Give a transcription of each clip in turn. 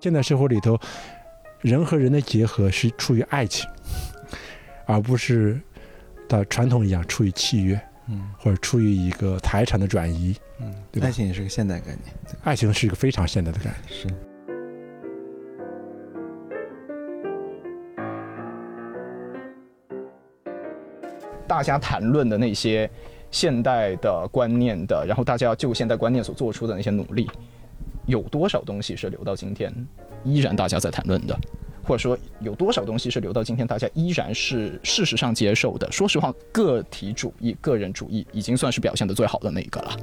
现代社会里头，人和人的结合是出于爱情，而不是的传统一样出于契约，或者出于一个财产的转移，对吧？ 爱情也是个现代概念， 爱情是一个非常现代的概念。 是。 大家谈论的那些现代的观念的，然后大家就现代观念所做出的那些努力，有多少东西是留到今天依然大家在谈论的，或者说有多少东西是留到今天大家依然是事实上接受的？说实话，个体主义、个人主义已经算是表现得最好的那一个了。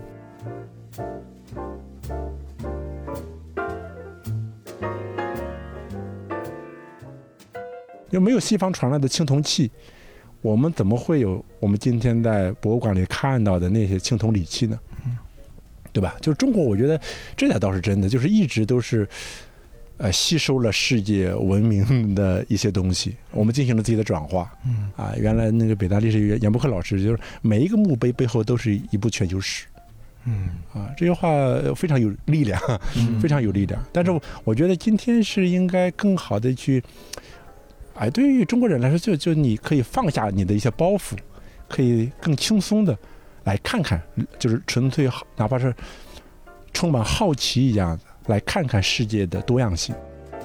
又没有西方传来的青铜器，我们怎么会有我们今天在博物馆里看到的那些青铜礼器呢？对吧？就是中国，我觉得这点倒是真的，就是一直都是吸收了世界文明的一些东西，我们进行了自己的转化。原来那个北大历史严伯克老师就是每一个墓碑背后都是一部全球史。这句话非常有力量，非常有力量。但是我觉得今天是应该更好的去。对于中国人来说，就你可以放下你的一些包袱，可以更轻松的来看看，就是纯粹哪怕是充满好奇一样的来看看世界的多样性。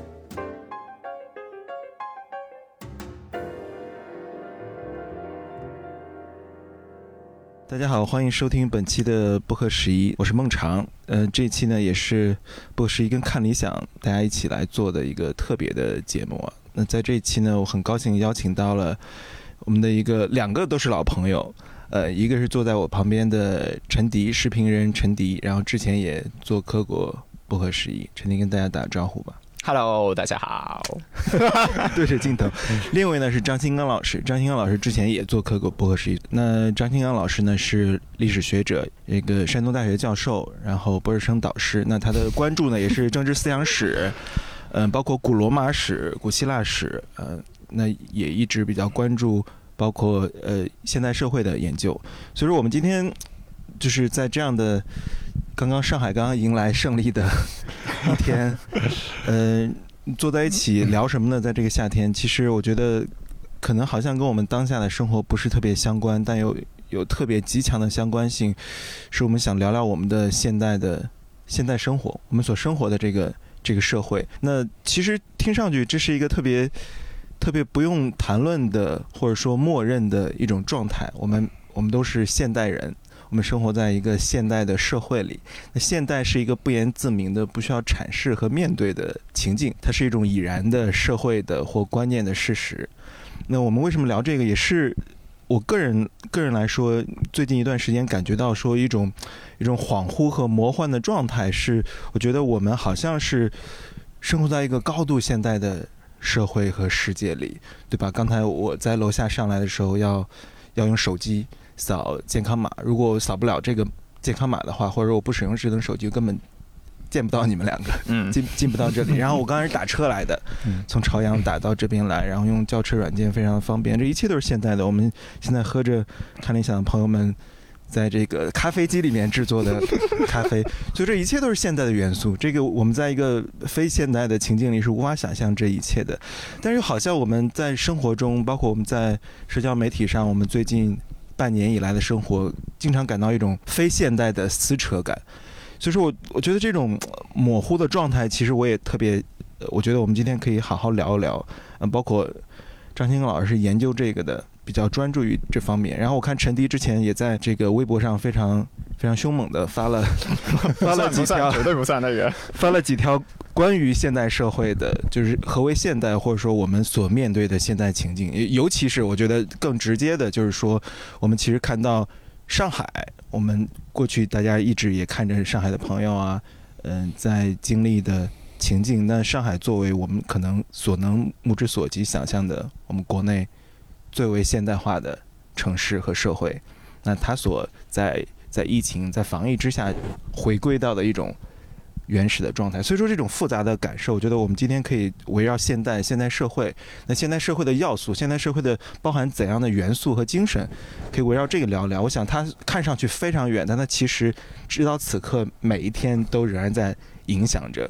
大家好，欢迎收听本期的播客11，我是孟尝。这一期呢也是播客11跟看理想大家一起来做的一个特别的节目啊。那在这一期呢，我很高兴邀请到了我们的两个都是老朋友，一个是坐在我旁边的陈迪，视频人陈迪，然后之前也做客过播客11。陈迪跟大家打个招呼吧。 Hello， 大家好。 对着镜头。另一位呢是张新刚老师，张新刚老师之前也做客过播客11。那张新刚老师呢是历史学者，一个山东大学教授，然后博士生导师。那他的关注呢也是政治思想史，包括古罗马史、古希腊史，那也一直比较关注包括现代社会的研究。所以说我们今天就是在这样的上海刚刚迎来胜利的一天，坐在一起聊什么呢？在这个夏天，其实我觉得可能好像跟我们当下的生活不是特别相关，但有特别极强的相关性，是我们想聊聊我们的现代生活，我们所生活的这个社会。那其实听上去这是一个特别不用谈论的，或者说默认的一种状态。我们都是现代人，我们生活在一个现代的社会里。那现代是一个不言自明的、不需要阐释和面对的情境，它是一种已然的社会的或观念的事实。那我们为什么聊这个，也是我个人来说，最近一段时间感觉到说一种恍惚和魔幻的状态，是我觉得我们好像是生活在一个高度现代的社会和世界里，对吧？刚才我在楼下上来的时候要用手机扫健康码，如果我扫不了这个健康码的话，或者我不使用智能手机，根本见不到你们两个，进不到这里。然后我刚才是打车来的，从朝阳打到这边来，然后用叫车软件非常方便，这一切都是现代的。我们现在喝着看理想的朋友们在这个咖啡机里面制作的咖啡，所以这一切都是现代的元素。这个我们在一个非现代的情境里是无法想象这一切的。但是好像我们在生活中，包括我们在社交媒体上，我们最近半年以来的生活，经常感到一种非现代的撕扯感。所以说我觉得这种模糊的状态，其实我也特别，我觉得我们今天可以好好聊一聊。包括张新刚老师是研究这个的，比较专注于这方面。然后我看陈迪之前也在这个微博上非常非常凶猛的发了几条， 绝对不算那个， 发了几条关于现代社会的，就是何为现代，或者说我们所面对的现代情境。尤其是我觉得更直接的，就是说我们其实看到上海，我们过去大家一直也看着上海的朋友啊，在经历的情境。那上海作为我们可能所能目之所及想象的我们国内最为现代化的城市和社会，那它所在疫情在防疫之下回归到的一种原始的状态。所以说这种复杂的感受，我觉得我们今天可以围绕现代社会，那现代社会的要素，现代社会的包含怎样的元素和精神，可以围绕这个聊聊。我想它看上去非常远，但它其实直到此刻每一天都仍然在影响着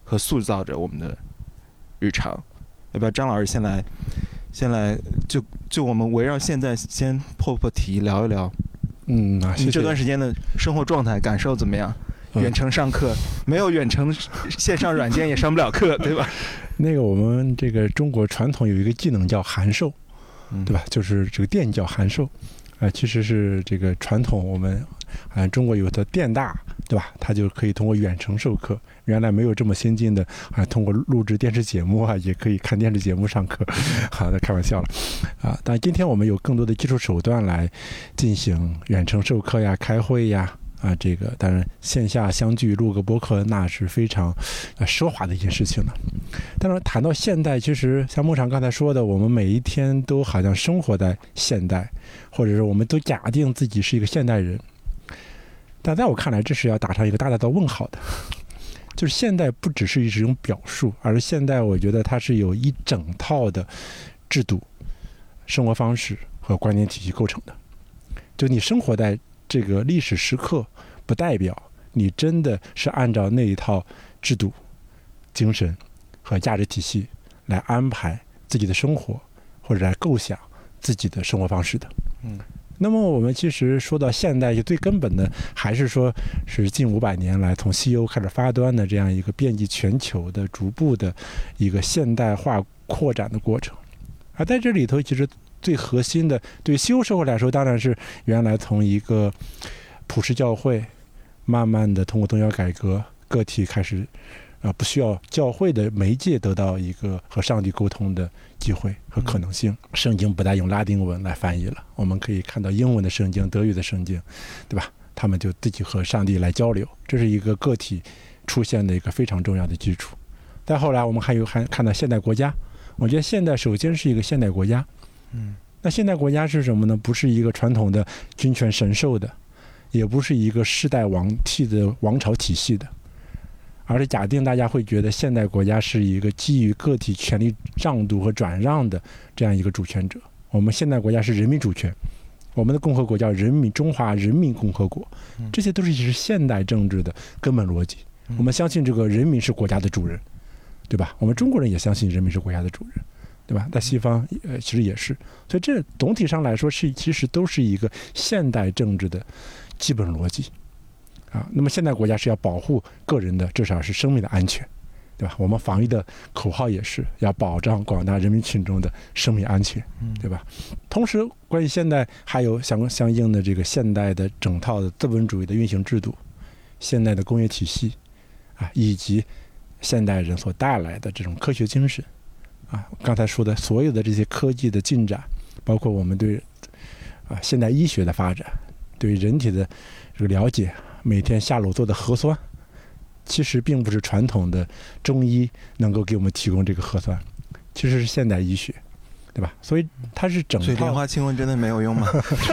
和塑造着我们的日常。要不要张老师先来就我们围绕现在先破题聊一聊。 谢谢。 你这段时间的生活状态感受怎么样？远程上课，没有远程线上软件也上不了课，对吧？ 那个我们这个中国传统有一个技能叫函授，对吧？就是这个电叫函授，其实是这个传统我们中国有的电大，对吧？它就可以通过远程授课。原来没有这么先进的通过录制电视节目也可以看电视节目上课。好的，开玩笑了但今天我们有更多的技术手段来进行远程授课呀、开会呀。这个当然线下相聚录个播客那是非常奢华的一件事情了。当然谈到现代，其实像孟尝刚才说的，我们每一天都好像生活在现代，或者是我们都假定自己是一个现代人，但在我看来这是要打上一个大大的问号的。就是现代不只是一种表述，而是现代我觉得它是有一整套的制度、生活方式和观念体系构成的。就你生活在这个历史时刻，不代表你真的是按照那一套制度、精神和价值体系来安排自己的生活，或者来构想自己的生活方式的。那么我们其实说到现代，就最根本的还是说是近500年来从西欧开始发端的这样一个遍及全球的逐步的一个现代化扩展的过程。而在这里头，其实最核心的对西欧社会来说，当然是原来从一个普世教会，慢慢的通过宗教改革，个体开始不需要教会的媒介得到一个和上帝沟通的机会和可能性。圣经不再用拉丁文来翻译了，我们可以看到英文的圣经、德语的圣经，对吧？他们就自己和上帝来交流，这是一个个体出现的一个非常重要的基础。再后来我们还看到现代国家，我觉得现代首先是一个现代国家。那现代国家是什么呢？不是一个传统的君权神授的，也不是一个世代王替的王朝体系的，而是假定大家会觉得现代国家是一个基于个体权利让渡和转让的这样一个主权者。我们现代国家是人民主权，我们的共和国叫中华人民共和国，这些都是现代政治的根本逻辑。我们相信这个人民是国家的主人，对吧？我们中国人也相信人民是国家的主人，对吧？在西方其实也是。所以这总体上来说其实都是一个现代政治的基本逻辑。那么现代国家是要保护个人的至少是生命的安全，对吧？我们防疫的口号也是要保障广大人民群众的生命安全，对吧？同时关于现代还有相应的这个现代的整套的资本主义的运行制度，现代的工业体系以及现代人所带来的这种科学精神刚才说的所有的这些科技的进展，包括我们对现代医学的发展，对人体的这个了解，每天下楼做的核酸，其实并不是传统的中医能够给我们提供这个核酸，其实是现代医学，对吧？所以它是整套。 所以莲花清瘟真的没有用吗？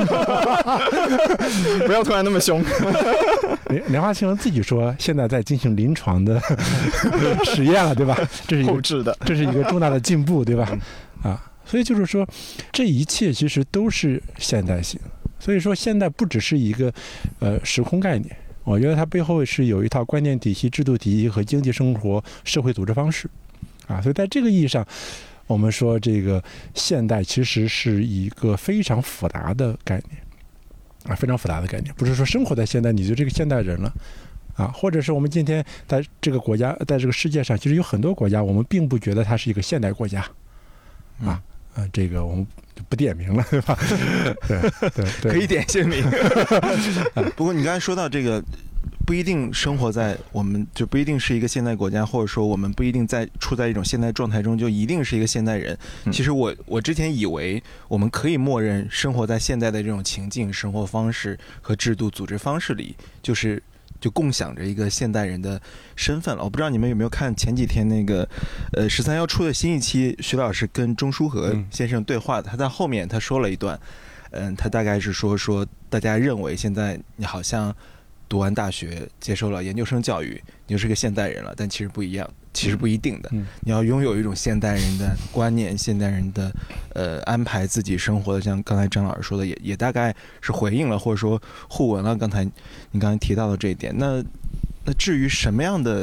不要突然那么凶。 莲花清瘟自己说现在在进行临床的实验了，对吧？这是一个后置的， 这是一个重大的进步，对吧？所以就是说这一切其实都是现代性。所以说现代不只是一个时空概念，我觉得它背后是有一套观念体系、制度体系和经济生活社会组织方式所以在这个意义上，我们说这个现代其实是一个非常复杂的概念非常复杂的概念，不是说生活在现代你就这个现代人了或者是我们今天在这个国家，在这个世界上，其实有很多国家我们并不觉得它是一个现代国家这个我们不点名了，对吧？对， 可以点些名。不过你刚才说到这个，不一定生活在我们就不一定是一个现代国家，或者说我们不一定处在一种现代状态中就一定是一个现代人。其实我之前以为我们可以默认生活在现代的这种情境、生活方式和制度组织方式里，就共享着一个现代人的身份了。我不知道你们有没有看前几天那个13出的新一期，徐老师跟钟书和先生对话的，他在后面他说了一段，他大概是说大家认为现在你好像读完大学接受了研究生教育，你就是个现代人了，但其实不一样，其实不一定的。你要拥有一种现代人的观念，现代人的安排自己生活的，像刚才张老师说的，也大概是回应了或者说互文了你刚才提到的这一点。那至于什么样的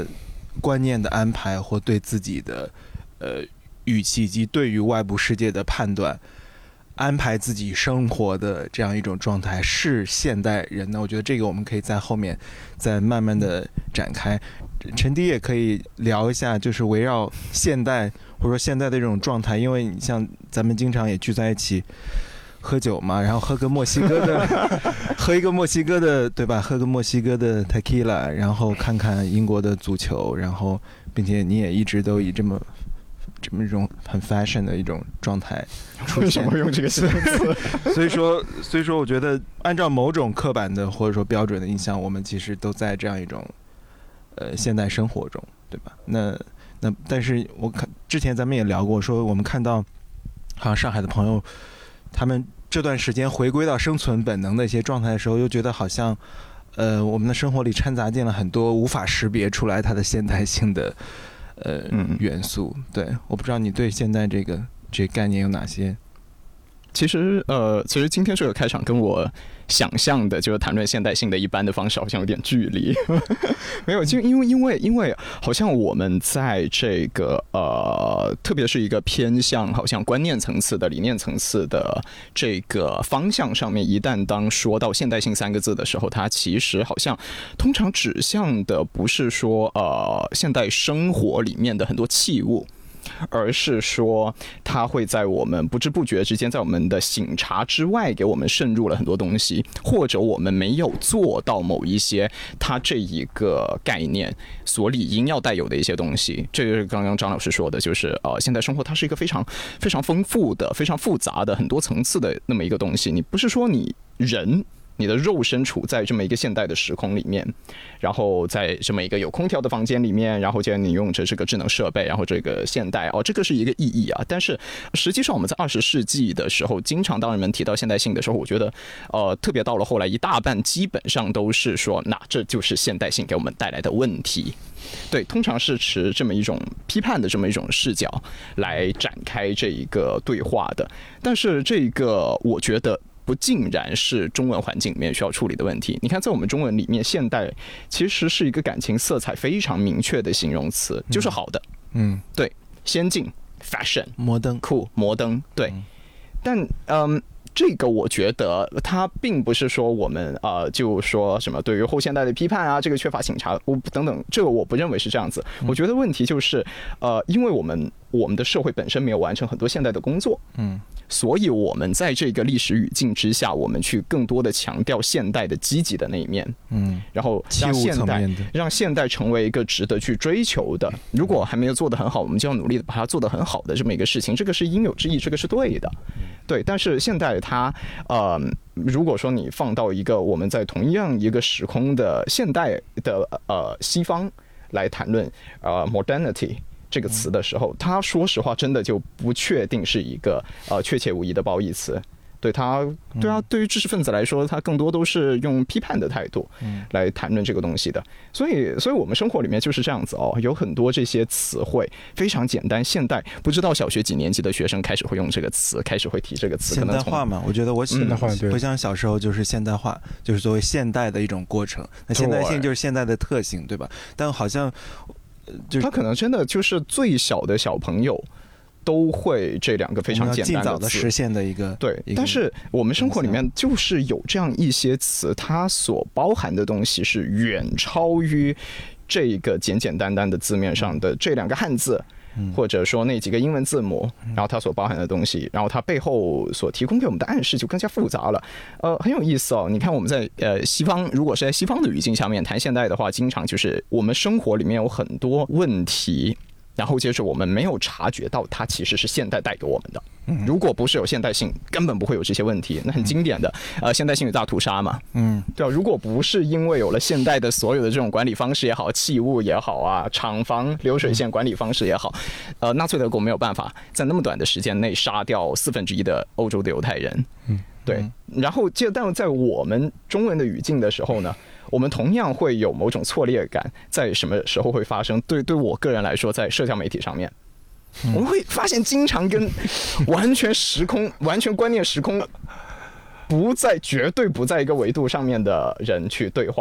观念的安排或对自己的语气以及对于外部世界的判断，安排自己生活的这样一种状态是现代人呢？我觉得这个我们可以在后面再慢慢的展开。陈迪也可以聊一下，就是围绕现代或者说现代的这种状态，因为你像咱们经常也聚在一起喝酒嘛，然后喝一个墨西哥的对吧？喝个墨西哥的 tequila， 然后看看英国的足球，然后并且你也一直都以这么一种很 fashion 的一种状态出现。 为什么会用这个形容词？ 所以说我觉得按照某种刻板的或者说标准的印象，我们其实都在这样一种现代生活中，对吧？那但是我看之前咱们也聊过，说我们看到好像上海的朋友他们这段时间回归到生存本能的一些状态的时候，又觉得好像我们的生活里掺杂进了很多无法识别出来它的现代性的元素。对，我不知道你对现代这个概念有哪些？ 其实今天这个开场跟我想象的就是谈论现代性的一般的方式好像有点距离。没有，就因为好像我们在这个特别是一个偏向好像观念层次的理念层次的这个方向上面，一旦当说到现代性三个字的时候，它其实好像通常指向的不是说现代生活里面的很多器物，而是说它会在我们不知不觉之间，在我们的醒察之外给我们渗入了很多东西，或者我们没有做到某一些它这一个概念所理应要带有的一些东西。这就是刚刚张老师说的，就是现代生活它是一个非常非常丰富的、非常复杂的、很多层次的那么一个东西。你不是说你的肉身处在这么一个现代的时空里面，然后在这么一个有空调的房间里面，然后既然你用着这个智能设备，然后这个现代这个是一个意义啊。但是实际上我们在20世纪的时候，经常当人们提到现代性的时候，我觉得特别到了后来，一大半基本上都是说，那这就是现代性给我们带来的问题。对，通常是持这么一种批判的这么一种视角来展开这一个对话的。但是这个我觉得不尽然是中文环境里面需要处理的问题。你看，在我们中文里面，现代其实是一个感情色彩非常明确的形容词，就是好的，对，先进 ，fashion， 摩登， 酷，摩登，对。但这个我觉得它并不是说我们就说什么对于后现代的批判啊，这个缺乏醒察等等，这个我不认为是这样子。我觉得问题就是因为我们的社会本身没有完成很多现代的工作，所以我们在这个历史语境之下，我们去更多的强调现代的积极的那一面，然后让现代成为一个值得去追求的。如果还没有做得很好，我们就要努力的把它做得很好的这么一个事情，这个是应有之义，这个是对的，对。但是现代它如果说你放到一个我们在同样一个时空的现代的西方来谈论modernity这个词的时候，它说实话真的就不确定是一个确切无疑的褒义词。对于知识分子来说，他更多都是用批判的态度来谈论这个东西的。所以我们生活里面就是这样子有很多这些词汇非常简单，现代不知道小学几年级的学生开始会用这个词，开始会提这个词。 现代化嘛，我觉得我现代化回想小时候就是现代化，就是作为现代的一种过程。那现代性就是现代的特性，对吧？但好像他可能真的就是最小的小朋友都会这两个非常简单的词， 尽早的实现的一个对。但是我们生活里面就是有这样一些词，它所包含的东西是远超于这个简简单单的字面上的这两个汉字，或者说那几个英文字母，然后它所包含的东西，然后它背后所提供给我们的暗示就更加复杂了。很有意思你看我们在西方，如果是在西方的语境下面谈现代的话，经常就是我们生活里面有很多问题，然后接着我们没有察觉到它其实是现代带给我们的。如果不是有现代性，根本不会有这些问题。那很经典的现代性与大屠杀嘛，对吧？如果不是因为有了现代的所有的这种管理方式也好，器物也好啊，厂房流水线管理方式也好，纳粹德国没有办法在那么短的时间内杀掉1/4的欧洲的犹太人。对。然后但在我们中文的语境的时候呢，我们同样会有某种错裂感，在什么时候会发生？对我个人来说，在社交媒体上面，我们会发现经常跟完全时空、完全观念时空绝对不在一个维度上面的人去对话。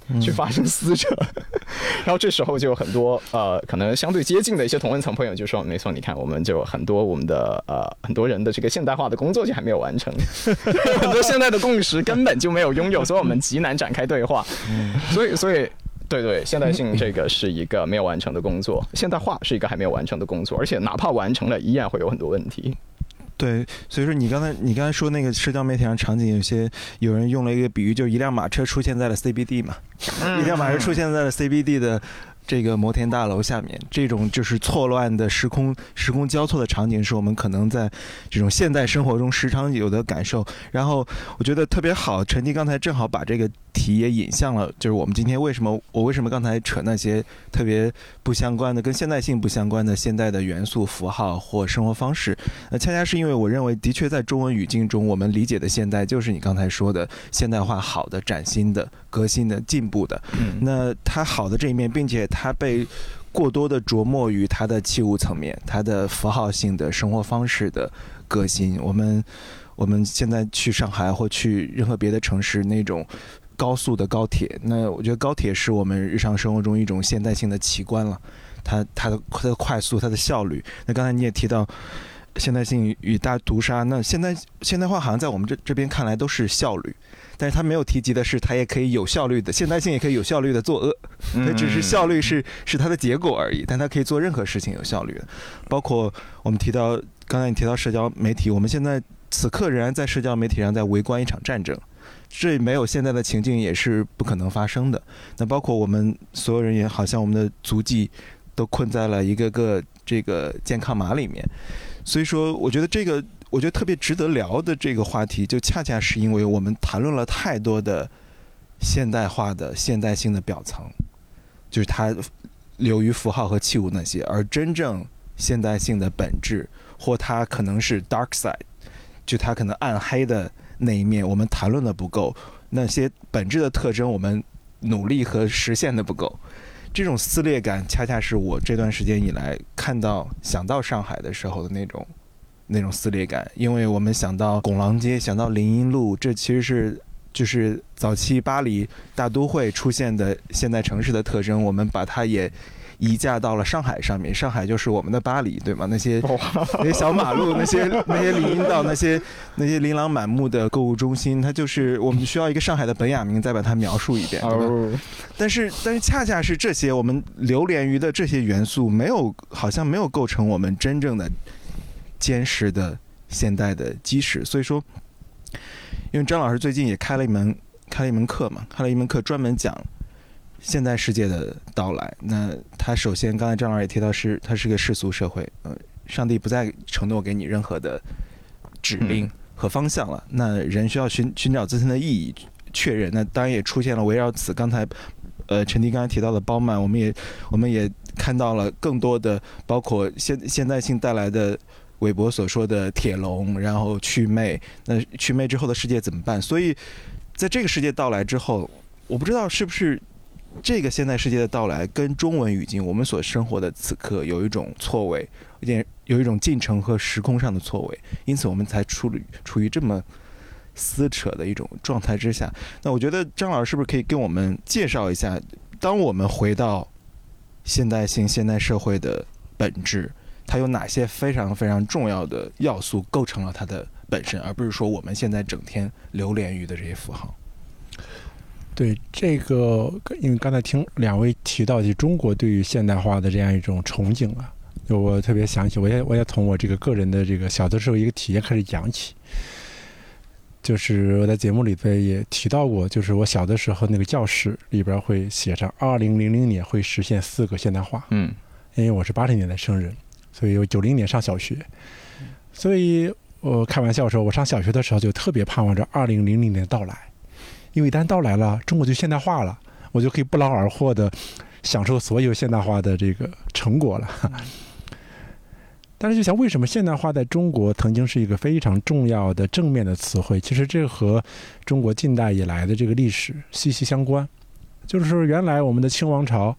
去发生撕扯。然后这时候就有很多可能相对接近的一些同温层朋友就说，没错，你看我们就很多我们的很多人的这个现代化的工作就还没有完成，很多现代的共识根本就没有拥有，所以我们极难展开对话。所以对，现代性这个是一个没有完成的工作，现代化是一个还没有完成的工作，而且哪怕完成了，依然会有很多问题。 对，所以说你刚才说那个社交媒体上场景，有人用了一个比喻，就是一辆马车出现在了 CBD 嘛，一辆马车出现在了 CBD 的这个摩天大楼下面，这种就是错乱的时空交错的场景，是我们可能在这种现代生活中时常有的感受。然后我觉得特别好，陈迪刚才正好把这个题也引向了，就是我们今天为什么刚才扯那些特别不相关的、跟现代性不相关的现代的元素、符号或生活方式。恰恰是因为我认为，的确在中文语境中，我们理解的现代就是你刚才说的现代化、好的、崭新的、革新的、进步的。那它好的这一面，并且它被过多的琢磨于它的器物层面、它的符号性的生活方式的革新。我们现在去上海或去任何别的城市，那种高速的高铁，那我觉得高铁是我们日常生活中一种现代性的奇观了。它的快速，它的效率。那刚才你也提到现代性与大屠杀，那现代化好像在我们这边看来都是效率，但是他没有提及的是，它也可以有效率的，现代性也可以有效率的作恶。它只是效率是它的结果而已，但它可以做任何事情有效率的。包括我们刚才你提到社交媒体，我们现在此刻仍然在社交媒体上在围观一场战争，这没有现在的情境也是不可能发生的。那包括我们所有人也好像我们的足迹都困在了一个个这个健康码里面。所以说我觉得特别值得聊的这个话题，就恰恰是因为我们谈论了太多的现代化的现代性的表层，就是它流于符号和器物那些，而真正现代性的本质，或它可能是 dark side， 就它可能暗黑的那一面，我们谈论的不够，那些本质的特征我们努力和实现的不够。这种撕裂感恰恰是我这段时间以来想到上海的时候的那种撕裂感。因为我们想到拱廊街，想到林荫路，这其实就是早期巴黎大都会出现的现代城市的特征，我们把它也移驾到了上海上面。上海就是我们的巴黎，对吗？那些小马路，那些林荫道，那些琳琅满目的购物中心，它就是我们需要一个上海的本雅明再把它描述一遍，对吧？但是恰恰是这些我们流连于的这些元素，好像没有构成我们真正的坚实的现代的基石。所以说，因为张老师最近也开了一门课嘛，开了一门课专门讲现代世界的到来。那他首先刚才张老师也提到它是个世俗社会，上帝不再承诺给你任何的指令和方向了，那人需要寻找自身的意义确认。那当然也出现了围绕此刚才陈迪刚才提到的包曼，我们也看到了更多的包括现代性带来的韦伯所说的铁笼，然后祛魅。那祛魅之后的世界怎么办？所以在这个世界到来之后，我不知道是不是这个现代世界的到来跟中文语境我们所生活的此刻有一种错位，有一种进程和时空上的错位，因此我们才处于这么撕扯的一种状态之下。那我觉得张老师是不是可以跟我们介绍一下，当我们回到现代性现代社会的本质，它有哪些非常非常重要的要素构成了它的本身，而不是说我们现在整天流连于的这些符号。 对这个，因为刚才听两位提到就中国对于现代化的这样一种憧憬啊，我特别想起，我也从我这个个人的这个小的时候一个体验开始讲起。就是我在节目里头也提到过，就是我小的时候那个教室里边会写上2000年会实现4个现代化。因为我是80年代生人，所以我90年上小学，所以我开玩笑说，我上小学的时候就特别盼望着2000年的到来，因为一旦到来了，中国就现代化了，我就可以不劳而获的享受所有现代化的这个成果了。但是就想，为什么现代化在中国曾经是一个非常重要的正面的词汇？其实这和中国近代以来的这个历史息息相关。就是说，原来我们的清王朝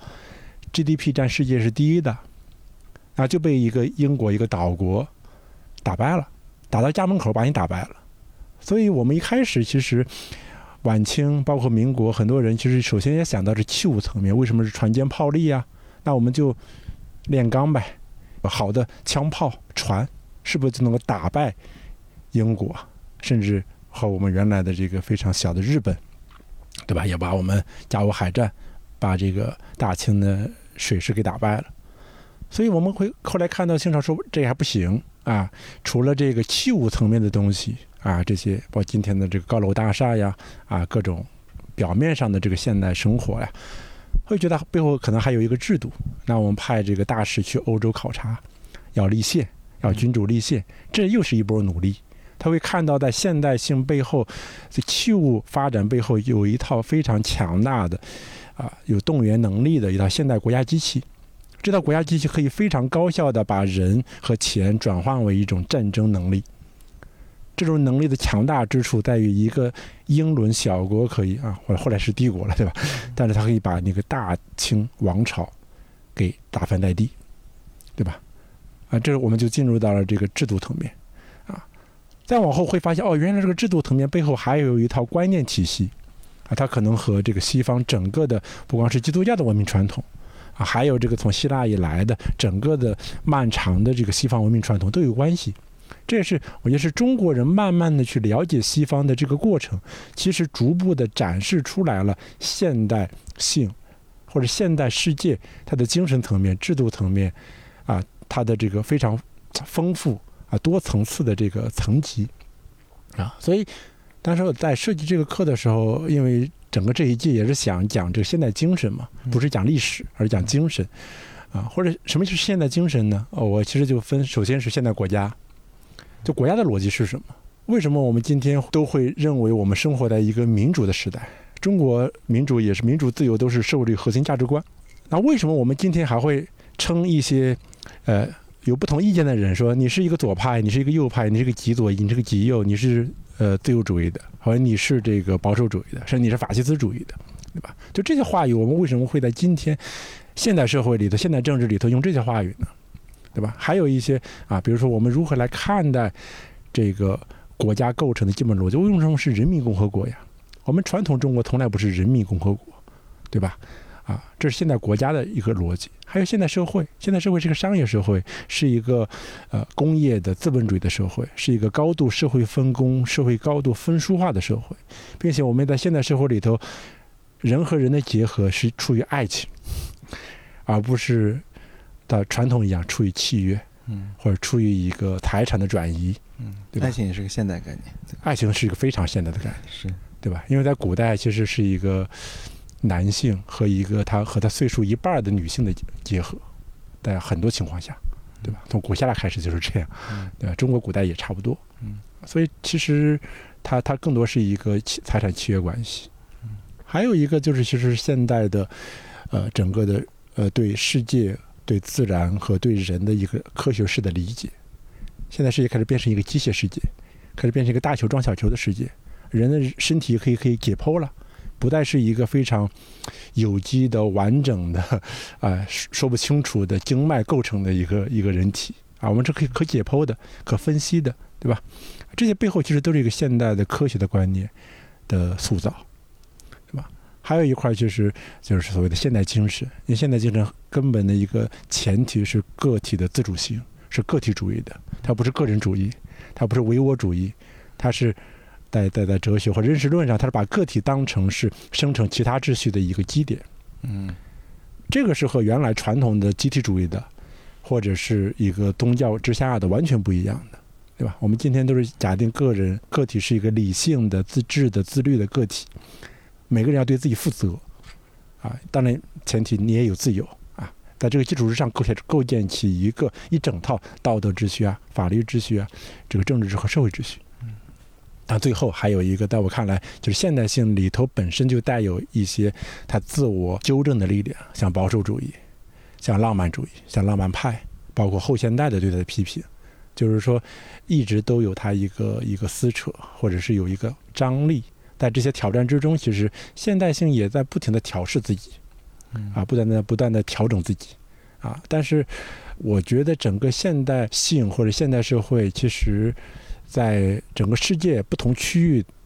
GDP 占世界是第一的，就被一个英国一个岛国打败了，打到家门口把你打败了。所以我们一开始其实晚清包括民国，很多人其实首先也想到是器物层面，为什么是船坚炮利啊？那我们就炼钢呗，好的枪炮船是不是就能够打败英国，甚至和我们原来的这个非常小的日本，对吧？也把我们甲午海战把这个大清的水师给打败了。所以我们会后来看到清朝说这还不行啊，除了这个器物层面的东西啊，这些包括今天的这个高楼大厦呀啊，各种表面上的这个现代生活呀，会觉得背后可能还有一个制度。那我们派这个大使去欧洲考察，要立宪，要君主立宪，这又是一波努力。他会看到在现代性背后，这器物发展背后有一套非常强大的有动员能力的一套现代国家机器。这套国家机器可以非常高效地把人和钱转换为一种战争能力。这种能力的强大之处在于，一个英伦小国可以后来是帝国了，对吧？但是它可以把那个大清王朝给打翻在地，对吧？这我们就进入到了这个制度层面再往后会发现原来这个制度层面背后还有一套观念体系它可能和这个西方整个的不光是基督教的文明传统还有这个从希腊以来的整个的漫长的这个西方文明传统都有关系。这也是我觉得是中国人慢慢的去了解西方的这个过程，其实逐步的展示出来了现代性或者现代世界它的精神层面、制度层面它的这个非常丰富多层次的这个层级所以当时我在设计这个课的时候，因为整个这一届也是想讲这个现代精神嘛，不是讲历史，而讲精神或者什么是现代精神呢？我其实就分，首先是现代国家，就国家的逻辑是什么？为什么我们今天都会认为我们生活在一个民主的时代？中国民主也是民主自由，都是社会主义核心价值观。那为什么我们今天还会称一些有不同意见的人说你是一个左派，你是一个右派，你是个极左，你是个极右，你是自由主义的，或者你是这个保守主义的，甚至你是法西斯主义的，对吧？就这些话语，我们为什么会在今天现代社会里头、现代政治里头用这些话语呢？对吧？还有一些比如说我们如何来看待这个国家构成的基本逻辑？为什么是人民共和国呀？我们传统中国从来不是人民共和国，对吧？这是现代国家的一个逻辑。还有现代社会，现代社会是个商业社会，是一个工业的资本主义的社会，是一个高度社会分工、社会高度分殊化的社会，并且我们在现代社会里头，人和人的结合是出于爱情，而不是的传统一样出于契约，或者出于一个财产的转移，对吧？ 爱情也是个现代概念， 爱情是一个非常现代的概念， 是， 对吧？因为在古代其实是一个男性和一个他岁数一半的女性的结合，在很多情况下，对吧？从古希腊开始就是这样，对吧？中国古代也差不多，所以其实它更多是一个财产契约关系。还有一个就是其实现代的整个的对世界、对自然和对人的一个科学式的理解。现在世界开始变成一个机械世界，开始变成一个大球撞小球的世界，人的身体可以解剖了，不再是一个非常有机的完整的说不清楚的经脉构成的一个人体我们是可解剖的、可分析的，对吧？这些背后其实都是一个现代的科学的观念的塑造，对吧？还有一块就是所谓的现代精神，因为现代精神根本的一个前提是个体的自主性，是个体主义的，它不是个人主义，它不是唯我主义，它是在哲学或认识论上，它是把个体当成是生成其他秩序的一个基点。这个是和原来传统的集体主义的，或者是一个宗教之下的完全不一样的，对吧？我们今天都是假定个体是一个理性的、自治的、自律的个体，每个人要对自己负责当然前提你也有自由在这个基础之上构建起一整套道德秩序法律秩序这个政治和社会秩序。但最后还有一个，在我看来，就是现代性里头本身就带有一些它自我纠正的力量，像保守主义、像浪漫主义、像浪漫派，包括后现代的对它的批评，就是说一直都有它一个撕扯，或者是有一个张力。在这些挑战之中，其实现代性也在不停地调试自己，不断地调整自己但是我觉得整个现代性或者现代社会，其实在整个世界不同区域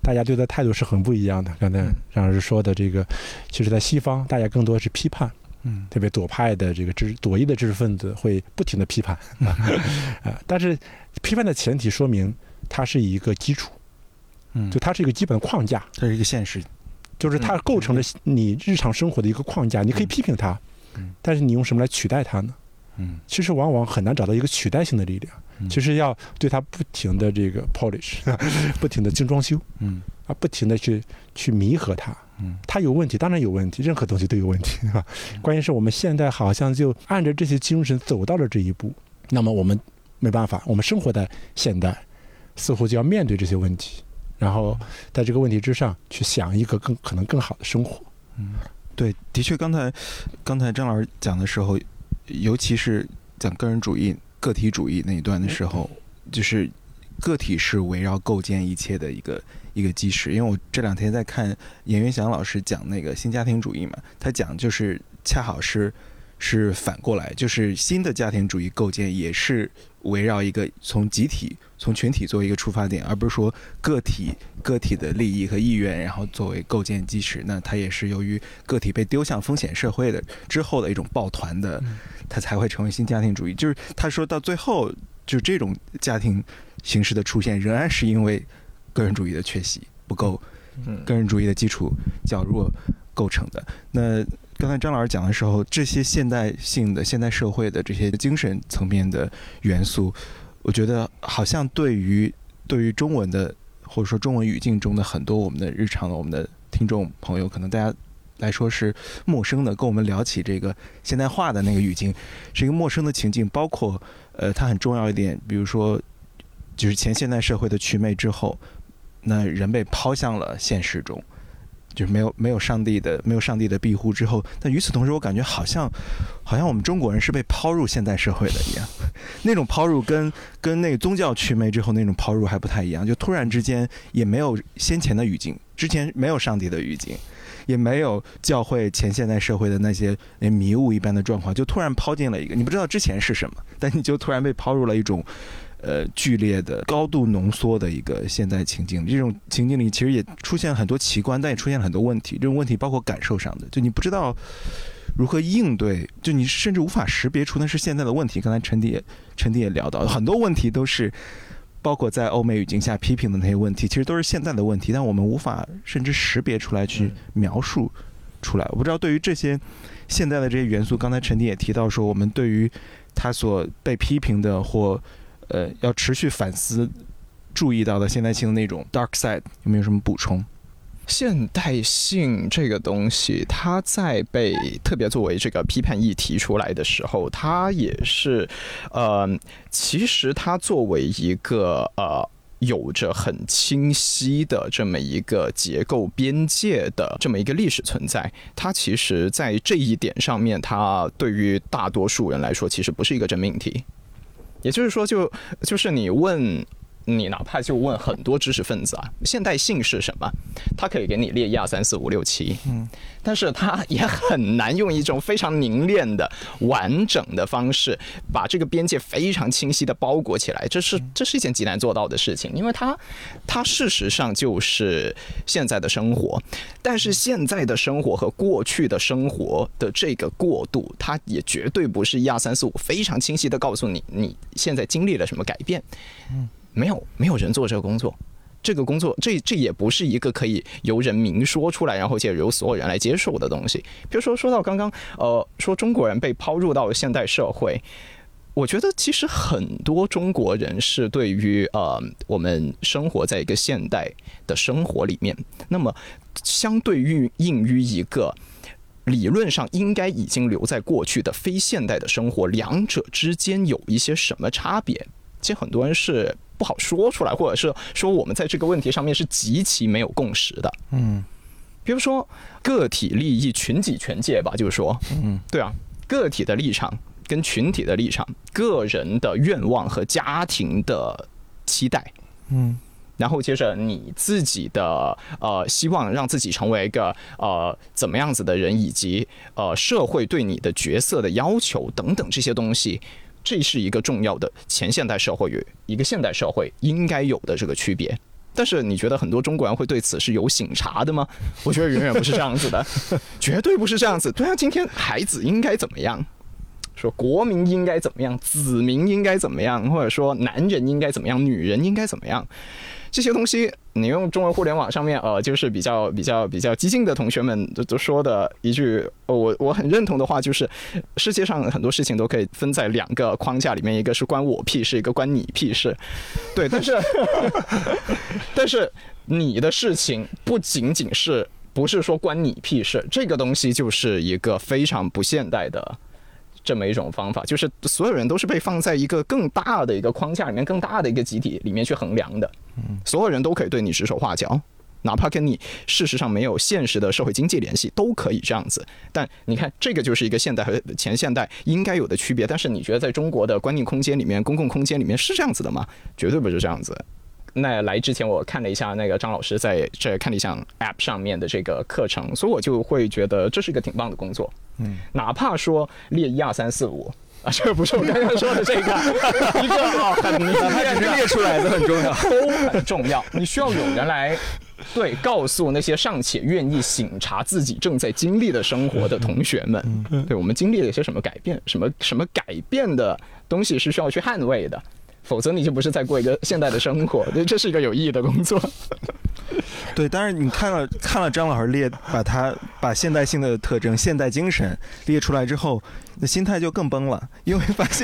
大家对他态度是很不一样的。刚才张老师说的这个，其实在西方，大家更多是批判，特别左派的这个左翼的知识分子会不停的批判但是批判的前提说明它是一个基础，就它是一个基本框架， 这是一个现实， 就是它构成了你日常生活的一个框架。你可以批评它，但是你用什么来取代它呢？其实往往很难找到一个取代性的力量。其实要对它不停的这个 polish 不停的精装修，不停的去弥合它。它有问题，当然有问题，任何东西都有问题，对吧？关键是我们现在好像就按着这些精神走到了这一步，那么我们没办法，我们生活在现代，似乎就要面对这些问题，然后在这个问题之上去想一个可能更好的生活。 对，的确，刚才张老师讲的时候，尤其是讲个人主义、个体主义那一段的时候，就是个体是围绕构建一切的一个基石。因为我这2天在看严云祥老师讲那个新家庭主义嘛，他讲就是恰好是反过来，就是新的家庭主义构建也是围绕一个从集体、从群体作为一个出发点，而不是说个体的利益和意愿然后作为构建基石。那它也是由于个体被丢向风险社会的之后的一种抱团的，它才会成为新家庭主义。就是他说到最后，就这种家庭形式的出现仍然是因为个人主义的缺席不够，个人主义的基础较弱构成的。那刚才张老师讲的时候，这些现代性的现代社会的这些精神层面的元素，我觉得好像对于中文的或者说中文语境中的很多我们的日常的我们的听众朋友，可能大家来说是陌生的，跟我们聊起这个现代化的那个语境是一个陌生的情境。包括它很重要一点，比如说就是前现代社会的祛魅之后，那人被抛向了现实中，就是没有上帝的庇护之后，但与此同时，我感觉好像我们中国人是被抛入现代社会的一样，那种抛入跟那个宗教祛魅之后那种抛入还不太一样，就突然之间也没有先前的语境，之前没有上帝的语境，也没有教会前现代社会的那些迷雾一般的状况，就突然抛进了一个你不知道之前是什么，但你就突然被抛入了一种剧烈的高度浓缩的一个现代情境。这种情境里其实也出现了很多奇观，但也出现了很多问题。这种问题包括感受上的，就你不知道如何应对，就你甚至无法识别出那是现在的问题。刚才陈迪也聊到很多问题都是包括在欧美语境下批评的那些问题，其实都是现在的问题，但我们无法甚至识别出来去描述出来。我不知道对于这些现在的这些元素，刚才陈迪也提到说，我们对于他所被批评的或要持续反思注意到的现代性的那种 dark side， 有没有什么补充？ 现代性这个东西，它在被特别作为这个批判议题出来的时候，它也是其实它作为一个有着很清晰的这么一个结构边界的这么一个历史存在，它其实在这一点上面，它对于大多数人来说其实不是一个真命题。也就是说就是你哪怕就问很多知识分子啊，现代性是什么？他可以给你列1、2、3、4、5、6、7，但是他也很难用一种非常凝练的、完整的方式，把这个边界非常清晰的包裹起来。这是一件极难做到的事情，因为它事实上就是现在的生活，但是现在的生活和过去的生活的这个过渡，它也绝对不是1、2、3、4、5非常清晰的告诉你现在经历了什么改变。没有人做这个工作，这个工作这也不是一个可以由人明说出来，然后且由所有人来接受的东西。比如说到刚刚说中国人被抛入到现代社会，我觉得其实很多中国人是对于我们生活在一个现代的生活里面，那么相对应于一个理论上应该已经留在过去的非现代的生活，两者之间有一些什么差别？其实很多人是不好说出来，或者是说我们在这个问题上面是极其没有共识的。比如说个体利益、群己权界吧，就是说，对啊，个体的立场跟群体的立场，个人的愿望和家庭的期待，然后接着你自己的希望让自己成为一个怎么样子的人，以及社会对你的角色的要求等等这些东西。这是一个重要的前现代社会与一个现代社会应该有的这个区别。 但是你觉得很多中国人会对此是有醒察的吗？我觉得远远不是这样子的，绝对不是这样子。对啊，今天孩子应该怎么样？说国民应该怎么样，子民应该怎么样，或者说男人应该怎么样，女人应该怎么样，这些东西你用中文互联网上面就是比较激进的同学们都说的一句我很认同的话，就是世界上很多事情都可以分在2个框架里面，一个是关我屁事，一个关你屁事。对，但是你的事情不仅仅是不是说关你屁事，这个东西就是一个非常不现代的这么一种方法，就是所有人都是被放在一个更大的一个框架里面，更大的一个集体里面去衡量的，所有人都可以对你指手画脚，哪怕跟你事实上没有现实的社会经济联系，都可以这样子。但你看，这个就是一个现代和前现代应该有的区别。但是你觉得在中国的观念空间里面，公共空间里面是这样子的吗？绝对不是这样子。那来之前我看了一下那个张老师在这看理想 App 上面的这个课程，所以我就会觉得这是一个挺棒的工作。哪怕说列1、2、3、4、5啊，这不是我刚刚说的这个一个很明显的， 它只是列出来的很重要， 都很重要。你需要有人来告诉那些尚且愿意省察自己正在经历的生活的同学们，对我们经历了一些什么改变，什么改变的东西是需要去捍卫的。否则你就不是在过一个现代的生活，这是一个有意义的工作。 对，当然你看了张老师把现代性的特征、现代精神列出来之后，那心态就更崩了，因为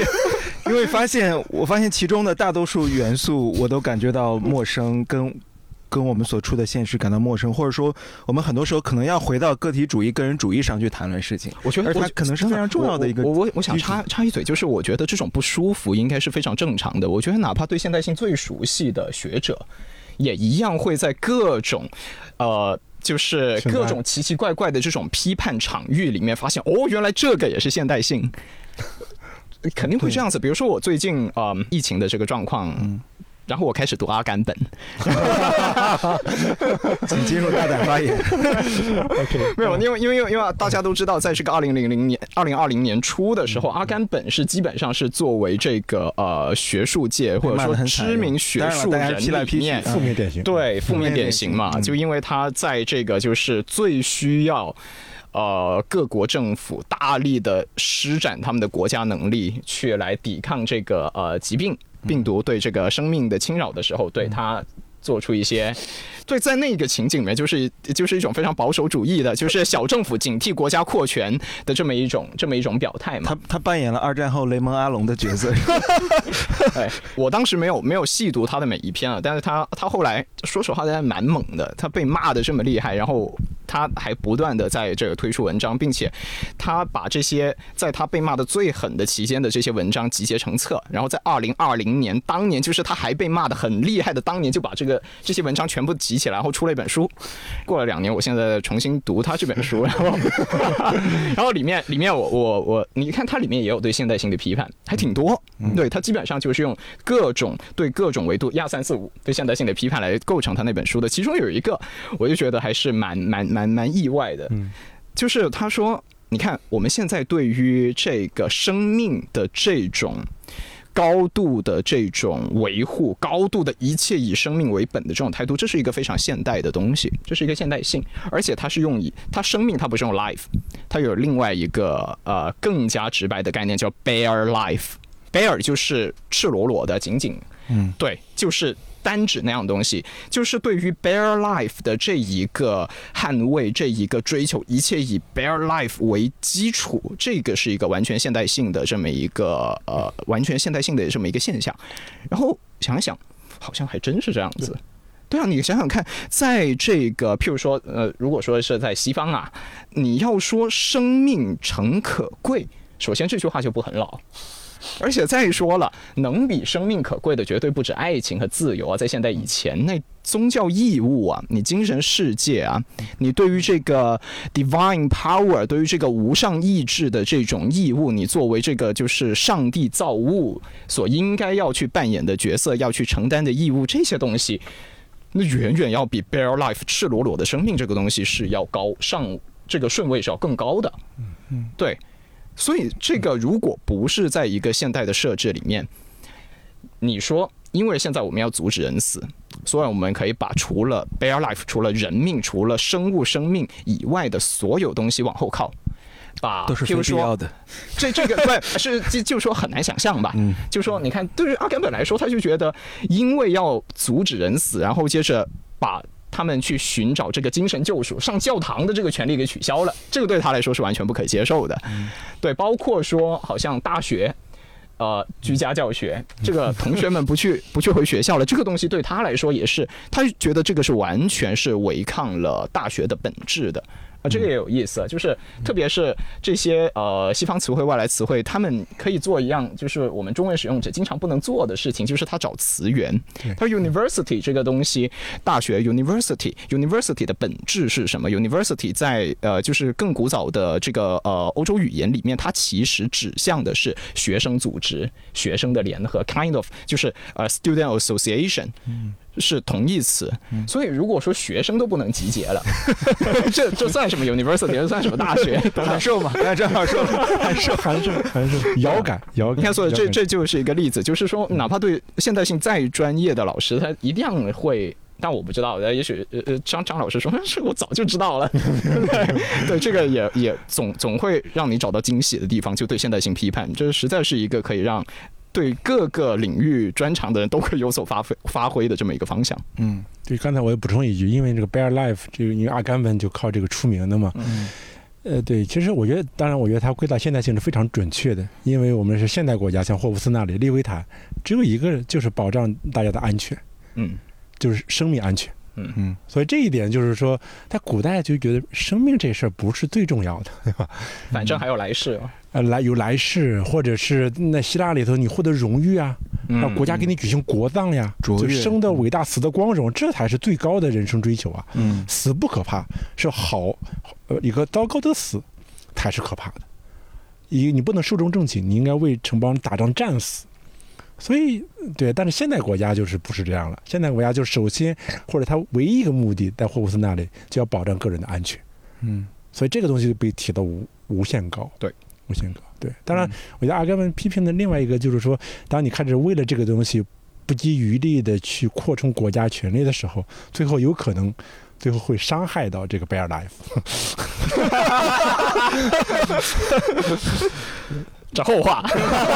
我发现其中的大多数元素我都感觉到陌生，跟我们所处的现实感到陌生，或者说我们很多时候可能要回到个体主义、个人主义上去谈论事情。 我觉得， 而它可能是非常重要的一个。 我想插一嘴，就是我觉得这种不舒服应该是非常正常的。我觉得哪怕对现代性最熟悉的学者，也一样会在各种就是各种奇奇怪怪的这种批判场域里面发现，原来这个也是现代性。肯定会这样子。比如说我最近疫情的这个状况。然后我开始读阿甘本， 请进入大胆发言。 OK， 没有，因为大家都知道，在这个2020年初的时候，阿甘本是基本上是作为这个学术界或者说知名学术人里面负面典型， 对负面典型嘛，就因为他在这个就是最需要。各国政府大力的施展他们的国家能力，去来抵抗这个疾病毒对这个生命的侵扰的时候，对他做出一些，对，在那个情景里面，就是一种非常保守主义的，就是小政府警惕国家扩权的这么一种表态嘛。 他扮演了2战后雷蒙阿隆的角色。 哎，我当时没有细读他的每一篇啊，但是他后来说实话，他蛮猛的，他被骂的这么厉害，然后他还不断的在这个推出文章，并且他把这些在他被骂的最狠的期间的这些文章集结成册，然后在2020年当年，就是他还被骂的很厉害的当年，就把这些文章全部集起来，然后出了一本书。过了2年，我现在重新读他这本书，然后里面我你看它里面也有对现代性的批判，还挺多。对，它基本上就是用各种维度1、2、3、4、5对现代性的批判来构成他那本书的。其中有一个，我就觉得还是蛮意外的，就是他说，你看我们现在对于这个生命的这种。高度的这种维护，高度的一切以生命为本的这种态度，这是一个非常现代的东西，这是一个现代性，而且它是它生命，它不是用 life， 它有另外一个更加直白的概念叫 bare life，bare 就是赤裸裸的，仅仅，对，就是单指那样东西，就是对于 bare life 的这一个捍卫，这一个追求，一切以 bare life 为基础，这个是一个完全现代性的这么一个完全现代性的这么一个现象。然后想一想，好像还真是这样子。对啊，你想想看，在这个譬如说如果说是在西方啊，你要说生命诚可贵，首先这句话就不很老。而且再说了，能比生命可贵的绝对不止爱情和自由啊！在现代以前，那宗教义务啊，你精神世界啊，你对于这个 divine power， 对于这个无上意志的这种义务，你作为这个就是上帝造物所应该要去扮演的角色，要去承担的义务，这些东西，那远远要比 bare life 赤裸裸的生命这个东西是要高上，这个顺位是要更高的。对。所以这个如果不是在一个现代的设置里面，你说因为现在我们要阻止人死， 所以我们可以把除了 bare life 除了人命除了生物生命以外的所有东西往后靠，把都是非必要的。 这个对是就说很难想象吧。就说你看，对于阿甘本来说，他就觉得因为要阻止人死，然后接着把他们去寻找这个精神救赎、上教堂的这个权利给取消了，这个对他来说是完全不可接受的。对，包括说好像大学。居家教学，这个同学们不去回学校了，这个东西对他来说也是，他觉得这个是完全是违抗了大学的本质的。这个也有意思，就是特别是这些西方词汇、外来词汇，他们可以做一样，就是我们中文使用者经常不能做的事情，就是他找词源。他说 university 这个东西，大学 university 的本质是什么 ？university 在就是更古早的这个欧洲语言里面，它其实指向的是学生组织、学生的联合 ，kind of 就是student association。是同义词，所以如果说学生都不能集结了，这算什么 university？ 这算什么大学？ 函授嘛？刚才正好说函授， 遥感。 你看，所以这就是一个例子，就是说，哪怕对现代性再专业的老师，他一定会。但我不知道，也许张老师说这我早就知道了，对，这个也总会让你找到惊喜的地方，就对现代性批判，这实在是一个可以让对各个领域专长的人都会有所发挥的这么一个方向。 对，刚才我也补充一句，因为这个 bare life 这个因为阿甘本就靠这个出名的嘛。对，其实我觉得，当然我觉得它归到现代性是非常准确的，因为我们是现代国家，像霍布斯那里、利维坦，只有一个就是保障大家的安全，就是生命安全。所以这一点就是说，在古代就觉得生命这事儿不是最重要的，对吧？ 反正还有来世有来世，或者是那希腊里头你获得荣誉啊，让国家给你举行国葬呀，就生的伟大，死的光荣，这才是最高的人生追求啊。死不可怕，是好，一个糟糕的死才是可怕的。你不能寿终正寝，你应该为城邦打仗战死。所以对，但是现代国家就是不是这样了。现代国家就首先或者它唯一一个目的，在霍布斯那里就要保障个人的安全。所以这个东西被提到无限高。 对， 无限高。对，当然，我觉得阿甘本批评的另外一个就是说，当你开始为了这个东西不遗余力的去扩充国家权力的时候，最后有可能会伤害到这个 bare life。 这后话，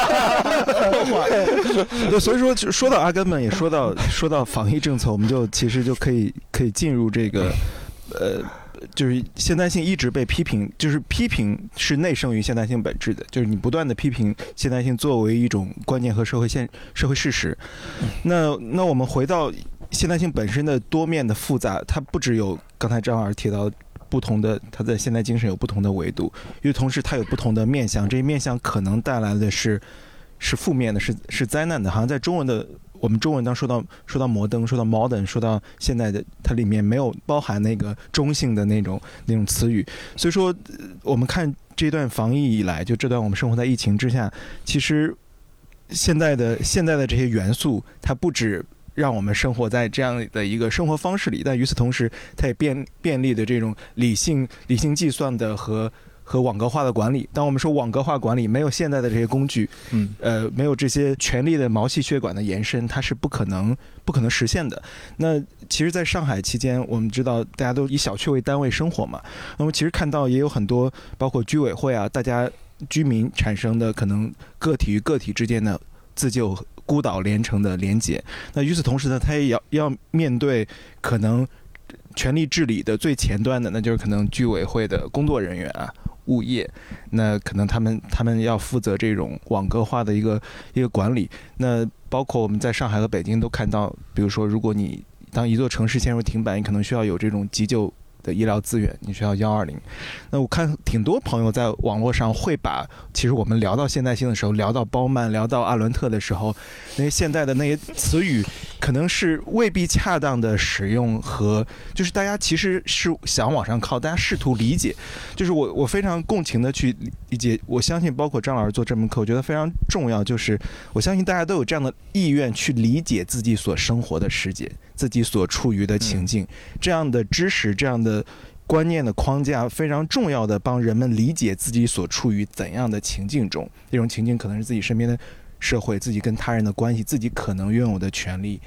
所以说到阿甘本，也说到防疫政策，我们其实就可以进入这个就是现代性一直被批评，就是批评是内生于现代性本质的，就是你不断的批评现代性作为一种观念和社会事实。那我们回到现代性本身的多面的复杂，它不只有刚才张老师提到不同的，它在现代精神有不同的维度，因为同时它有不同的面向，这些面向可能带来的是负面的，是灾难的。好像在我们中文当说到摩登，说到 modern， 说到现代的，它里面没有包含那个中性的那种词语。所以说，我们看这段防疫以来，就这段我们生活在疫情之下，其实现在的这些元素，它不止让我们生活在这样的一个生活方式里，但与此同时，它也便利的这种理性计算的和网格化的管理。当我们说网格化管理，没有现在的这些工具，没有这些权力的毛细血管的延伸，它是不可能实现的。那其实在上海期间，我们知道大家都以小区为单位生活嘛，那么其实看到也有很多包括居委会啊，大家居民产生的可能个体与个体之间的自救孤岛连城的连结。那与此同时呢，他也要面对可能权力治理的最前端的，那就是可能居委会的工作人员啊、物业，那可能他们要负责这种网格化的一个管理。那包括我们在上海和北京都看到，比如说如果你当一座城市陷入停摆，你可能需要有这种急救的医疗资源，你需要120。那我看挺多朋友在网络上会把，其实我们聊到现代性的时候，聊到包曼，聊到阿伦特的时候，那些现代的那些词语可能是未必恰当的使用，和就是大家其实是想往上靠，大家试图理解。就是我非常共情的去理解，我相信包括张老师做这门课，我觉得非常重要，就是我相信大家都有这样的意愿去理解自己所生活的世界，自己所处于的情境，这样的知识，这样的观念的框架非常重要的帮人们理解自己所处于怎样的情境中。这种情境可能是自己身边的社会，自己跟他人的关系，自己可能拥有的权利，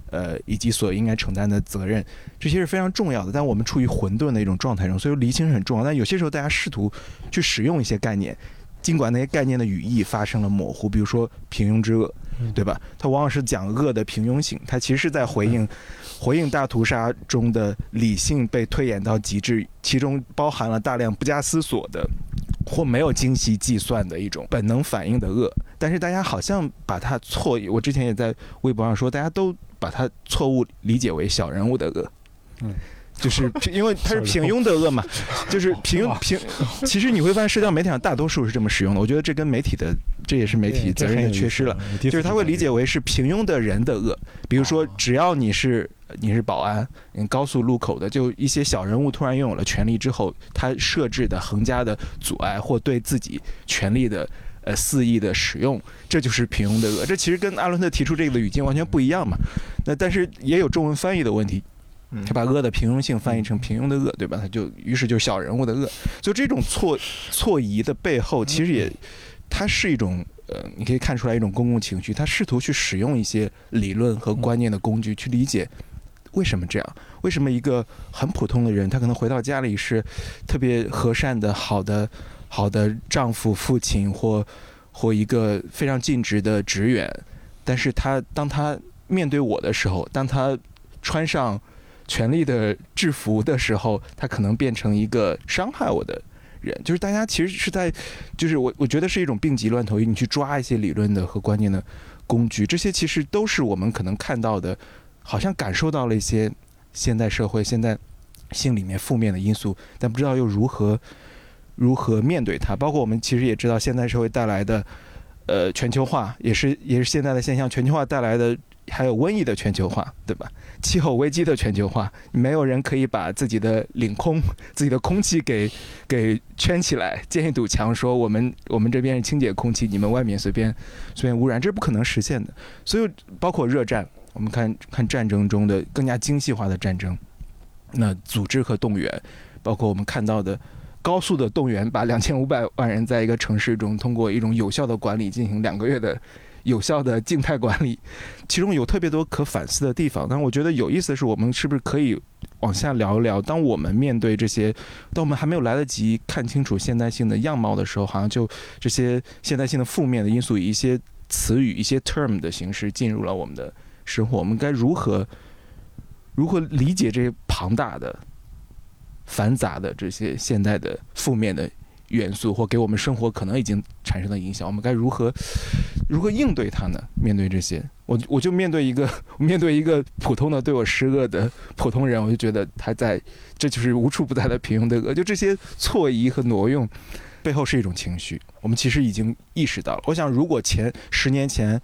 以及所应该承担的责任，这些是非常重要的。但我们处于混沌的一种状态中，所以厘清是很重要。但有些时候大家试图去使用一些概念，尽管那些概念的语义发生了模糊，比如说平庸之恶，对吧？它往往是讲恶的平庸性，它其实是在回应大屠杀中的理性被推演到极致，其中包含了大量不加思索的或没有精细计算的一种本能反应的恶。但是大家好像把它我之前也在微博上说，大家都把它错误理解为小人物的恶。就是因为它是平庸的恶嘛，就是平，其实你会发现社交媒体上大多数是这么使用的。我觉得这跟媒体的，这也是媒体责任的缺失了，就是他会理解为是平庸的人的恶。比如说，只要你是保安，高速路口的，就一些小人物突然拥有了权力之后，他设置的横加的阻碍或对自己权力的肆意的使用，这就是平庸的恶。这其实跟阿伦特提出这个的语境完全不一样嘛。但是也有中文翻译的问题。他把恶的平庸性翻译成平庸的恶，对吧？他于是就小人物的恶。所以这种错移的背后，其实它是一种你可以看出来一种公共情绪。他试图去使用一些理论和观念的工具去理解为什么这样，为什么一个很普通的人，他可能回到家里是特别和善的、好的丈夫、父亲或一个非常尽职的职员，但是当他面对我的时候，当他穿上权力的制服的时候，他可能变成一个伤害我的人。就是大家其实是在，就是我觉得是一种病急乱投医，你去抓一些理论的和观念的工具，这些其实都是我们可能看到的，好像感受到了一些现代社会现在性里面负面的因素，但不知道又如何面对它。包括我们其实也知道现代社会带来的全球化，也是现在的现象，全球化带来的还有瘟疫的全球化，对吧？气候危机的全球化，没有人可以把自己的领空、自己的空气给圈起来，建一堵墙，说我们这边是清洁空气，你们外面随便污染，这是不可能实现的。所以包括热战，我们看战争中的更加精细化的战争，那组织和动员，包括我们看到的高速的动员，把2500万人在一个城市中通过一种有效的管理进行2个月的有效的静态管理，其中有特别多可反思的地方。但我觉得有意思的是，我们是不是可以往下聊一聊，当我们面对这些，当我们还没有来得及看清楚现代性的样貌的时候，好像就这些现代性的负面的因素以一些词语、一些 term 的形式进入了我们的生活。我们该如何理解这些庞大的繁杂的这些现代的负面的元素，或给我们生活可能已经产生的影响，我们该如何应对它呢？面对这些，我就面对一个普通的对我施恶的普通人，我就觉得这就是无处不在的平庸的恶。就这些错移和挪用背后是一种情绪，我们其实已经意识到了。我想，如果10年前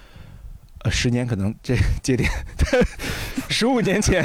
，10年可能这节点，15年前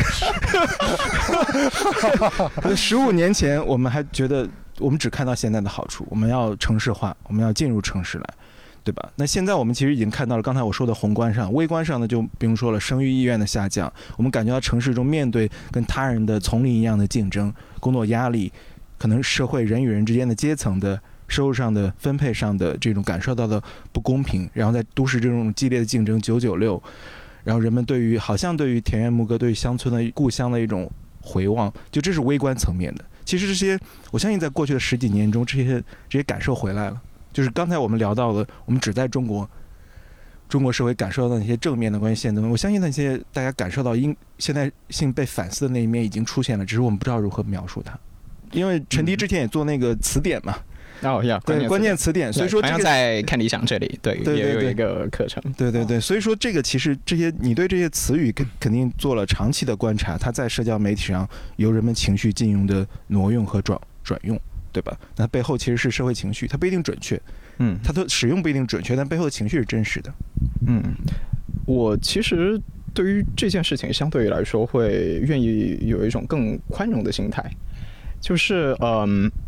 ，15年前我们还觉得我们只看到现在的好处，我们要城市化，我们要进入城市来，对吧？那现在我们其实已经看到了刚才我说的宏观上，微观上呢就不用说了，生育意愿的下降，我们感觉到城市中面对跟他人的丛林一样的竞争，工作压力，可能社会人与人之间的阶层的收入上的分配上的这种感受到的不公平，然后在都市这种激烈的竞争996，然后人们好像对于田园牧歌、对于乡村的故乡的一种回望，就这是微观层面的。其实这些，我相信在过去的10几年中，这些感受回来了。就是刚才我们聊到了，我们只在中国社会感受到那些正面的关于现代，我相信那些大家感受到现代性被反思的那一面已经出现了，只是我们不知道如何描述它。因为陈迪之前也做那个词典嘛。对，关键词典，所以说好像在看理想这里，对，也有一个课程， 对，所以说这个其实你对这些词语肯定做了长期的观察，它在社交媒体上由人们情绪禁用的挪用和转用，对吧？那背后其实是社会情绪，它不一定准确，它的使用不一定准确，但背后的情绪是真实的。 我其实对于这件事情相对于来说会愿意有一种更宽容的心态，就是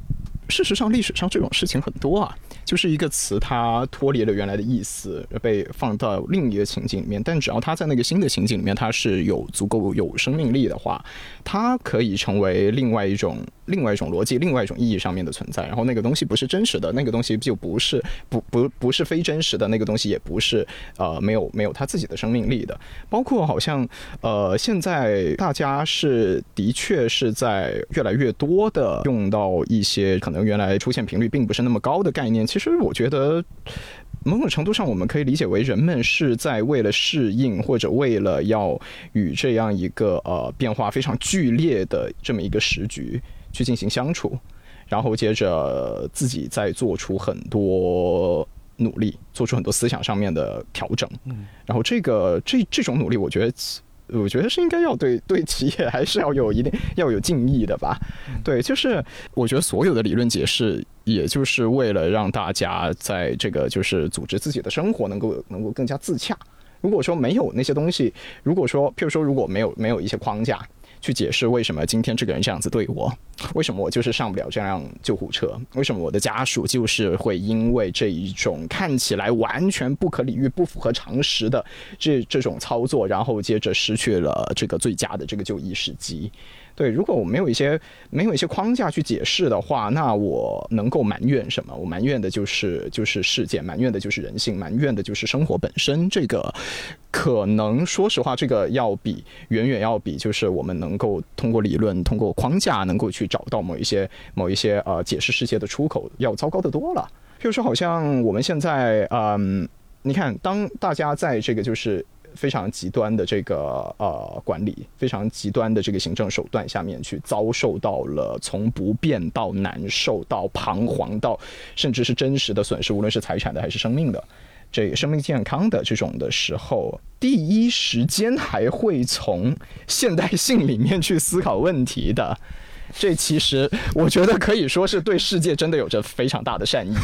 事实上历史上这种事情很多啊，就是一个词它脱离了原来的意思，被放到另一个情境里面，但只要它在那个新的情境里面它是有足够有生命力的话，它可以成为另外一种逻辑，另外一种意义上面的存在。然后那个东西不是真实的，那个东西就不是非真实的，那个东西也不是没有它自己的生命力的。包括好像现在大家的确是在越来越多的用到一些可能原来出现频率并不是那么高的概念。其实我觉得某种程度上我们可以理解为人们是在为了适应或者为了要与这样一个变化非常剧烈的这么一个时局去进行相处，然后接着自己再做出很多努力，做出很多思想上面的调整。然后这种努力我觉得是应该要对企业还是要有敬意的吧。对，就是我觉得所有的理论解释也就是为了让大家在这个就是组织自己的生活能够更加自洽。如果说没有那些东西，譬如说如果没有一些框架去解释为什么今天这个人这样子对我，为什么我就是上不了这辆救护车，为什么我的家属就是会因为这一种看起来完全不可理喻、不符合常识的这种操作，然后接着失去了这个最佳的这个就医时机。对，如果我没有一些框架去解释的话，那我能够埋怨什么？我埋怨的就是事件，埋怨的就是人性，埋怨的就是生活本身。这个可能说实话，这个远远要比就是我们能够通过理论、通过框架能够去找到某一些解释世界的出口要糟糕的多了。譬如说，好像我们现在你看，当大家在这个就是非常极端的这个管理，非常极端的这个行政手段下面去遭受到了从不便到难受到彷徨到甚至是真实的损失，无论是财产的还是生命的，这个生命健康的这种的时候，第一时间还会从现代性里面去思考问题的。这其实我觉得可以说是对世界真的有着非常大的善意。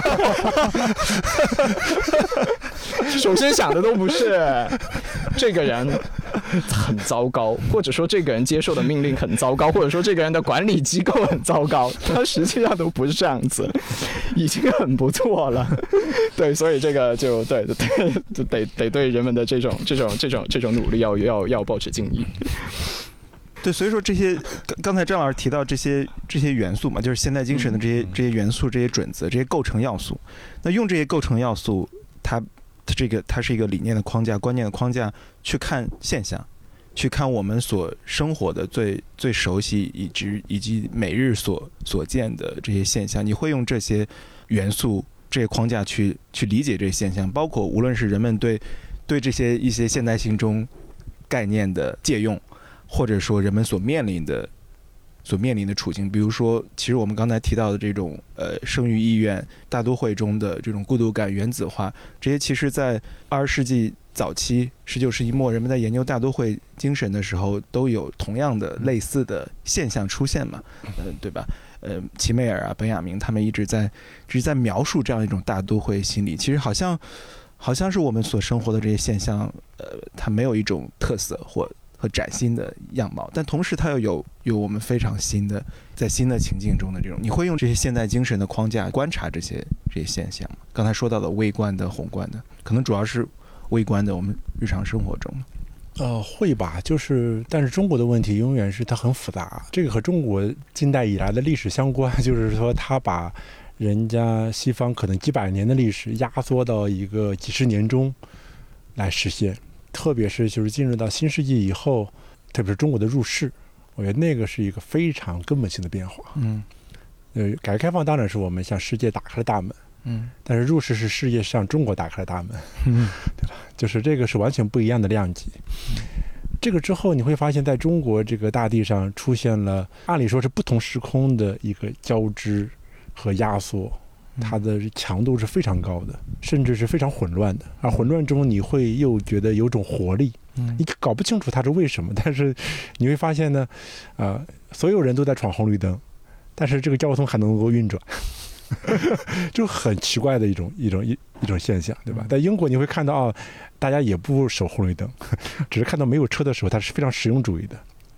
首先想的都不是这个人很糟糕，或者说这个人接受的命令很糟糕，或者说这个人的管理机构很糟糕，他实际上都不是这样子，已经很不错了。对，所以这个就得对人们的这种努力要保持敬意。 对，所以说这些刚才张老师提到这些元素嘛，就是现代精神的这些元素、这些准则、这些构成要素。那用这些构成要素，它是一个理念的框架、观念的框架去看现象，去看我们所生活的最熟悉以及每日所见的这些现象。你会用这些元素、这些框架去理解这些现象，包括无论是人们对这些一些现代性中概念的借用。或者说人们所面临的处境，比如说，其实我们刚才提到的这种生育意愿、大都会中的这种孤独感、原子化，这些其实在20世纪早期、19世纪末，人们在研究大都会精神的时候，都有同样的类似的现象出现嘛，对吧？齐美尔啊、本雅明他们一直在描述这样一种大都会心理，其实好像是我们所生活的这些现象，它没有一种特色和崭新的样貌，但同时它又有我们非常在新的情境中的这种，你会用这些现代精神的框架观察这些现象吗？刚才说到的微观的、宏观的，可能主要是微观的，我们日常生活中。 会吧，但是中国的问题永远是它很复杂，这个和中国近代以来的历史相关，就是说它把人家西方可能几百年的历史压缩到一个几十年中来实现。特别是就是进入到新世纪以后，特别是中国的入世，我觉得那个是一个非常根本性的变化。改革开放当然是我们向世界打开了大门，但是入世是世界向中国打开了大门，对吧？就是这个是完全不一样的量级。这个之后你会发现在中国这个大地上出现了按理说是不同时空的一个交织和压缩，它的强度是非常高的，甚至是非常混乱的，而混乱中你会又觉得有种活力，你搞不清楚它是为什么，但是你会发现呢，所有人都在闯红绿灯，但是这个交通还能够运转，就很奇怪的一种现象，对吧？在英国你会看到大家也不守红绿灯，只是看到没有车的时候，它是非常实用主义的。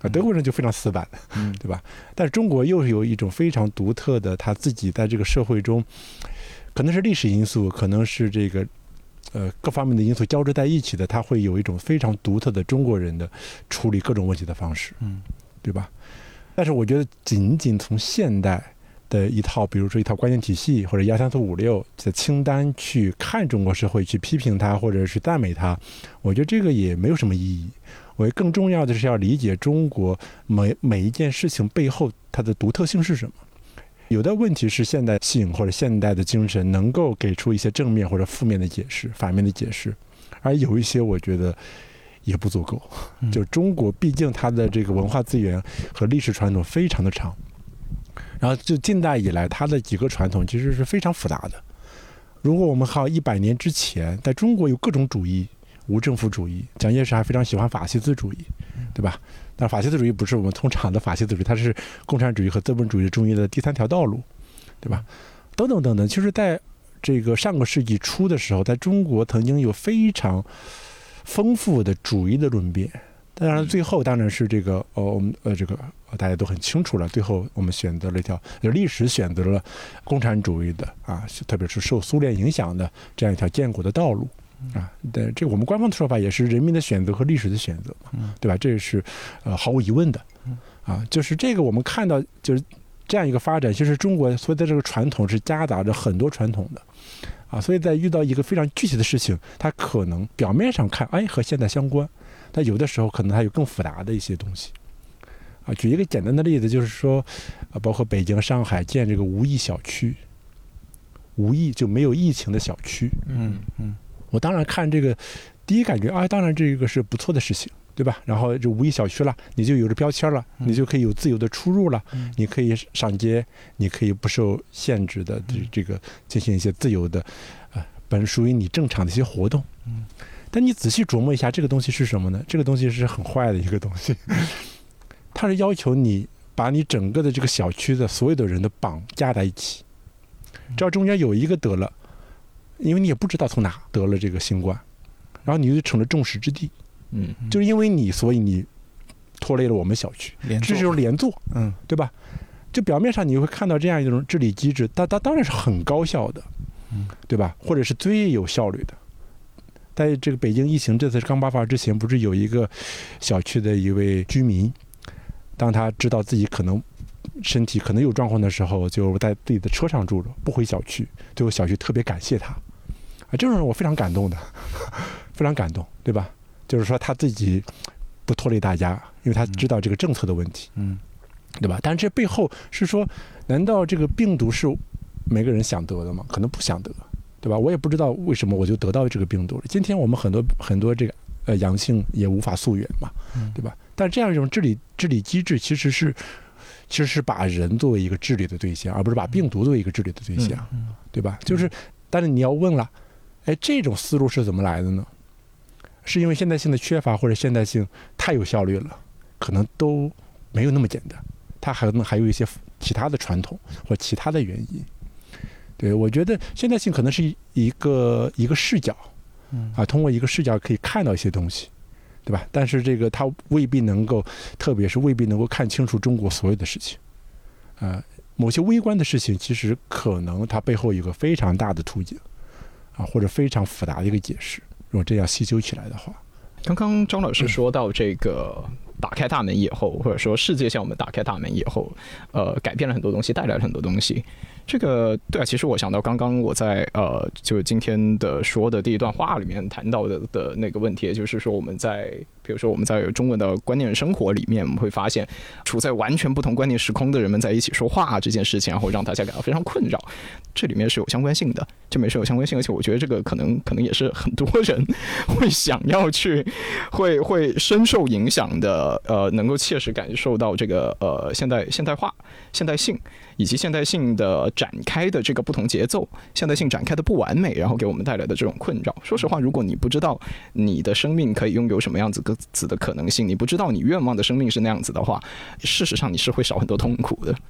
德国人就非常死板，对吧？但是中国又有一种非常独特的，他自己在这个社会中，可能是历史因素，可能是这个各方面的因素交织在一起的，他会有一种非常独特的中国人的处理各种问题的方式，对吧？但是我觉得仅仅从现代的一套，比如说一套观念体系或者1、2、4、5、6的清单去看中国社会，去批评它或者是赞美它，我觉得这个也没有什么意义。我觉得更重要的是要理解中国每一件事情背后它的独特性是什么。有的问题是现代性或者现代的精神能够给出一些正面或者负面的解释、反面的解释，而有一些我觉得也不足够。就中国毕竟它的这个文化资源和历史传统非常的长，然后就近代以来它的几个传统其实是非常复杂的。如果我们靠100年之前，在中国有各种主义，无政府主义，蒋介石还非常喜欢法西斯主义，对吧？但法西斯主义不是我们通常的法西斯主义，它是共产主义和资本主义中间的第3条道路，对吧？等等等等，就是在这个上个世纪初的时候，在中国曾经有非常丰富的主义的论辩。当然，最后当然是这个大家都很清楚了。最后我们选择了一条，历史选择了共产主义的特别是受苏联影响的这样一条建国的道路。这个我们官方的说法也是人民的选择和历史的选择嘛，对吧？这是毫无疑问的就是这个我们看到就是这样一个发展，其实中国所有的这个传统是夹杂着很多传统的所以在遇到一个非常具体的事情，它可能表面上看和现在相关，但有的时候可能还有更复杂的一些东西举一个简单的例子，就是说包括北京、上海建这个无疫小区，无疫就没有疫情的小区，我当然看这个第一感觉当然这个是不错的事情，对吧？然后就无疫小区了，你就有着标签了，你就可以有自由的出入了，你可以上街，你可以不受限制的这个进行一些自由的本属于你正常的一些活动。但你仔细琢磨一下，这个东西是什么呢？这个东西是很坏的一个东西，它是要求你把你整个的这个小区的所有的人都绑架在一起，只要中间有一个得了，因为你也不知道从哪得了这个新冠，然后你就成了众矢之的。就是因为你，所以你拖累了我们小区，这就是连坐，对吧？就表面上你会看到这样一种治理机制，它当然是很高效的，对吧？或者是最有效率的。在这个北京疫情这次刚爆发之前，不是有一个小区的一位居民，当他知道自己可能身体可能有状况的时候，就在自己的车上住着，不回小区。最后小区特别感谢他这种人我非常感动的，非常感动，对吧？就是说他自己不拖累大家，因为他知道这个政策的问题，对吧？但是这背后是说，难道这个病毒是每个人想得的吗？可能不想得，对吧？我也不知道为什么我就得到这个病毒了。今天我们很多这个阳性也无法溯源嘛，对吧？但这样一种治理机制其实是把人作为一个治理的对象，而不是把病毒作为一个治理的对象，对吧？就是，但是你要问了，这种思路是怎么来的呢？是因为现代性的缺乏，或者现代性太有效率了，可能都没有那么简单，它可能还有一些其他的传统或其他的原因。对，我觉得现代性可能是一个视角，通过一个视角可以看到一些东西，对吧？但是这个它未必能够，特别是未必能够看清楚中国所有的事情，某些微观的事情，其实可能它背后有个非常大的图景，或者非常复杂的一个解释。如果这样细究起来的话， 刚刚张老师说到这个打开大门以后，或者说世界向我们打开大门以后，改变了很多东西，带来了很多东西。这个对啊，其实我想到刚刚我在就今天的说的第一段话里面谈到的那个问题，也就是说比如说我们在中文的观念生活里面，我们会发现处在完全不同观念时空的人们在一起说话这件事情，然后让大家感到非常困扰。这里面是有相关性的，这里面是有相关性，而且我觉得这个可能也是很多人会想要去会深受影响的，能够切实感受到这个现代化、现代性以及现代性的展开的这个不同节奏，现代性展开的不完美，然后给我们带来的这种困扰。说实话，如果你不知道你的生命可以拥有什么样子的可能性，你不知道你愿望的生命是那样子的话，事实上你是会少很多痛苦的。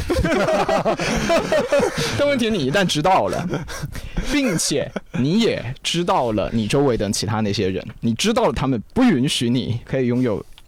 但问题你一旦知道了，并且你也知道了你周围的其他那些人，你知道了他们不允许你可以拥有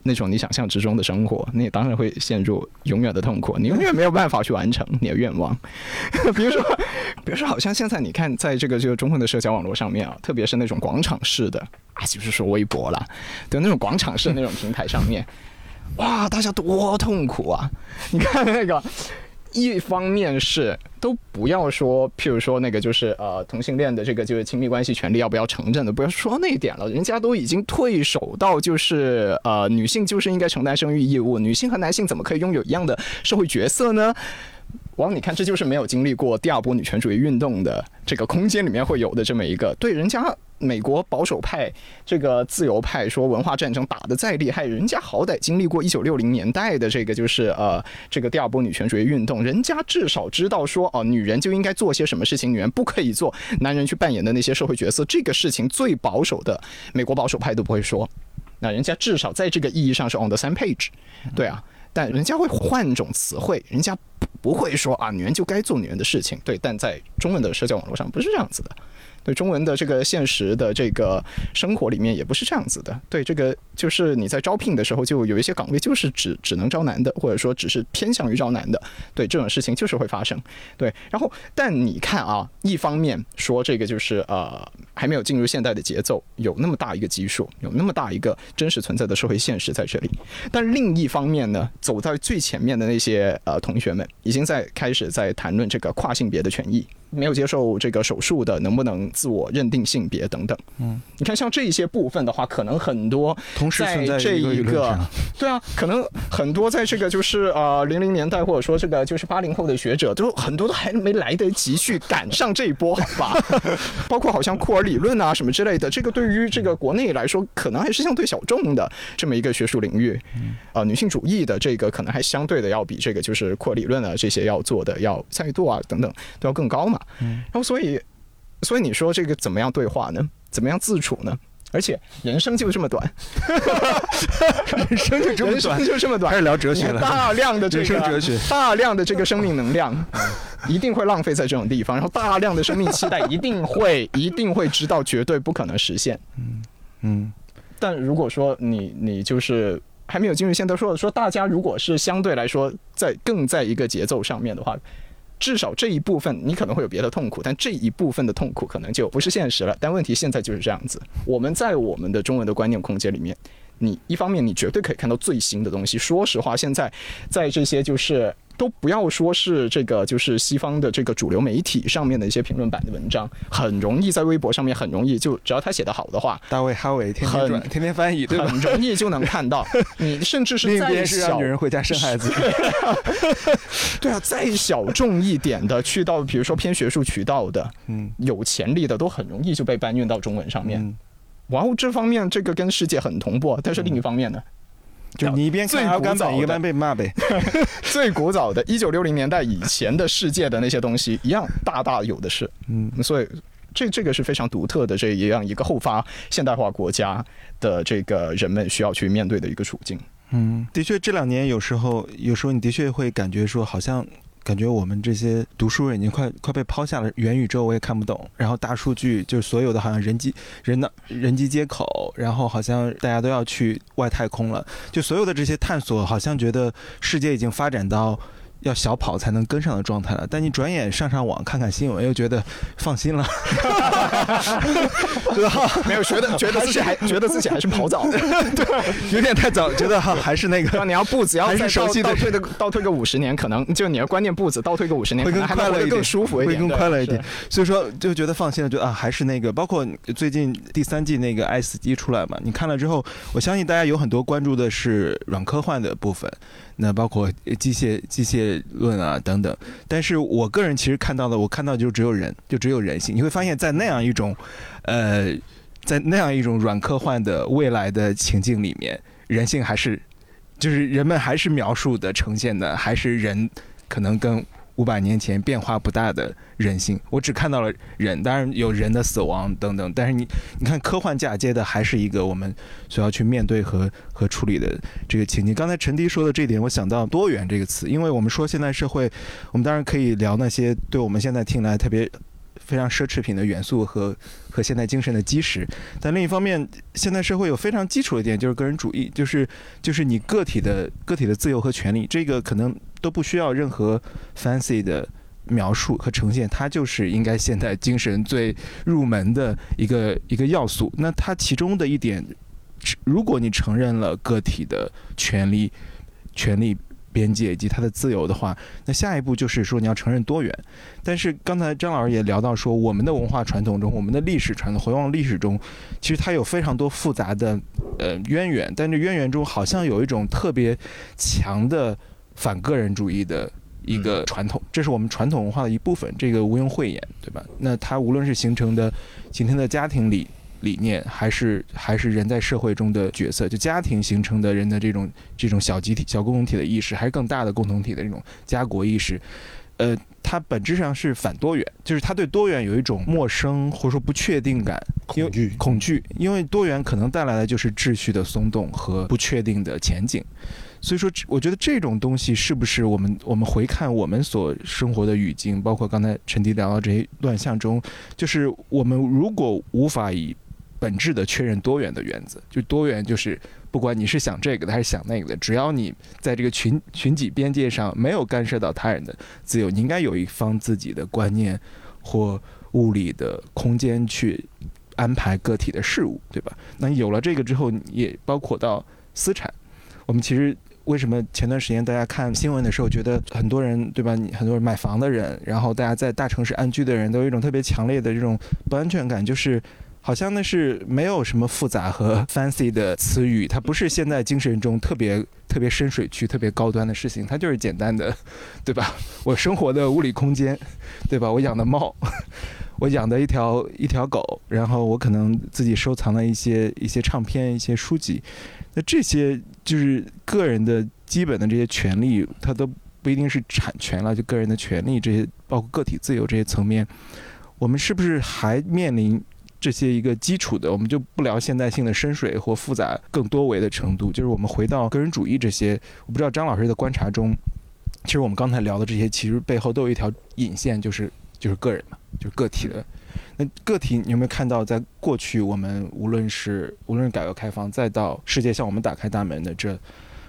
那种你想象之中的生活，你当然会陷入永远的痛苦，你永远没有办法去完成你的愿望。比如说，好像现在你看，在这个中文的社交网络上面啊，特别是那种广场式的啊，就是说微博啦，对，那种广场式的那种平台上面，哇，大家多痛苦啊！你看那个。一方面是都不要说，譬如说那个就是同性恋的这个就是亲密关系权利要不要承认的，不要说那一点了，人家都已经退守到就是女性就是应该承担生育义务，女性和男性怎么可以拥有一样的社会角色呢？你看，这就是没有经历过第二波女权主义运动的这个空间里面会有的这么一个，对人家美国保守派这个自由派说文化战争打得再厉害，人家好歹经历过1960年代的这个就是这个第二波女权主义运动，人家至少知道说女人就应该做些什么事情，女人不可以做男人去扮演的那些社会角色，这个事情最保守的美国保守派都不会说，那人家至少在这个意义上是 on the same page， 对啊。但人家会换种词汇，人家不会说女人就该做女人的事情，对。但在中文的社交网络上不是这样子的，对，中文的这个现实的这个生活里面也不是这样子的，对，这个就是你在招聘的时候就有一些岗位就是只能招男的，或者说只是偏向于招男的，对，这种事情就是会发生，对。然后但你看一方面说这个就是还没有进入现代的节奏，有那么大一个基数，有那么大一个真实存在的社会现实在这里，但另一方面呢，走在最前面的那些同学们已经开始在谈论这个跨性别的权益，没有接受这个手术的能不能自我认定性别等等。你看像这一些部分的话，可能很多在这一个对啊，可能很多在这个就是00年代或者说这个就是80后的学者，都很多都还没来得及去赶上这一波，好吧？包括好像库尔理论啊什么之类的，这个对于这个国内来说可能还是相对小众的这么一个学术领域。女性主义的这个可能还相对的要比这个就是库尔理论啊这些要做的要参与度啊等等都要更高嘛。然后所以你说这个怎么样对话呢？怎么样自处呢？而且人生就这么短， 人生就这么短， 开始聊哲学了。 大量的人生哲学， 大量的这个生命能量，一定会浪费在这种地方。然后大量的生命期待，一定会知道绝对不可能实现。但如果说你就是还没有进入现代，说大家如果是相对来说更在一个节奏上面的话。至少这一部分你可能会有别的痛苦，但这一部分的痛苦可能就不是现实了。但问题现在就是这样子，我们在我们的中文的观念空间里面，你一方面你绝对可以看到最新的东西。说实话，现在在这些就是都不要说是这个就是西方的这个主流媒体上面的一些评论版的文章，很容易在微博上面很容易就只要他写得好的话， 大卫哈维天天翻译，对吧？ 很容易就能看到。你甚至是再小，让女人回家生孩子。 对啊，再小众一点的，去到比如说偏学术渠道的，有潜力的，都很容易就被搬运到中文上面。然后这方面这个跟世界很同步，但是另一方面呢？ 就你一边看阿甘版，一边被骂呗。 最古早的1960年代以前的世界的那些东西，一样大有的是。所以这个是非常独特的这样一个后发现代化国家的这个人们需要去面对的一个处境。 的确，这2年有时候你的确会感觉说，好像感觉我们这些读书人已经快被抛下了，元宇宙我也看不懂，然后大数据就是所有的好像人机接口，然后好像大家都要去外太空了，就所有的这些探索，好像觉得世界已经发展到要小跑才能跟上的状态了。但你转眼上网看看新闻，又觉得放心了， 没有觉得自己还是跑早的， 对，有点太早，觉得还是那个。 你要步子要再倒退个50年，可能就你的观念步子倒退个50年， 会更快乐一点， 更舒服一点， 会更快乐一点。所以说就觉得放心了，就还是那个。包括最近第3季那个《爱死机》出来嘛，你看了之后，我相信大家有很多关注的是软科幻的部分。那包括机械论啊等等，但是我个人其实看到就只有人性。你会发现在那样一种软科幻的未来的情境里面，人性还是就是人们还是描述的呈现的还是人可能跟500年前变化不大的人性。我只看到了人，当然有人的死亡等等，但是你看科幻嫁接的还是一个我们所要去面对和处理的这个情境。刚才陈迪说的这点，我想到多元这个词，因为我们说现在社会，我们当然可以聊那些对我们现在听来非常奢侈品的元素和现代精神的基石。但另一方面，现代社会有非常基础的一点就是个人主义，就是你个体的自由和权利，这个可能都不需要任何 fancy 的描述和呈现，它就是应该现代精神最入门的一个要素。那它其中的一点，如果你承认了个体的权利边界以及它的自由的话，那下一步就是说你要承认多元。但是刚才张老师也聊到说，我们的文化传统中，我们的历史传统回望历史中，其实它有非常多复杂的渊源，但这渊源中好像有一种特别强的反个人主义的一个传统，这是我们传统文化的一部分，这个毋庸讳言，对吧？那它无论是形成的家庭理念，还是人在社会中的角色，就家庭形成的人的这种小集体、小共同体的意识，还是更大的共同体的这种家国意识，它本质上是反多元，就是它对多元有一种陌生或者说不确定感、恐惧，因为多元可能带来的就是秩序的松动和不确定的前景。所以说，我觉得这种东西是不是我们回看我们所生活的语境，包括刚才陈迪聊到这些乱象中，就是我们如果无法以本质的确认多元的原则，就多元就是不管你是想这个的还是想那个的，只要你在这个群体边界上没有干涉到他人的自由，你应该有一方自己的观念或物理的空间去安排个体的事物，对吧？那有了这个之后，也包括到私产。我们其实为什么前段时间大家看新闻的时候，觉得很多人，对吧？很多人买房的人，然后大家在大城市安居的人都有一种特别强烈的这种不安全感，就是好像那是没有什么复杂和 fancy 的词语，它不是现代精神中特别深水区、特别高端的事情，它就是简单的，对吧？我生活的物理空间，对吧？我养的猫，我养的一条狗，然后我可能自己收藏了一些唱片、一些书籍，那这些就是个人的基本的这些权利，它都不一定是产权了，就个人的权利这些，包括个体自由这些层面，我们是不是还面临这些一个基础的，我们就不聊现代性的深水或复杂更多维的程度，就是我们回到个人主义这些，我不知道张老师的观察中，其实我们刚才聊的这些，其实背后都有一条引线，就是个人嘛，就是个体的。那个体你有没有看到，在过去我们无论是改革开放，再到世界向我们打开大门的这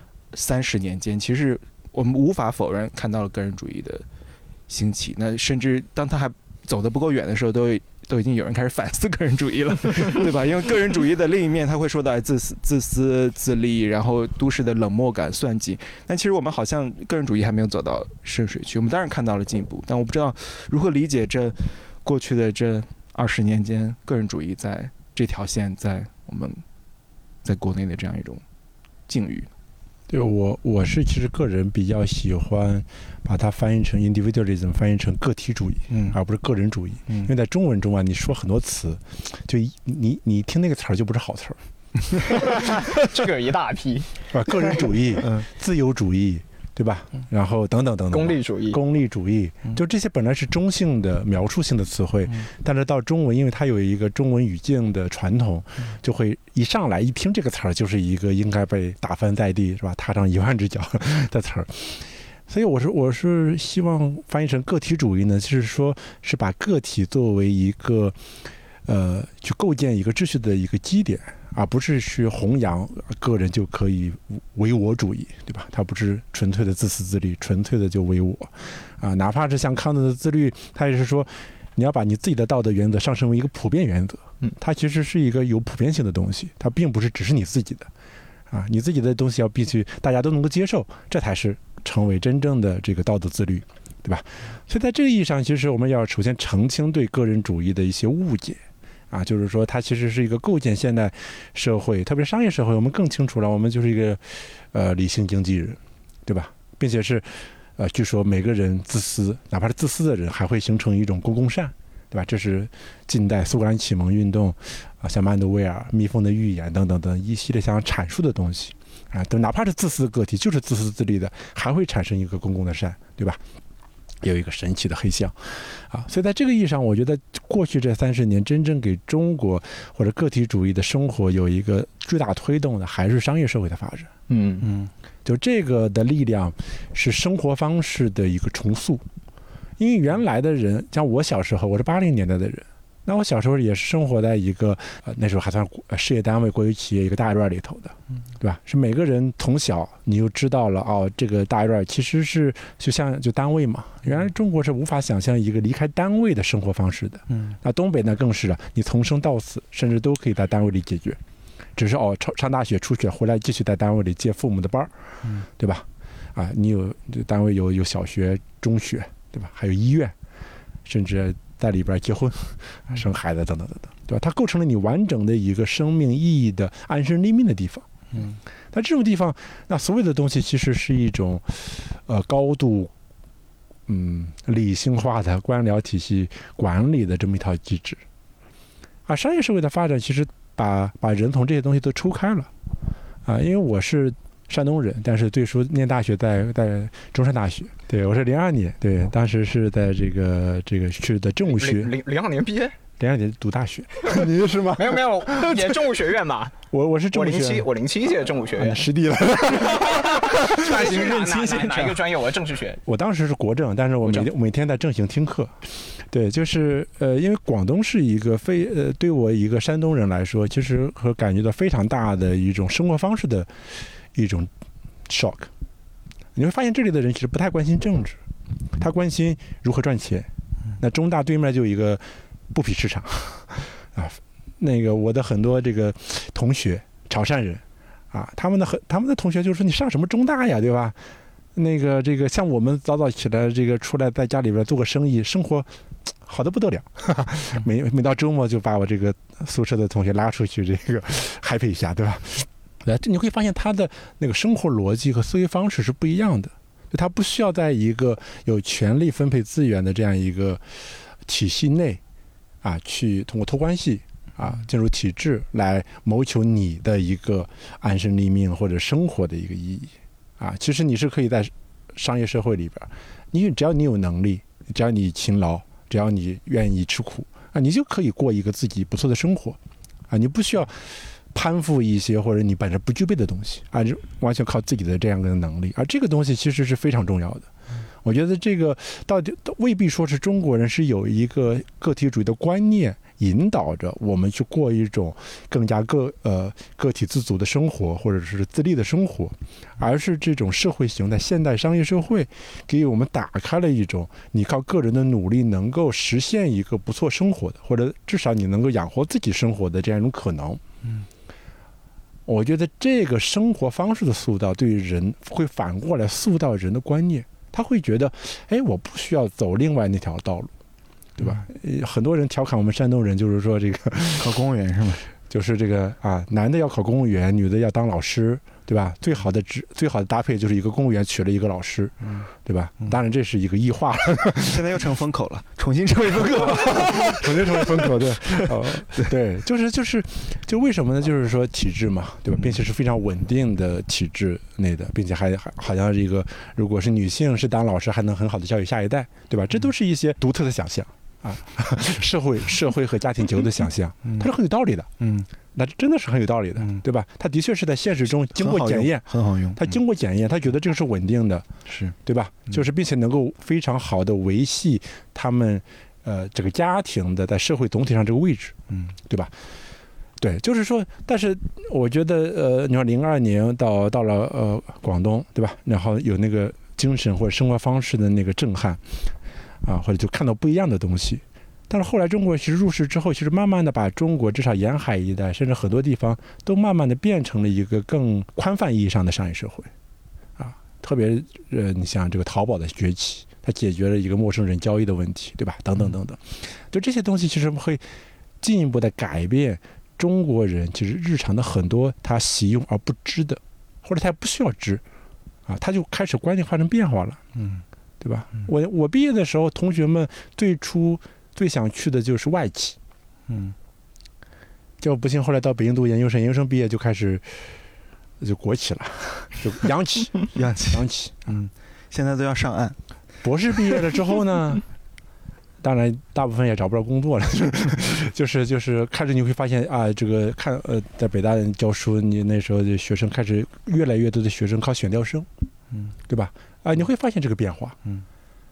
30年间，其实我们无法否认看到了个人主义的兴起。那甚至当它还走得不够远的时候，都已经有人开始反思个人主义了，对吧？因为个人主义的另一面，他会说到自私自利，然后都市的冷漠感、算计。但其实我们好像个人主义还没有走到深水区。我们当然看到了进步，但我不知道如何理解这过去的这20年间，个人主义在这条线，在我们在国内的这样一种境遇。 对，我是其实个人比较喜欢把它翻译成 individualism， 翻译成个体主义，而不是个人主义。因为在中文中啊，你说很多词，就你听那个词儿就不是好词儿。 这个一大批， 是吧？个人主义、自由主义，对吧？然后等等等等，功利主义，就这些本来是中性的描述性的词汇，但是到中文，因为它有一个中文语境的传统，就会一上来一听这个词儿，就是一个应该被打翻在地，是吧？踏上1万只脚的词儿。所以我是希望翻译成个体主义呢，就是说是把个体作为一个去构建一个秩序的一个基点，而不是去弘扬个人就可以唯我主义，对吧？它不是纯粹的自私自利，纯粹的就唯我啊。哪怕是像康德的自律，他也是说你要把你自己的道德原则上升为一个普遍原则，它其实是一个有普遍性的东西，它并不是只是你自己的啊，你自己的东西要必须大家都能够接受，这才是成为真正的这个道德自律，对吧？所以在这个意义上，其实我们要首先澄清对个人主义的一些误解啊，就是说它其实是一个构建现代社会，特别是商业社会，我们更清楚了，我们就是一个理性经纪人，对吧？并且是据说每个人自私，哪怕是自私的人，还会形成一种公共善，对吧？这是近代苏格兰启蒙运动啊，像曼德威尔、蜜蜂的预言等等等一系列想阐述的东西啊，都哪怕是自私的个体，就是自私自利的，还会产生一个公共的善，对吧？有一个神奇的黑象啊，所以在这个意义上，我觉得过去这30年真正给中国或者个体主义的生活有一个巨大推动的，还是商业社会的发展。就这个的力量是生活方式的一个重塑， 因为原来的人，像我小时候，我是80年代的人，那我小时候也是生活在一个那时候还算事业单位、国有企业一个大院里头的，对吧？是每个人从小你就知道了哦，这个大院其实是就单位嘛。原来中国是无法想象一个离开单位的生活方式的，那东北呢更是你从生到死，甚至都可以在单位里解决，只是上大学出去回来继续在单位里接父母的班，对吧？你有单位有小学、中学，对吧？还有医院，甚至在里边结婚、生孩子等等等等，对吧？它构成了你完整的一个生命意义的安身立命的地方。那这种地方，那所有的东西其实是一种高度理性化的官僚体系管理的这么一套机制。商业社会的发展其实把人从这些东西都抽开了。因为我是山东人，但是最初念大学在中山大学。对，我是02年，对，当时是在这个是的政务学。 02年毕业 02年读大学，你是吗？ 没有，也政务学院嘛。 我是政务学院， 我07届政务学院， 师弟了。 哪一个专业？我是政治学。 我当时是国政，但是我每天在正行听课。对，就是因为广东是一个对我一个山东人来说，其实会感觉到非常大的一种生活方式的一种 shock。你会发现这里的人其实不太关心政治，他关心如何赚钱。那中大对面就有一个布匹市场那个我的很多这个同学潮汕人他们的同学就说你上什么中大呀，对吧？那个这个像我们早起来这个出来在家里边做个生意，生活好的不得了。每到周末就把我这个宿舍的同学拉出去这个 happy 一下，对吧？你会发现他的那个生活逻辑和思维方式是不一样的，就他不需要在一个有权力分配资源的这样一个体系内去通过托关系进入体制来谋求你的一个安身立命或者生活的一个意义其实你是可以在商业社会里边，只要你有能力，只要你勤劳，只要你愿意吃苦你就可以过一个自己不错的生活你不需要攀附一些或者你本身不具备的东西就完全靠自己的这样的能力，而这个东西其实是非常重要的。我觉得这个到底未必说是中国人是有一个个体主义的观念引导着我们去过一种更加个体自主的生活或者是自立的生活，而是这种社会型的现代商业社会给我们打开了一种你靠个人的努力能够实现一个不错生活的，或者至少你能够养活自己生活的这样一种可能。我觉得这个生活方式的塑造对于人会反过来塑造人的观念，他会觉得我不需要走另外那条道路，对吧？很多人调侃我们山东人，就是说这个考公务员是吗？ 就是这个男的要考公务员，女的要当老师，对吧？最好的搭配就是一个公务员娶了一个老师，对吧？当然这是一个异化了， 现在又成风口了，重新成为风口， 重新成为风口，对，就为什么呢？就是说体制嘛，对吧？并且是非常稳定的体制内的，并且还好像这个如果是女性是当老师，还能很好的教育下一代，对吧？这都是一些独特的想象。社会和家庭结构的想象，它是很有道理的。那真的是很有道理的，对吧？它的确是在现实中经过检验， 很好用。 它经过检验，他觉得这个是稳定的， 是对吧？就是并且能够非常好的维系他们这个家庭的在社会总体上这个位置，对吧？对，就是说，但是我觉得你说02年到了广东，对吧？然后有那个精神或者生活方式的那个震撼。或者就看到不一样的东西，但是后来中国其实入世之后，其实慢慢的把中国至少沿海一带，甚至很多地方都慢慢的变成了一个更宽泛意义上的商业社会，特别你像这个淘宝的崛起，它解决了一个陌生人交易的问题，对吧？等等等等，就这些东西其实会进一步的改变中国人其实日常的很多他习用而不知的，或者他不需要知他就开始观念发生变化了，对吧？我毕业的时候，同学们最初最想去的就是外企，结果不幸后来到北京读研究生，研究生毕业就开始就国企了，就央企， 现在都要上岸。 博士毕业了之后呢，当然大部分也找不着工作了，就是开始你会发现这个在北大教书，你那时候的学生开始越来越多的学生靠选调生，对吧？你会发现这个变化，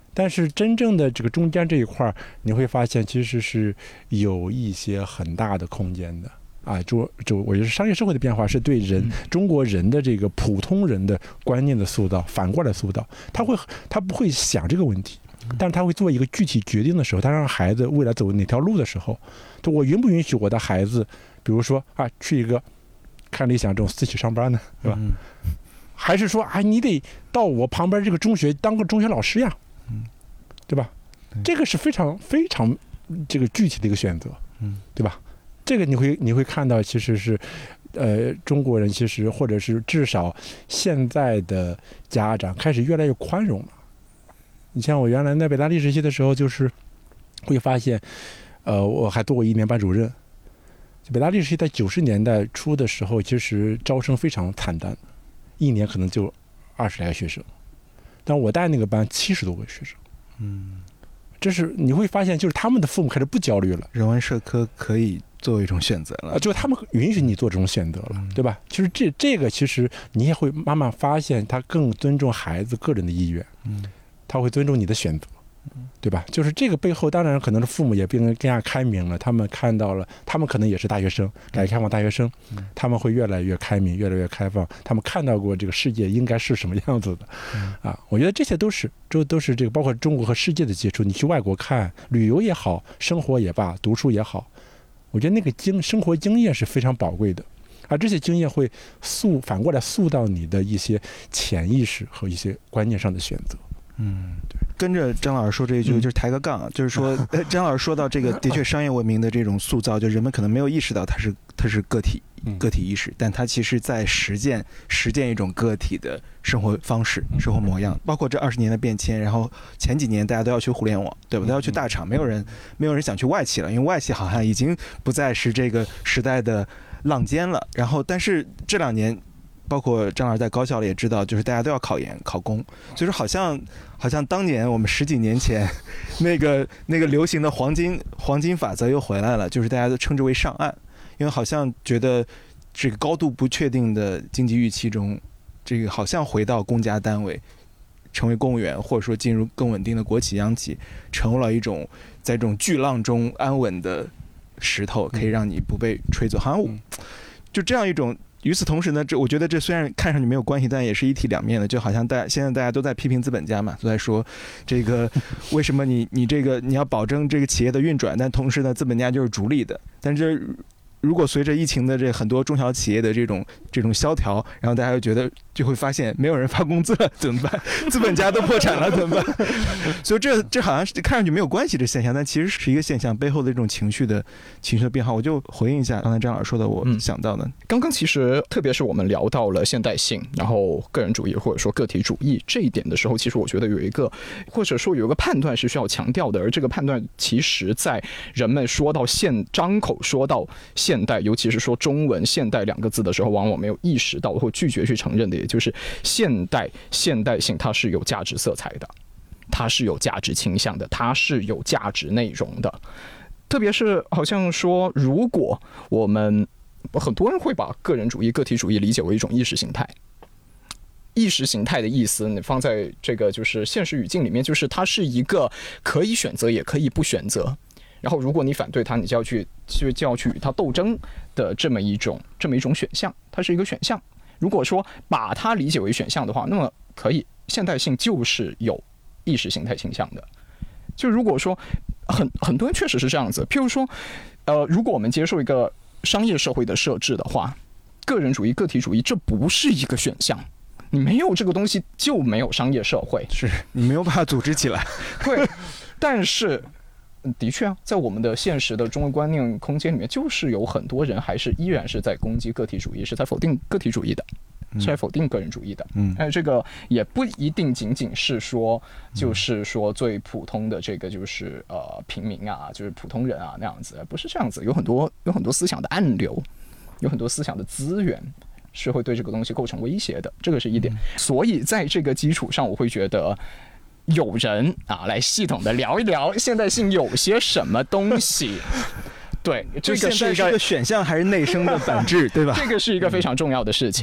但是真正的这个中间这一块，你会发现其实是有一些很大的空间的啊。我觉得商业社会的变化是对中国人的这个普通人的观念的塑造，反过来塑造。他不会想这个问题，但是他会做一个具体决定的时候，他让孩子未来走哪条路的时候，就我允不允许我的孩子，比如说啊，去一个看理想这种私企上班呢，对吧？还是说啊，你得到我旁边这个中学当个中学老师呀？对吧？这个是非常非常这个具体的一个选择，对吧？这个你会看到，其实是中国人其实或者是至少现在的家长开始越来越宽容了。你像我原来在北大历史系的时候，就是会发现，我还做过1年班主任。北大历史系在90年代初的时候，其实招生非常惨淡，1年可能就20来个学生。但我带那个班70多个学生，这是你会发现，就是他们的父母开始不焦虑了， 人文社科可以作为一种选择了， 就他们允许你做这种选择了，对吧？其实这个其实你也会慢慢发现，他更尊重孩子个人的意愿，他会尊重你的选择，对吧？就是这个背后，当然可能是父母也变得更加开明了，他们看到了，他们可能也是大学生，改革开放大学生，他们会越来越开明，越来越开放，他们看到过这个世界应该是什么样子的，啊，我觉得这些都是这个，包括中国和世界的接触，你去外国看，旅游也好，生活也罢，读书也好，我觉得那个生活经验是非常宝贵的，而这些经验会反过来塑到你的一些潜意识和一些观念上的选择。 对，跟着张老师说这一句，就是抬个杠，就是说，张老师说到这个，的确商业文明的这种塑造，就人们可能没有意识到它是个体意识，但它其实在实践一种个体的生活方式、生活模样，包括这20年的变迁。然后前几年大家都要去互联网，对吧？都要去大厂，没有人想去外企了，因为外企好像已经不再是这个时代的浪尖了。然后，但是这2年，包括张老师在高校里也知道，就是大家都要考研考公，所以说好像当年我们10几年前那个流行的黄金法则又回来了，就是大家都称之为上岸，因为好像觉得这个高度不确定的经济预期中，这个好像回到公家单位，成为公务员，或者说进入更稳定的国企央企，成为了一种在这种巨浪中安稳的石头，可以让你不被吹走。好像就这样一种。与此同时呢，我觉得这虽然看上去没有关系，但也是一体两面的。就好像现在大家都在批评资本家嘛，都在说这个为什么你这个你要保证这个企业的运转，但同时呢，资本家就是逐利的。但是如果随着疫情的这很多中小企业的这种萧条，然后大家就会发现没有人发工资了，怎么办？资本家都破产了，怎么办？所以这好像是看上去没有关系的现象，但其实是一个现象背后的这种情绪的变化。我就回应一下刚才张老师说的，我想到的。 刚刚其实特别是我们聊到了现代性，然后个人主义或者说个体主义这一点的时候，其实我觉得有一个判断是需要强调的，而这个判断其实在人们说到张口说到现代，尤其是说中文现代2个字的时候，往往没有意识到或拒绝去承认的，也就是现代性它是有价值色彩的，它是有价值倾向的，它是有价值内容的。特别是好像说，如果我们很多人会把个人主义、个体主义理解为一种意识形态。意识形态的意思，你放在这个就是现实语境里面，就是它是一个可以选择也可以不选择。然后，如果你反对它，你就要去与它斗争的这么一种选项，它是一个选项。如果说把它理解为选项的话，那么可以，现代性就是有意识形态倾向的。就如果说很多人确实是这样子，譬如说，如果我们接受一个商业社会的设置的话，个人主义、个体主义这不是一个选项。你没有这个东西，就没有商业社会， 是你没有办法组织起来。 对，但是。的确啊，在我们的现实的中国观念空间里面，就是有很多人依然是在攻击个体主义，是在否定个体主义的，是在否定个人主义的。这个也不一定仅仅是说，就是说最普通的这个就是平民啊，就是普通人啊那样子，不是这样子，有很多思想的暗流，有很多思想的资源。是会对这个东西构成威胁的，这个是一点。所以在这个基础上，我会觉得。有人来系统的聊一聊现代性有些什么东西。对，这个是一个选项还是内生的本质，对吧？ 这个是一个非常重要的事情。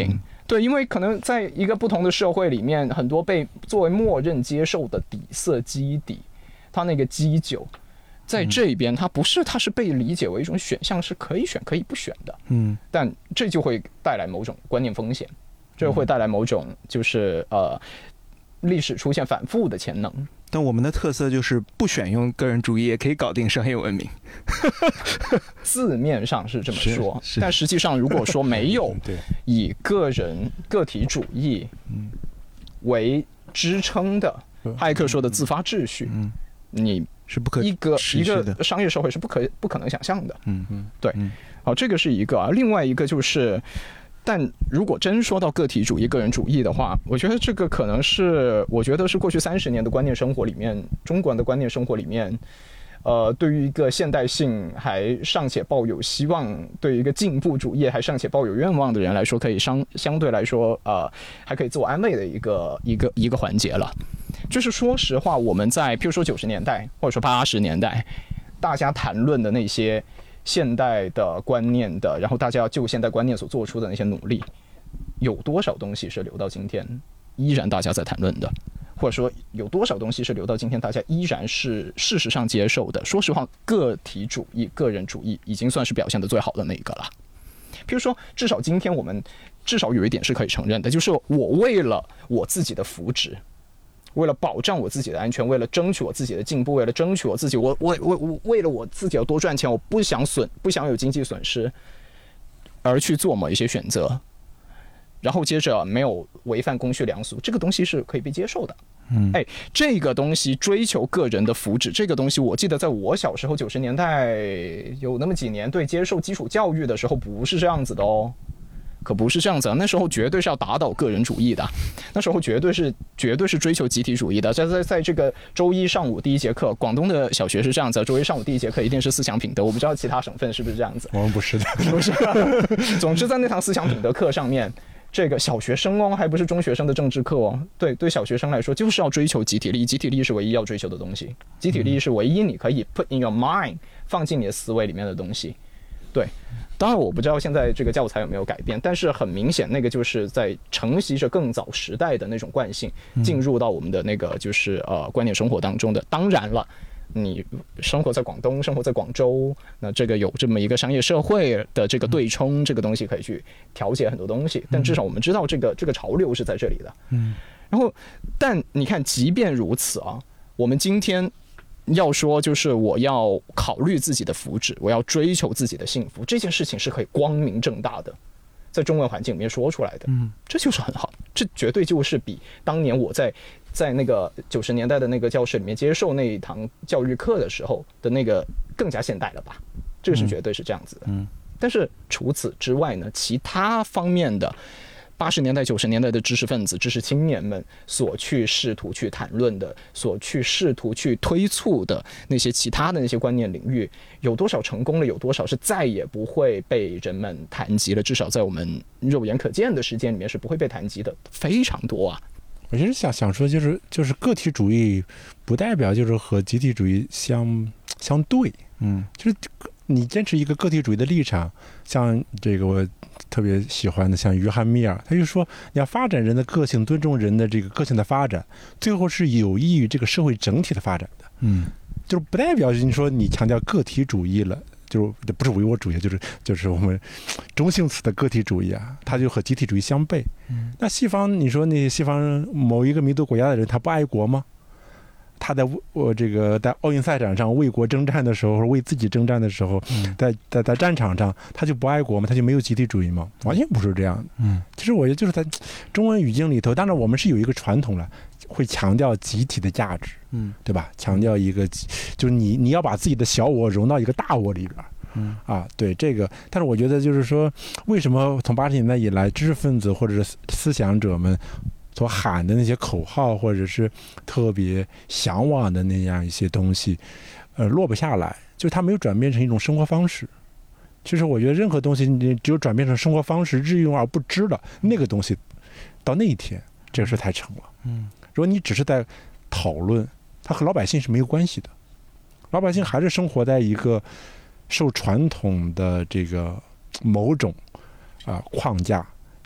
对，因为可能在一个不同的社会里面，很多被作为默认接受的底色基底，它那个基酒，在这边它是被理解为一种选项，是可以选可以不选的。但这就会带来某种观念风险，这会带来某种就是历史出现反复的潜能。 但我们的特色就是不选用个人主义也可以搞定商业文明。 字面上是这么说， 是但实际上如果说没有以个体主义为支撑的骇客说的自发秩序，你是不可一个持续的商业社会是不可能想象的。对，好，这个是一个啊，另外一个就是。但如果真说到个体主义、个人主义的话，我觉得这个可能是，我觉得是过去30年的观念生活里面，中国人的观念生活里面，对于一个现代性还尚且抱有希望，对于一个进步主义还尚且抱有愿望的人来说，可以相对来说，还可以自我安慰的一个环节了。就是说实话，我们在譬如说90年代或者说80年代，大家谈论的那些。现代的观念的，然后大家要就现代观念所做出的那些努力，有多少东西是留到今天依然大家在谈论的，或者说有多少东西是留到今天大家依然是事实上接受的？说实话，个体主义、个人主义已经算是表现得最好的那一个了。譬如说，至少今天我们至少有一点是可以承认的，就是我为了我自己的福祉。为了保障我自己的安全，为了争取我自己的进步，为了争取我自己，我为了我自己要多赚钱，我不想有经济损失，而去做某一些选择，然后接着没有违反公序良俗，这个东西是可以被接受的。这个东西追求个人的福祉，这个东西我记得在我小时候90年代有那么几年，对接受基础教育的时候不是这样子的哦。可不是这样子啊！那时候绝对是要打倒个人主义的，那时候绝对是追求集体主义的。在这个周一上午第一节课，广东的小学是这样子，周一上午第一节课一定是思想品德。我不知道其他省份是不是这样子。 我们不是的， 不是。总之，在那堂思想品德课上面，这个小学生哦，还不是中学生的政治课哦。对小学生来说，就是要追求集体利益，集体利益是唯一要追求的东西，集体利益是唯一你可以 put in your mind 放进你的思维里面的东西。对。当然我不知道现在这个教材有没有改变，但是很明显那个就是在承袭着更早时代的那种惯性进入到我们的那个就是观念生活当中的。当然了，你生活在广东，生活在广州，那这个有这么一个商业社会的这个对冲，这个东西可以去调节很多东西，但至少我们知道这个潮流是在这里的。然后但你看即便如此啊，我们今天要说就是我要考虑自己的福祉，我要追求自己的幸福，这件事情是可以光明正大的在中文环境里面说出来的。这就是很好，这绝对就是比当年我在那个90年代的那个教室里面接受那一堂教育课的时候的那个更加现代了吧，这个是绝对是这样子的。但是除此之外呢，其他方面的80年代、90年代的知识分子、知识青年们所去试图去谈论的、所去试图去推促的那些其他的那些观念领域，有多少成功了，有多少是再也不会被人们谈及了？至少在我们肉眼可见的时间里面是不会被谈及的，非常多啊。 我其实想说，就是个体主义不代表就是和集体主义相对，就是你坚持一个个体主义的立场，像这个我特别喜欢的，像约翰密尔，他就说你要发展人的个性，尊重人的这个个性的发展，最后是有益于这个社会整体的发展的。就是不代表你说你强调个体主义了，就是不是唯我主义，就是我们中性词的个体主义啊，它就和集体主义相悖。那西方，你说那些西方某一个民族国家的人，他不爱国吗？他在在奥运赛场上为国征战的时候，或者为自己征战的时候，在战场上，他就不爱国吗？他就没有集体主义吗？完全不是这样的。其实我觉得就是在中文语境里头，当然我们是有一个传统了，会强调集体的价值，对吧？强调一个，就是你要把自己的小我融到一个大我里边。对这个，但是我觉得就是说，为什么从80年代以来，知识分子或者是思想者们所喊的那些口号，或者是特别向往的那样一些东西，落不下来，就是它没有转变成一种生活方式。其实我觉得任何东西，你只有转变成生活方式，日用而不知了，那个东西到那一天，这个事才成了。如果你只是在讨论，它和老百姓是没有关系的。老百姓还是生活在一个受传统的这个某种框架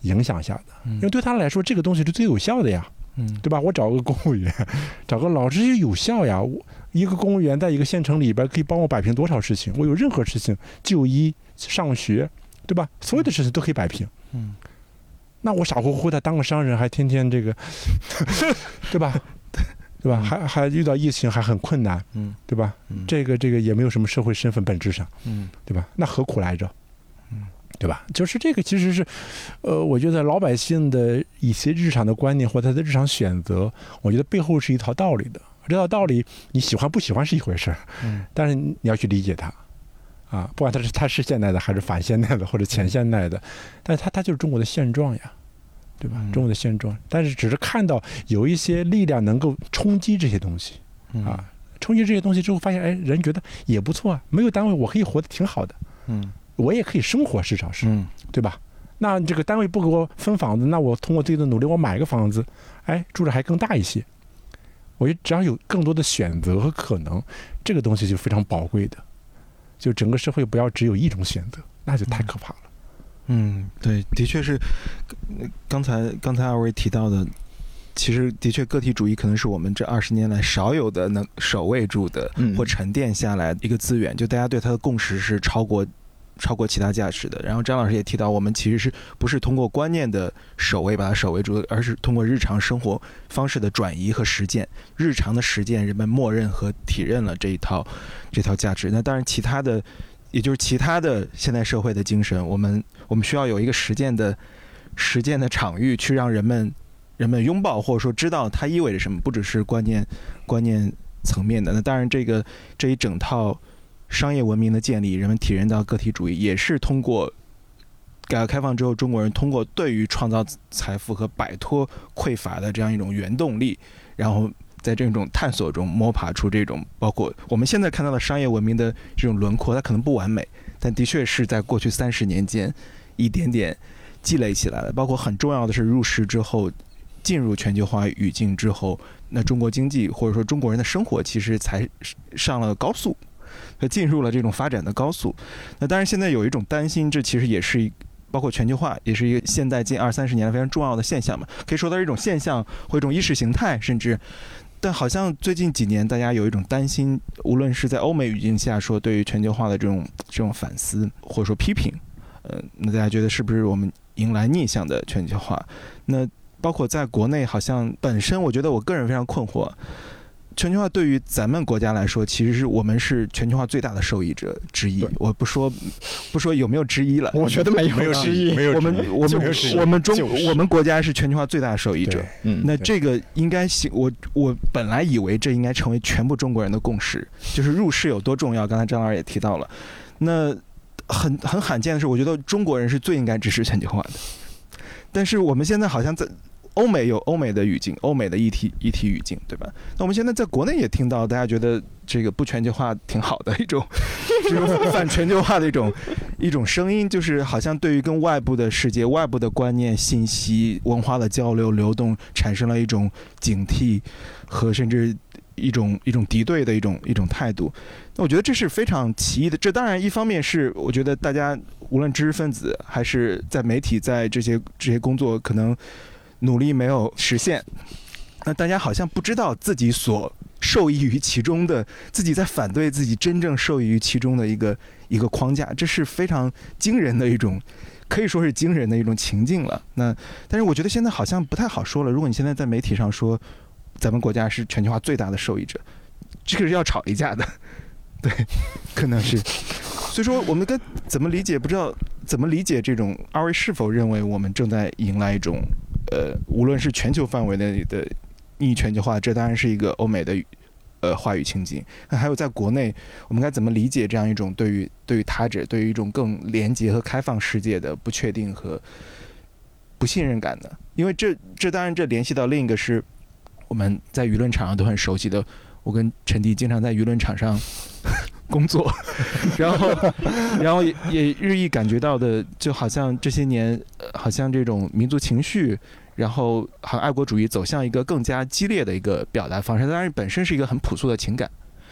影响下的，因为对他来说这个东西是最有效的呀，对吧？我找个公务员，找个老师就有效呀。一个公务员在一个县城里边可以帮我摆平多少事情？我有任何事情，就医、上学，对吧？所有的事情都可以摆平。那我傻乎乎的当个商人，还天天这个，对吧？对吧？还遇到疫情还很困难，对吧？这个也没有什么社会身份，本质上，对吧？那何苦来着？对吧？就是这个，其实是，我觉得老百姓的一些日常的观念或他的日常选择，我觉得背后是一套道理的。这套道理你喜欢不喜欢是一回事，但是你要去理解它，啊，不管它是现代的还是反现代的或者前现代的，但是它就是中国的现状呀，对吧？中国的现状，但是只是看到有一些力量能够冲击这些东西，啊，冲击这些东西之后，发现哎，人觉得也不错啊，没有单位我可以活得挺好的，我也可以生活，至少是，对吧？那这个单位不给我分房子，那我通过自己的努力，我买个房子，哎，住着还更大一些。我觉得只要有更多的选择和可能，这个东西就非常宝贵的。就整个社会不要只有一种选择，那就太可怕了。 对，的确是。刚才二位提到的，其实的确个体主义可能是我们这20年来少有的能守卫住的或沉淀下来一个资源，就大家对它的共识是超过其他价值的。然后张老师也提到，我们其实不是通过观念的守卫把它守卫住，而是通过日常生活方式的转移和实践，日常的实践，人们默认和体认了这套价值。那当然，其他的，也就是其他的现代社会的精神，我们需要有一个实践的场域，去让人们拥抱或者说知道它意味着什么，不只是观念层面的。那当然，这一整套商业文明的建立，人们体认到个体主义，也是通过改革开放之后，中国人通过对于创造财富和摆脱匮乏的这样一种原动力，然后在这种探索中摸爬出这种包括我们现在看到的商业文明的这种轮廓。它可能不完美，但的确是在过去30年间一点点积累起来的。包括很重要的是入世之后，进入全球化语境之后，那中国经济或者说中国人的生活其实才上了高速，进入了这种发展的高速。那当然现在有一种担心，这其实也是包括全球化也是一个现代近20-30年来非常重要的现象嘛，可以说它是一种现象或一种意识形态，甚至，但好像最近几年大家有一种担心，无论是在欧美语境下说对于全球化的这种反思或者说批评，那大家觉得是不是我们迎来逆向的全球化？那包括在国内，好像本身我觉得我个人非常困惑。全球化对于咱们国家来说，其实是我们是全球化最大的受益者之一。我不说有没有之一了， 我觉得没有之一。 我们国家是全球化最大的受益者。那这个应该我本来以为这应该成为全部中国人的共识，就是入世有多重要。刚才张老师也提到了，那很罕见的是，我觉得中国人是最应该支持全球化的。但是我们现在好像在欧美有欧美的语境，欧美的议题语境，对吧？那我们现在在国内也听到大家觉得这个不全球化挺好的一种反全球化的一种声音，就是好像对于跟外部的世界、外部的观念、信息、文化的交流流动产生了一种警惕和甚至一种敌对的一种态度。那我觉得这是非常奇异的。这当然一方面是我觉得大家无论知识分子还是在媒体，在这些工作可能努力没有实现，那大家好像不知道自己所受益于其中的，自己在反对自己真正受益于其中的一个框架，这是非常惊人的一种，可以说是惊人的一种情境了。那但是我觉得现在好像不太好说了。如果你现在在媒体上说咱们国家是全球化最大的受益者，这个是要吵一架的，对，可能是。所以说我们该怎么理解，不知道怎么理解这种。二位是否认为我们正在迎来一种无论是全球范围内的逆全球化，这当然是一个欧美的话语情境。那还有在国内，我们该怎么理解这样一种对于他者，对于一种更廉洁和开放世界的不确定和不信任感呢？因为这当然这联系到另一个是我们在舆论场上都很熟悉的，我跟陈迪经常在舆论场上工作，然后也日益感觉到的，就好像这些年，好像这种民族情绪，然后好像爱国主义走向一个更加激烈的一个表达方式。当然本身是一个很朴素的情感，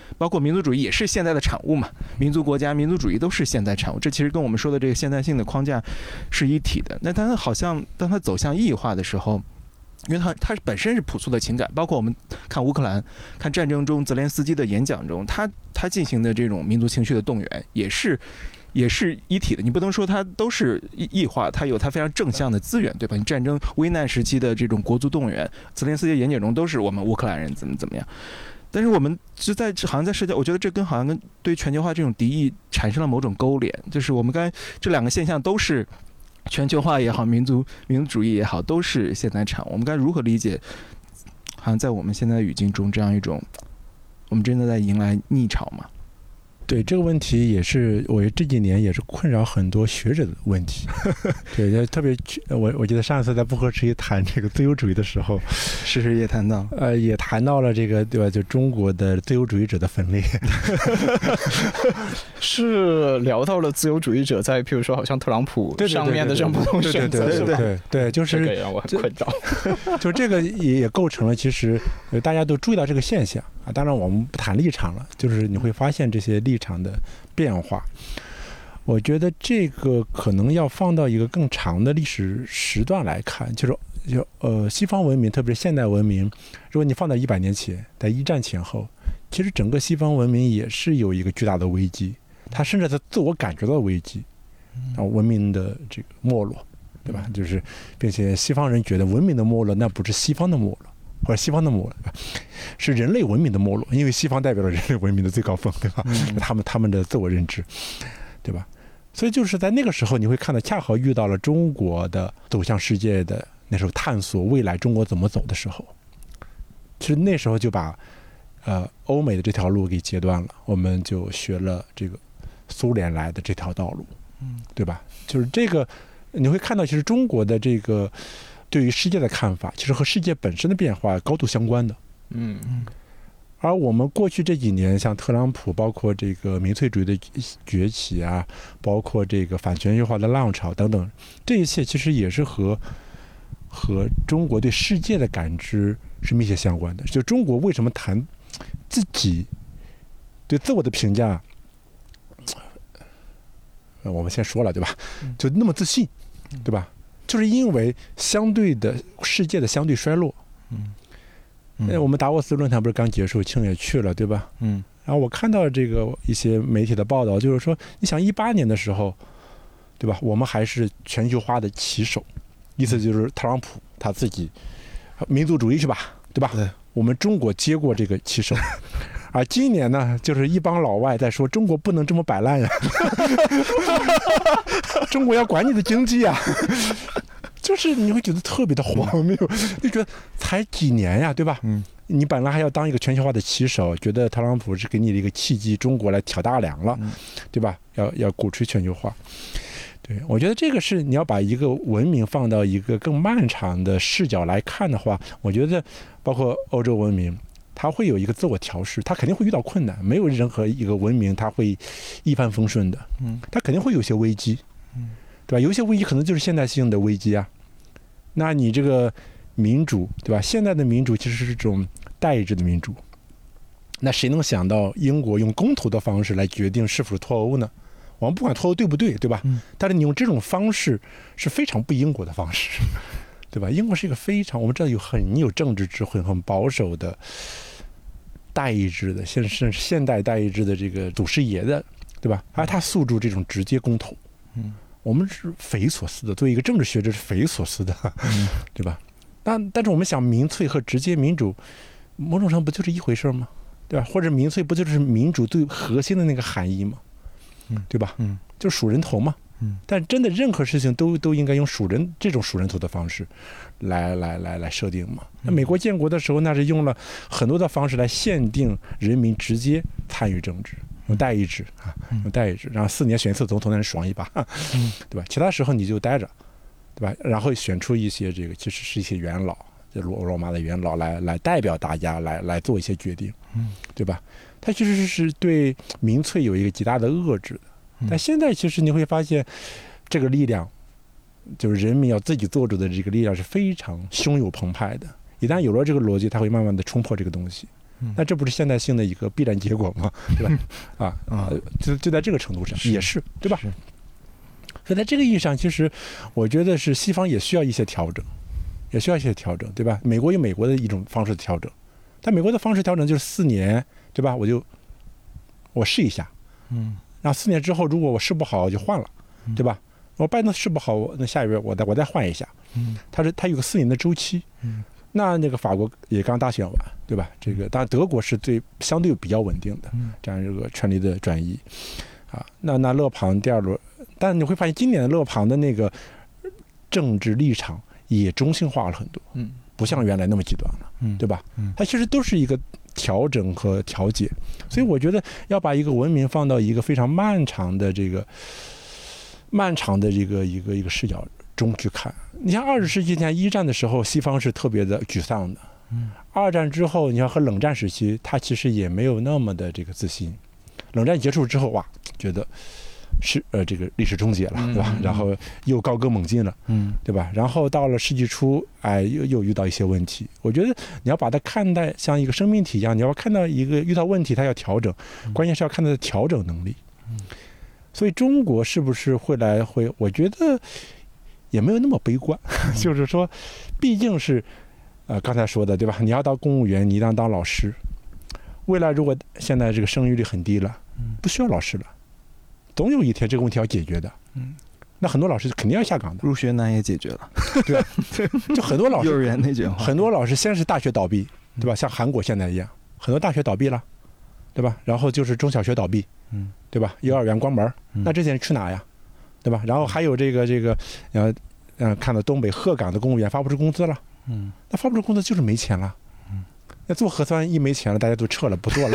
包括民族主义也是现代的产物嘛，民族国家、民族主义都是现代产物，这其实跟我们说的这个现代性的框架是一体的。那它好像当它走向异化的时候，因为它本身是朴素的情感，包括我们看乌克兰、看战争中泽连斯基的演讲中，他进行的这种民族情绪的动员也是一体的，你不能说它都是异化，它有它非常正向的资源，对吧？你战争危难时期的这种国族动员，泽连斯基演讲中都是我们乌克兰人怎么样。但是我们就好像在社交，我觉得这好像跟对全球化这种敌意产生了某种勾连，就是我们刚才这两个现象都是全球化也好，民族主义也好，都是现代产物。我们该如何理解？好像在我们现在的语境中，这样一种，我们真的在迎来逆潮吗？ 对这个问题也是，我这几年也是困扰很多学者的问题。对，特别我记得上一次在不合时宜谈这个自由主义的时候， 是也谈到， 也谈到了这个，对吧？就中国的自由主义者的分裂， 是聊到了自由主义者在，譬如说好像特朗普上面的这种不同选择，是吧？ 对，就是这个也让我很困扰。 就这个也构成了，其实大家都注意到这个现象啊。当然我们不谈立场了，就是你会发现这些立场的变化。我觉得这个可能要放到一个更长的历史时段来看，西方文明，特别是现代文明，如果你放到100年前，在一战前后，其实整个西方文明也是有一个巨大的危机，它甚至在自我感觉到危机，文明的这个没落，对吧？就是并且西方人觉得文明的没落，那不是西方的没落，或者西方的没落，是人类文明的没落，因为西方代表了人类文明的最高峰，对吧？他们的自我认知，对吧？所以就是在那个时候，你会看到恰好遇到了中国的走向世界的那时候探索未来中国怎么走的时候，其实那时候就把欧美的这条路给截断了，我们就学了这个苏联来的这条道路，对吧？就是这个你会看到，其实中国的这个对于世界的看法，其实和世界本身的变化高度相关的。而我们过去这几年，像特朗普，包括这个民粹主义的崛起啊，包括这个反全球化的浪潮等等，这一切其实也是和中国对世界的感知是密切相关的。就中国为什么谈自己对自我的评价，我们先说了，对吧？就那么自信，对吧？就是因为相对的世界的相对衰落。我们达沃斯论坛不是刚结束，庆也去了，对吧？然后我看到这个一些媒体的报道，就是说，你想18年的时候，对吧？我们还是全球化的旗手，意思就是特朗普他自己民族主义是吧？对吧？ 对， 我们中国接过这个旗手。而今年呢，就是一帮老外在说中国不能这么摆烂呀，中国要管你的经济呀。就是你会觉得特别的荒谬，就觉得才几年呀，对吧？你本来还要当一个全球化的旗手，觉得特朗普是给你的一个契机，中国来挑大梁了，对吧？要鼓吹全球化。对，我觉得这个是你要把一个文明放到一个更漫长的视角来看的话，我觉得包括欧洲文明，它会有一个自我调试，它肯定会遇到困难，没有任何一个文明它会一帆风顺的，它肯定会有些危机，对吧？有些危机可能就是现代性的危机啊。那你这个民主，对吧？现在的民主其实是这种代议制的民主。那谁能想到英国用公投的方式来决定是否脱欧呢？我们不管脱欧对不对，对吧？但是你用这种方式是非常不英国的方式，对吧？英国是一个非常，我们知道很有政治智慧、很保守的代议制的，现代代议制的这个祖师爷的，对吧？而他诉诸这种直接公投，我们是匪夷所思的，作为一个政治学者是匪夷所思的，对吧？但是我们想民粹和直接民主，某种上不就是一回事吗？对吧？或者民粹不就是民主最核心的那个含义吗？对吧？就是数人头嘛。但真的任何事情都应该用这种数人头的方式来设定嘛。那美国建国的时候，那是用了很多的方式来限定人民直接参与政治。用代议制啊，用代议制，然后4年选一次总统，那是爽一把，对吧？其他时候你就待着，对吧？然后选出一些这个其实是一些元老，就罗马的元老来代表大家来做一些决定，对吧？它其实是对民粹有一个极大的遏制的。但现在其实你会发现，这个力量就是人民要自己做主的这个力量是非常汹涌澎湃的。一旦有了这个逻辑，它会慢慢的冲破这个东西。 那这不是现代性的一个必然结果吗？对吧？就在这个程度上也是，对吧？所以在这个意义上，其实我觉得是西方也需要一些调整，对吧？美国有美国的一种方式的调整，但美国的方式调整就是4年，对吧？我试一下，然后4年之后，如果我试不好，我就换了，对吧？我拜登试不好，那下一位我再换一下，他有个4年的周期，那个法国也刚大选完，对吧？这个当然德国是相对比较稳定的，这样一个权力的转移，那勒庞第2轮，但你会发现今年的勒庞的那个政治立场也中性化了很多，不像原来那么极端了，对吧？它其实都是一个调整和调节，所以我觉得要把一个文明放到一个非常漫长的一个视角中去看。你像20世纪前1战的时候，西方是特别的沮丧的，2战之后，你看和冷战时期，他其实也没有那么的这个自信。冷战结束之后，哇，觉得是这个历史终结了，对吧？然后又高歌猛进了，对吧？然后到了世纪初，又遇到一些问题。我觉得你要把它看待像一个生命体一样，你要看到一个遇到问题，它要调整，关键是要看它的调整能力。所以中国是不是会，我觉得也没有那么悲观，就是说，毕竟是刚才说的，对吧？你要当公务员，你当老师，未来如果现在这个生育率很低了，不需要老师了，总有一天这个问题要解决的。那很多老师肯定要下岗的， 入学难也解决了， 对吧？就很多老师， 幼儿园那句话， 很多老师先是大学倒闭，对吧？像韩国现在一样，很多大学倒闭了，对吧？然后就是中小学倒闭，对吧？幼儿园关门，那这些人去哪呀？对吧？然后还有这个看到东北鹤岗的公务员发不出工资了，那发不出工资就是没钱了，那做核酸一没钱了，大家都撤了，不做了，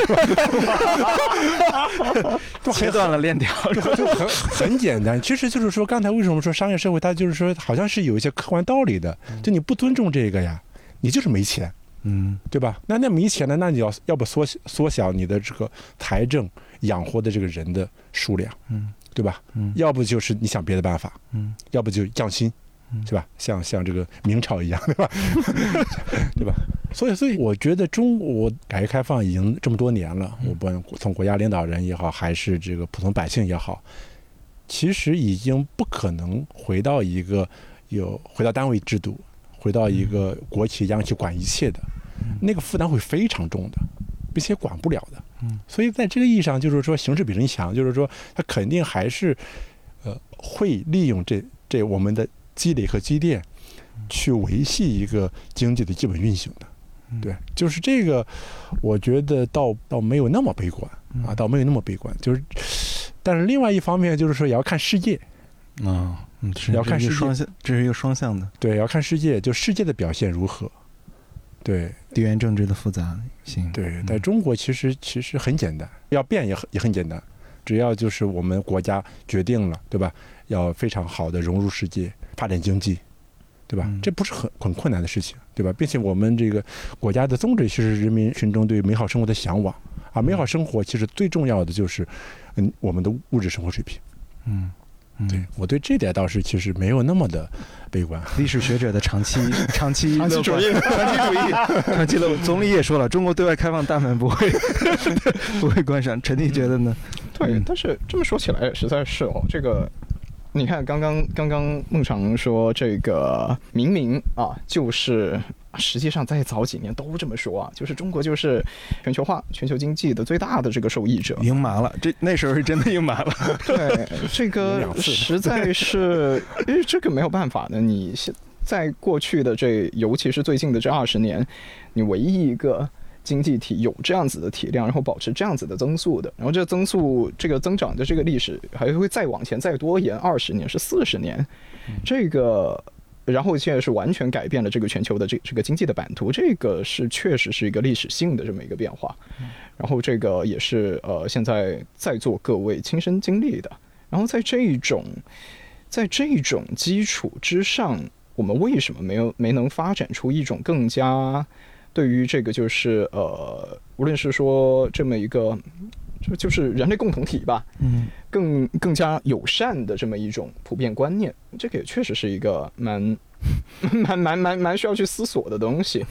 切断了链条， 就很简单。其实就是说，刚才为什么说商业社会，它就是说好像是有一些客观道理的，就你不尊重这个呀，你就是没钱，对吧？那没钱呢，那你要不缩小你的这个财政养活的这个人的数量，对吧？要不就是你想别的办法，要不就降薪，是吧？像这个明朝一样，对吧？对吧？所以我觉得中国改革开放已经这么多年了，我不管从国家领导人也好，还是这个普通百姓也好，其实已经不可能回到单位制度，回到一个国企央企管一切的，那个负担会非常重的，并且管不了的。所以在这个意义上，就是说形势比人强，就是说他肯定还是会利用这我们的积累和积淀，去维系一个经济的基本运行的。对，就是这个，我觉得倒没有那么悲观倒没有那么悲观。就是，但是另外一方面就是说也要看世界要看世界，这是一个双向的。 对，要看世界，就世界的表现如何。对， 地缘政治的复杂性。 对，在中国其实很简单，要变也很简单，只要就是我们国家决定了，对吧？要非常好的融入世界，发展经济，对吧？这不是很困难的事情，对吧？并且我们这个国家的宗旨其实是人民群众对美好生活的向往啊，美好生活其实最重要的就是我们的物质生活水平。对，我对这点倒是其实没有那么的悲观。 历史学者的长期主义，长期的总理也说了，中国对外开放大门不会关上。陈弟觉得呢？ 对，但是这么说起来，实在是这个。你看，刚刚孟尝说这个明明就是实际上在早几年都这么说就是中国就是全球化、全球经济的最大的这个受益者， 赢麻了。那时候是真的赢麻了。 对，这个实在是，因为这个没有办法的。你在过去的尤其是最近的这20年，你唯一一个经济体有这样子的体量，然后保持这样子的增速的，然后这个增长的这个历史还会再往前再多延20年，是40年，这个，然后现在是完全改变了这个全球的这个经济的版图，这个是确实是一个历史性的这么一个变化，然后这个也是现在在座各位亲身经历的，然后在这一种基础之上，我们为什么没能发展出一种更加对于这个就是无论是说这么一个就是人类共同体吧，更加友善的这么一种普遍观念，这个也确实是一个蛮需要去思索的东西。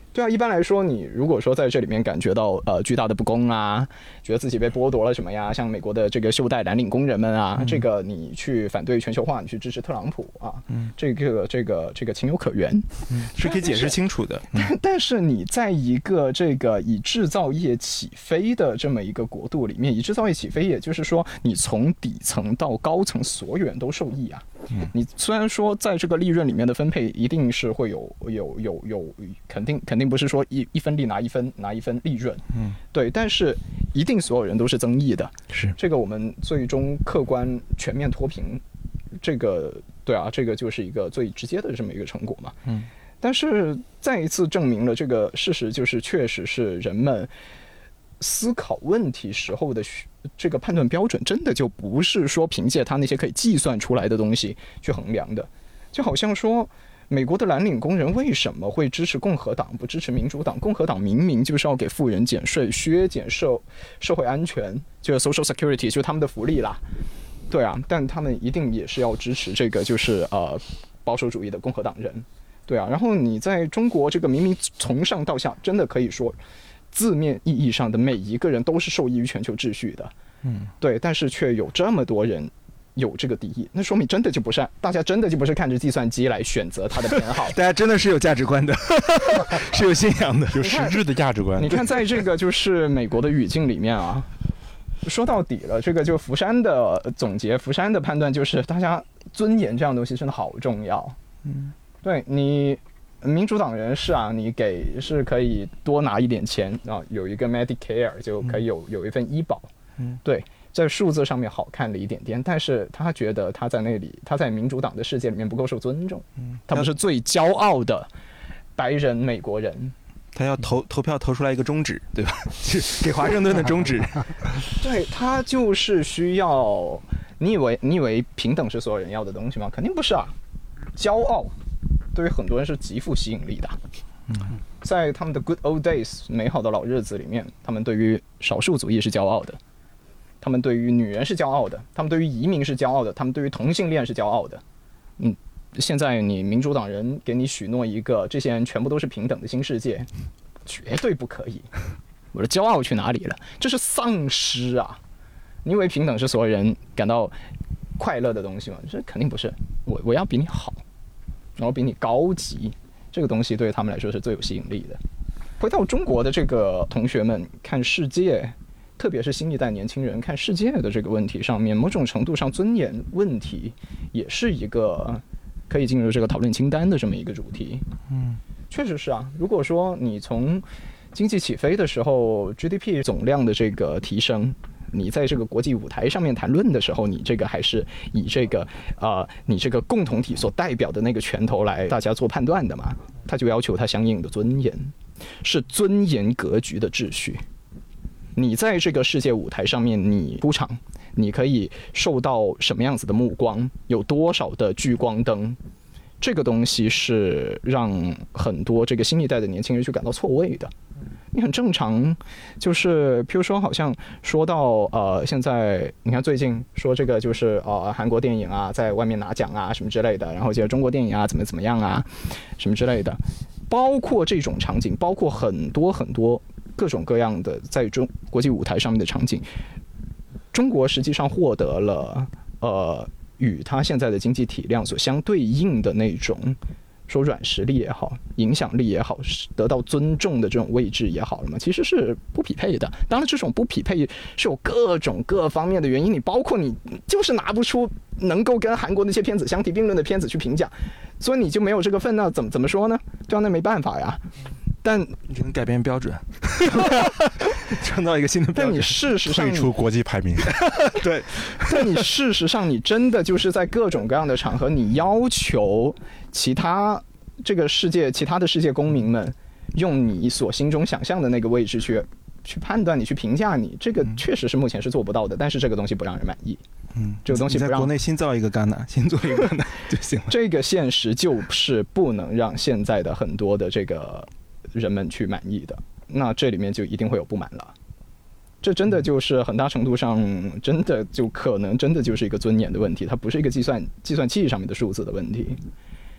对啊，一般来说，你如果说在这里面感觉到巨大的不公啊，觉得自己被剥夺了什么呀，像美国的这个袖带蓝领工人们啊，这个你去反对全球化，你去支持特朗普啊，这个情有可原， 是可以解释清楚的。 但是你在一个这个以制造业起飞的这么一个国度里面，以制造业起飞，也就是说，你从底层到高层，所有人都受益啊。你虽然说在这个利润里面的分配一定是会有肯定不是说一分利拿一分利润，对，但是一定所有人都是增益的， 是这个我们最终客观全面脱贫，这个对啊，这个就是一个最直接的这么一个成果嘛，但是再一次证明了这个事实，就是确实是人们思考问题时候的这个判断标准，真的就不是说凭借他那些可以计算出来的东西去衡量的。就好像说，美国的蓝领工人为什么会支持共和党不支持民主党？共和党明明就是要给富人减税、削减社会安全，就是 social security， 就是他们的福利啦。对啊，但他们一定也是要支持这个就是保守主义的共和党人。对啊，然后你在中国这个明明从上到下，真的可以说字面意义上的每一个人都是受益于全球秩序的，对，但是却有这么多人有这个敌意，那说明真的就不是大家真的就不是看着计算机来选择他的偏好， 大家真的是有价值观的，是有信仰的， 有实质的价值观。 你看，在这个就是美国的语境里面啊，说到底了，这个就福山的总结，福山的判断就是大家尊严这样东西真的好重要。对你。民主党人是啊，你是可以多拿一点钱啊，有一个 Medicare 就可以有一份医保，对，在数字上面好看了一点点，但是他觉得他在那里，他在民主党的世界里面不够受尊重，他不是最骄傲的白人美国人， 他要投票投出来一个中指，对吧？给华盛顿的中指， 对，他就是需要，你以为平等是所有人要的东西吗？肯定不是啊，骄傲。对于很多人是极富吸引力的，在他们的 good old days 美好的老日子里面，他们对于少数族裔是骄傲的，他们对于女人是骄傲的，他们对于移民是骄傲的，他们对于同性恋是骄傲的。现在你民主党人给你许诺一个这些人全部都是平等的新世界，绝对不可以。我的骄傲去哪里了？这是丧失啊！你以为平等是所有人感到快乐的东西吗？这肯定不是。我要比你好。然后比你高级，这个东西对他们来说是最有吸引力的。回到中国的这个同学们看世界，特别是新一代年轻人看世界的这个问题上面，某种程度上尊严问题也是一个可以进入这个讨论清单的这么一个主题。确实是啊。如果说你从经济起飞的时候 GDP 总量的这个提升，你在这个国际舞台上面谈论的时候，你这个还是以这个你这个共同体所代表的那个拳头来大家做判断的嘛？他就要求他相应的尊严，是尊严格局的秩序。你在这个世界舞台上面，你出场，你可以受到什么样子的目光？有多少的聚光灯？这个东西是让很多这个新一代的年轻人去感到错位的。你很正常，就是譬如说，好像说到现在你看最近说这个就是韩国电影啊，在外面拿奖啊什么之类的，然后接着中国电影啊怎么样啊什么之类的，包括这种场景，包括很多各种各样的在国际舞台上面的场景，中国实际上获得了与它现在的经济体量所相对应的那种。说软实力也好，影响力也好，得到尊重的这种位置也好了嘛，其实是不匹配的。当然，这种不匹配是有各方面的原因，你包括你就是拿不出能够跟韩国那些片子相提并论的片子去评价，所以你就没有这个份，那怎么说呢？对啊，那没办法呀。但你只能改变标准，创造一个新的标准。 但你事实上退出国际排名， 对。 但你事实上，你真的就是在各种各样的场合，你要求其他的世界公民们用你所心中想象的那个位置去判断你、去评价你，这个确实是目前是做不到的。但是这个东西不让人满意。这个东西不让你在国内新造一个戛纳，新做一个戛纳就行了。 这个现实就是不能让现在的很多的这个人们去满意的，那这里面就一定会有不满了。这真的就是很大程度上，真的就可能真的就是一个尊严的问题，它不是一个计算器上面的数字的问题。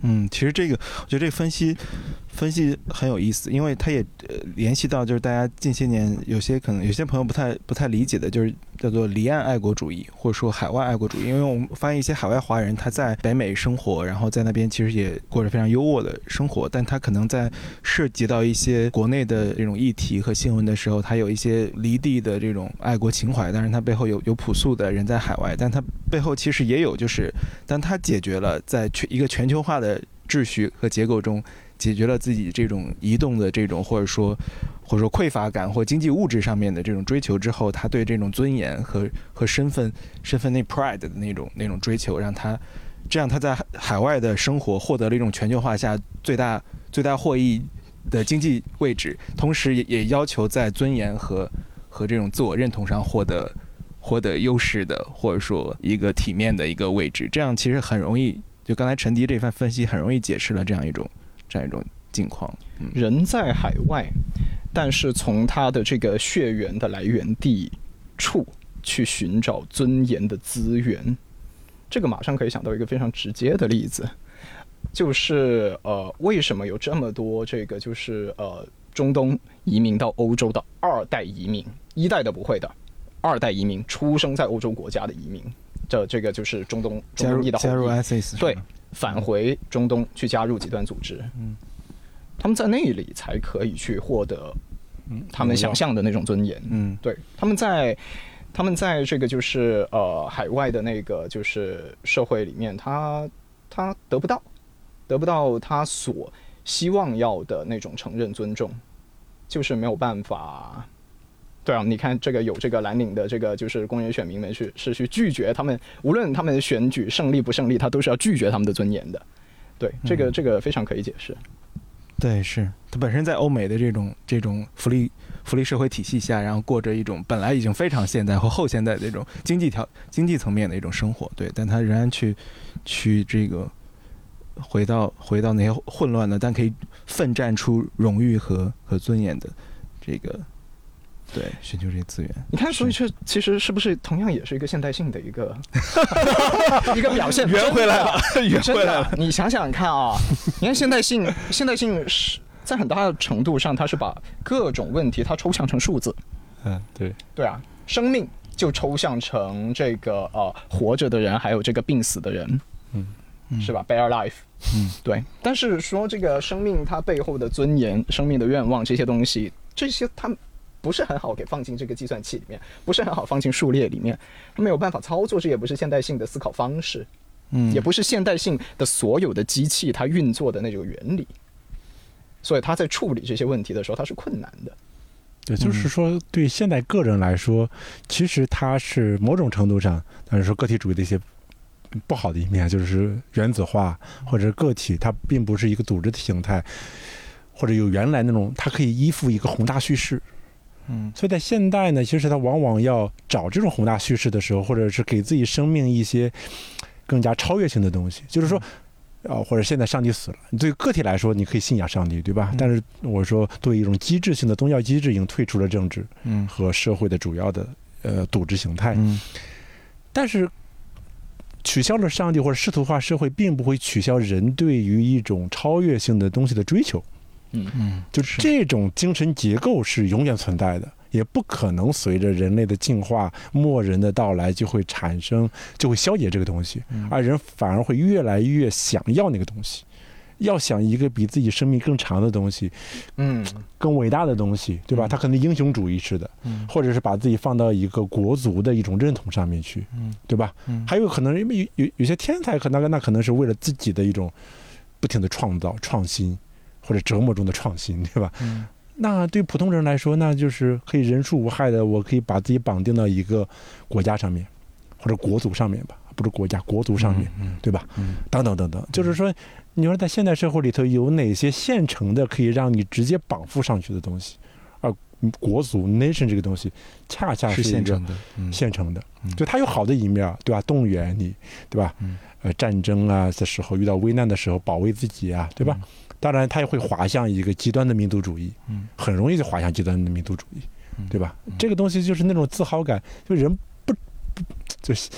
其实这个我觉得这个分析很有意思，因为它也联系到就是大家近些年有些朋友不太理解的，就是叫做离岸爱国主义，或者说海外爱国主义。因为我们发现一些海外华人他在北美生活，然后在那边其实也过着非常优渥的生活，但他可能在涉及到一些国内的这种议题和新闻的时候，他有一些离地的这种爱国情怀，但是他背后有朴素的人在海外，但他背后其实也有就是当他解决了在一个全球化的秩序和结构中解决了自己这种移动的这种或者说匮乏感或经济物质上面的这种追求之后，他对这种尊严和身份那 pride 的那种追求，这样他在海外的生活获得了一种全球化下最大获益的经济位置，同时也要求在尊严和这种自我认同上获得优势的，或者说一个体面的一个位置，这样其实很容易，就刚才陈迪这番分析很容易解释了这样一种境况。 人在海外，但是从他的这个血缘的来源地处去寻找尊严的资源，这个马上可以想到一个非常直接的例子，就是为什么有这么多这个就是中东移民到欧洲的2代移民，1代的不会的，2代移民出生在欧洲国家的移民，这个就是中东裔的后裔加入 ISIS， 对，返回中东去加入极端组织，他们在那里才可以去获得他们想象的那种尊严。对，他们在这个就是海外的那个就是社会里面，他得不到他所希望要的那种承认尊重，就是没有办法。对啊，你看这个有这个蓝领的这个就是工人选民们是去拒绝他们，无论他们选举胜利不胜利，他都是要拒绝他们的尊严的。对，这个非常可以解释。 对，是他本身在欧美的这种福利社会体系下，然后过着一种本来已经非常现代和后现代的这种经济层面的一种生活，对，但他仍然去这个回到那些混乱的，但可以奋战出荣誉和尊严的这个。对，寻求这些资源。 你看，所以这其实是不是同样也是一个现代性的一个一个表现？ 圆回来了，圆回来了。 你想想看啊，你看现代性是在很大的程度上，它是把各种问题它抽象成数字。对啊，生命就抽象成这个活着的人，还有这个病死的人，是吧 ？Bare life。对。但是说这个生命它背后的尊严、生命的愿望这些东西，这些它不是很好给放进这个计算器里面，不是很好放进数列里面，它没有办法操作，这也不是现代性的思考方式，也不是现代性的所有的机器它运作的那种原理，所以它在处理这些问题的时候，它是困难的。 对，就是说，对现代个人来说，其实它是某种程度上，但是说个体主义的一些不好的一面，就是原子化或者个体，它并不是一个组织的形态，或者有原来那种，它可以依附一个宏大叙事。所以在现代呢，其实他往往要找这种宏大叙事的时候，或者是给自己生命一些更加超越性的东西，就是说，或者现在上帝死了，对个体来说，你可以信仰上帝，对吧？但是我说，作为一种机制性的宗教机制，已经退出了政治和社会的主要的组织形态。但是取消了上帝或者世俗化社会，并不会取消人对于一种超越性的东西的追求。就是这种精神结构是永远存在的，也不可能随着人类的进化、末人的到来就会消解这个东西，而人反而会越来越想要那个东西，要想一个比自己生命更长的东西，更伟大的东西，对吧？他可能英雄主义式的，或者是把自己放到一个国族的一种认同上面去，对吧？还有可能因为有些天才那可能是为了自己的一种不停的创造、创新。或者折磨中的创新，对吧？那对普通人来说，那就是可以人畜无害的，我可以把自己绑定到一个国家上面，或者国族上面吧，不是国家，国族上面，对吧？等等等等，就是说，你说在现代社会里头有哪些现成的可以让你直接绑附上去的东西？而国族 nation 这个东西，恰恰是一个现成的，就它有好的一面，对吧？动员你，对吧？战争啊的时候，遇到危难的时候，保卫自己啊，对吧？当然，它也会滑向一个极端的民族主义，很容易就滑向极端的民族主义，对吧？这个东西就是那种自豪感，就人不就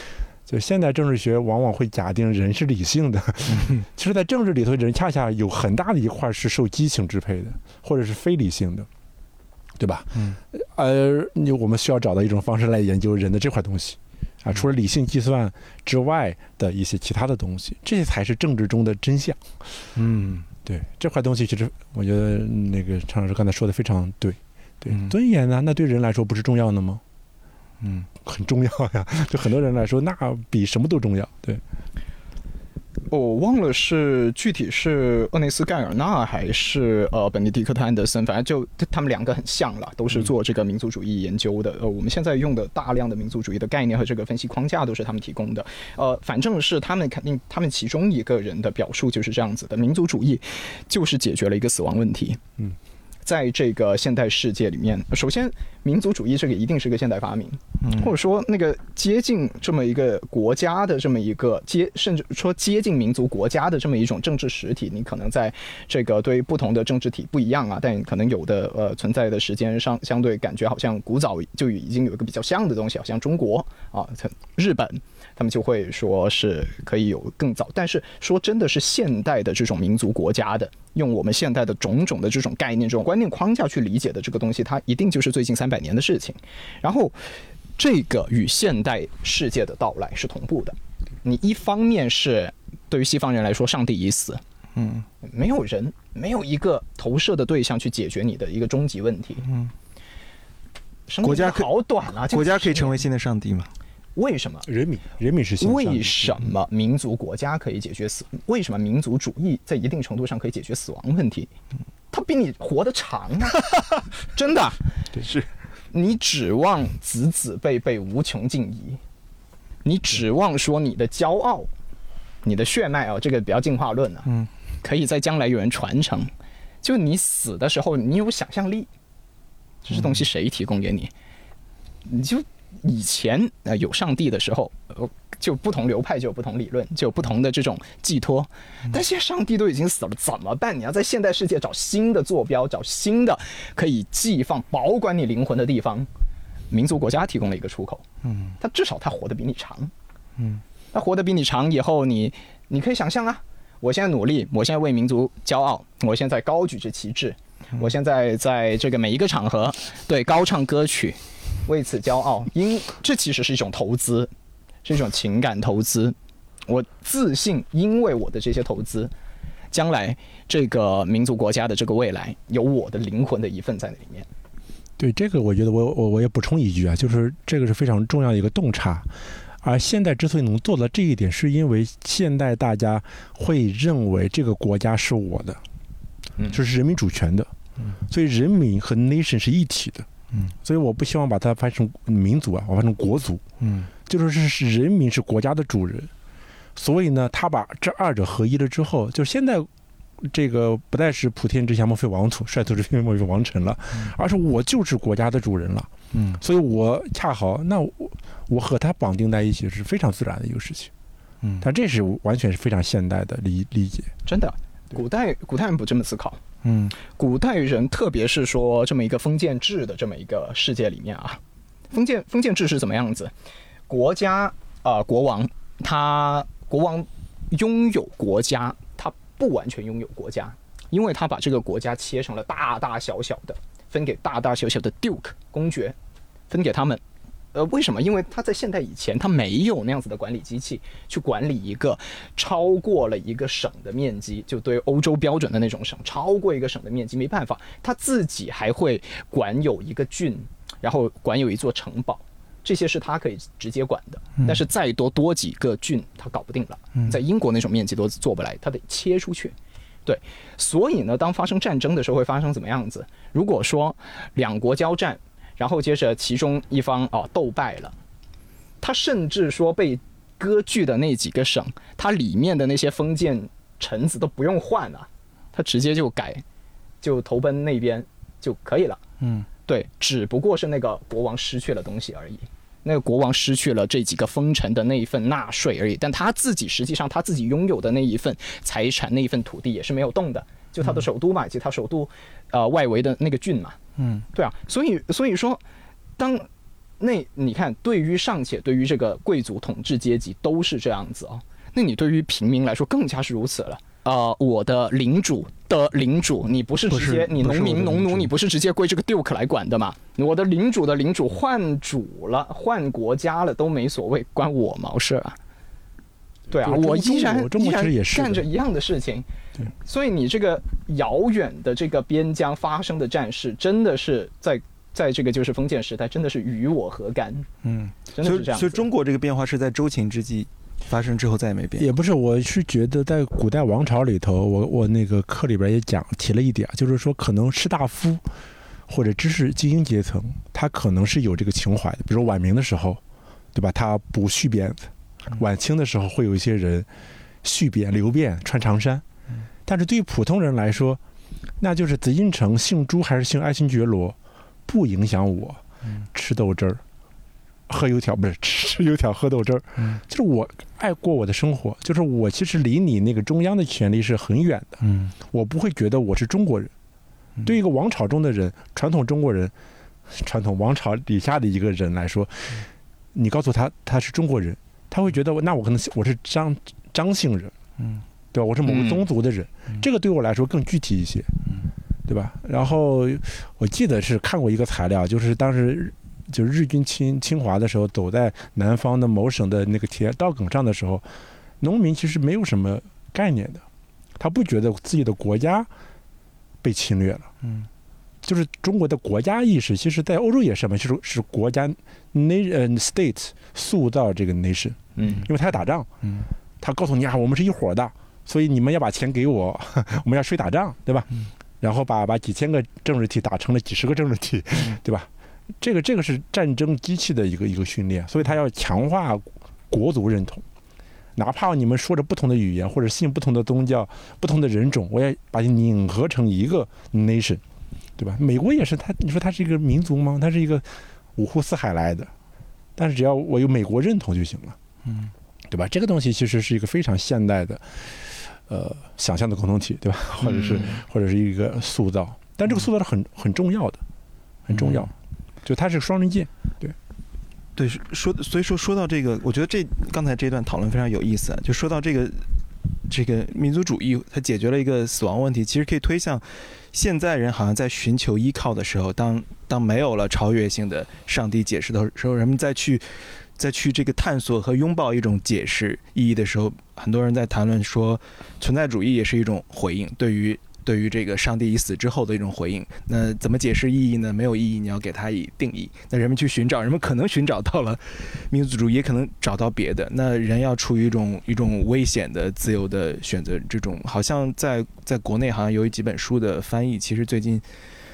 就现代政治学往往会假定人是理性的，其实，在政治里头，人恰恰有很大的一块是受激情支配的，或者是非理性的，对吧？我们需要找到一种方式来研究人的这块东西啊，除了理性计算之外的一些其他的东西，这些才是政治中的真相。对，这块东西其实我觉得那个常老师刚才说的非常对。对，尊严呢，那对人来说不是重要的吗？很重要呀，对很多人来说，那比什么都重要。对， 我忘了是具体是厄内斯盖尔纳还是本尼迪克特安德森，反正就他们两个很像了，都是做这个民族主义研究的。我们现在用的大量的民族主义的概念和这个分析框架都是他们提供的。反正是他们他们其中一个人的表述就是这样子的：民族主义就是解决了一个死亡问题。在这个现代世界里面，首先民族主义这个一定是个现代发明，或者说那个接近这么一个国家的这么一个甚至说接近民族国家的这么一种政治实体，你可能在这个对不同的政治体不一样啊，但可能有的存在的时间上相对感觉好像古早就已经有一个比较像的东西，好像中国啊、日本。他们就会说是可以有更早，但是说真的是现代的这种民族国家的，用我们现代的种种的这种概念、这种观念框架去理解的这个东西，它一定就是最近300年的事情。然后，这个与现代世界的到来是同步的。你一方面是对于西方人来说，上帝已死，没有人，没有一个投射的对象去解决你的一个终极问题。 国家好短啊！ 国家可以成为新的上帝吗？ 为什么人民是新上帝？ 为什么民族国家可以解决为什么民族主义在一定程度上可以解决死亡问题？它比你活得长啊！真的， 对， 是你指望子子辈辈无穷尽矣，你指望说你的骄傲、你的血脉啊，这个比较进化论啊，可以在将来有人传承。就你死的时候，你有想象力，这些东西谁提供给你？你就。以前有上帝的时候，就不同流派就有不同理论，就有不同的这种寄托。但现在上帝都已经死了，怎么办？你要在现代世界找新的坐标，找新的可以寄放、保管你灵魂的地方。民族国家提供了一个出口，他至少他活得比你长，他活得比你长以后，你可以想象啊，我现在努力，我现在为民族骄傲，我现在高举着旗帜，我现在在这个每一个场合对高唱歌曲。为此骄傲，这其实是一种投资，是一种情感投资。我自信，因为我的这些投资，将来这个民族国家的这个未来，有我的灵魂的一份在里面。 对这个，我觉得我也补充一句啊，就是这个是非常重要的一个洞察。而现代之所以能做到这一点，是因为现代大家会认为这个国家是我的，就是人民主权的，所以人民和 nation 是一体的。所以我不希望把它翻成民族啊，我翻成国族。就是人民是国家的主人，所以呢，他把这二者合一了之后，就是现在这个不再是普天之下莫非王土，率土之滨莫非王臣了，而是我就是国家的主人了。所以我恰好那我和他绑定在一起是非常自然的一个事情。但这是完全是非常现代的理解。 真的，古代人不这么思考。古代人，特别是说这么一个封建制的这么一个世界里面啊，封建制是怎么样子？国家国王拥有国家，他不完全拥有国家，因为他把这个国家切成了大大小小的，分给大大小小的 Duke 公爵，分给他们。为什么？因为他在现代以前，他没有那样子的管理机器去管理一个超过了一个省的面积，就对欧洲标准的那种省，超过一个省的面积没办法，他自己还会管有一个郡，然后管有一座城堡，这些是他可以直接管的。但是再多几个郡，他搞不定了。在英国那种面积都做不来，他得切出去。对，所以呢，当发生战争的时候会发生怎么样子？如果说两国交战，然后接着其中一方斗败了，他甚至说被割据的那几个省，他里面的那些封建臣子都不用换了，他直接就就投奔那边就可以了。对，只不过是那个国王失去了东西而已，那个国王失去了这几个封臣的那一份纳税而已，但他自己实际上他自己拥有的那一份财产，那一份土地也是没有动的，就他的首都嘛，以及他首都外围的那个郡嘛。对啊，所以说，当那你看，对于尚且对于这个贵族统治阶级都是这样子啊，那你对于平民来说更加是如此了。我的领主的领主，你不是直接你农民农奴，你不是直接归这个 Duke 来管的嘛？我的领主的领主换主了，换国家了都没所谓，关我毛事啊？对啊，我依然干着一样的事情。所以你这个遥远的这个边疆发生的战事，真的是在这个就是封建时代，真的是与我何干？真的是这样。 所以中国这个变化是在周秦之际发生之后再也没变。 也不是，我是觉得在古代王朝里头，我那个课里边也提了一点，就是说可能士大夫或者知识精英阶层，他可能是有这个情怀的。比如晚明的时候，对吧？他不续辫子；晚清的时候会有一些人续辫、留辫、穿长衫。但是对于普通人来说，那就是紫禁城姓朱还是姓爱新觉罗，不影响我吃豆汁儿、喝油条，不是吃油条喝豆汁儿。就是我爱过我的生活，就是我其实离你那个中央的权力是很远的。我不会觉得我是中国人。对于一个王朝中的人，传统中国人，传统王朝底下的一个人来说，你告诉他是中国人，他会觉得那我可能我是张姓人，对吧？我是某个宗族的人，这个对我来说更具体一些，对吧？然后我记得是看过一个材料，就是当时就日军侵华的时候，走在南方的某省的那个铁道埂上的时候，农民其实没有什么概念的，他不觉得自己的国家被侵略了。就是中国的国家意识，其实在欧洲也是嘛，是国家 state 塑造这个 nation。因为他要打仗，他告诉你啊，我们是一伙的，所以你们要把钱给我，我们要去打仗，对吧？然后把几千个政治体打成了几十个政治体，对吧？这个是战争机器的一个训练，所以他要强化国族认同，哪怕你们说着不同的语言或者信不同的宗教、不同的人种，我也把你拧合成一个 nation， 对吧？美国也是，你说它是一个民族吗？它是一个五湖四海来的，但是只要我有美国认同就行了，对吧？这个东西其实是一个非常现代的想象的共同体，对吧？或者是一个塑造，但这个塑造是很重要的，很重要。就它是双刃剑。 对，所以说到这个，我觉得刚才这段讨论非常有意思。就说到这个民族主义，它解决了一个死亡问题，其实可以推向现在人好像在寻求依靠的时候，当没有了超越性的上帝解释的时候，人们再去这个探索和拥抱一种解释意义的时候，很多人在谈论说，存在主义也是一种回应，对于这个上帝已死之后的一种回应。那怎么解释意义呢？没有意义，你要给它以定义。那人们去寻找，人们可能寻找到了民族主义，也可能找到别的。那人要处于一种危险的自由的选择，这种好像在国内好像有几本书的翻译，其实最近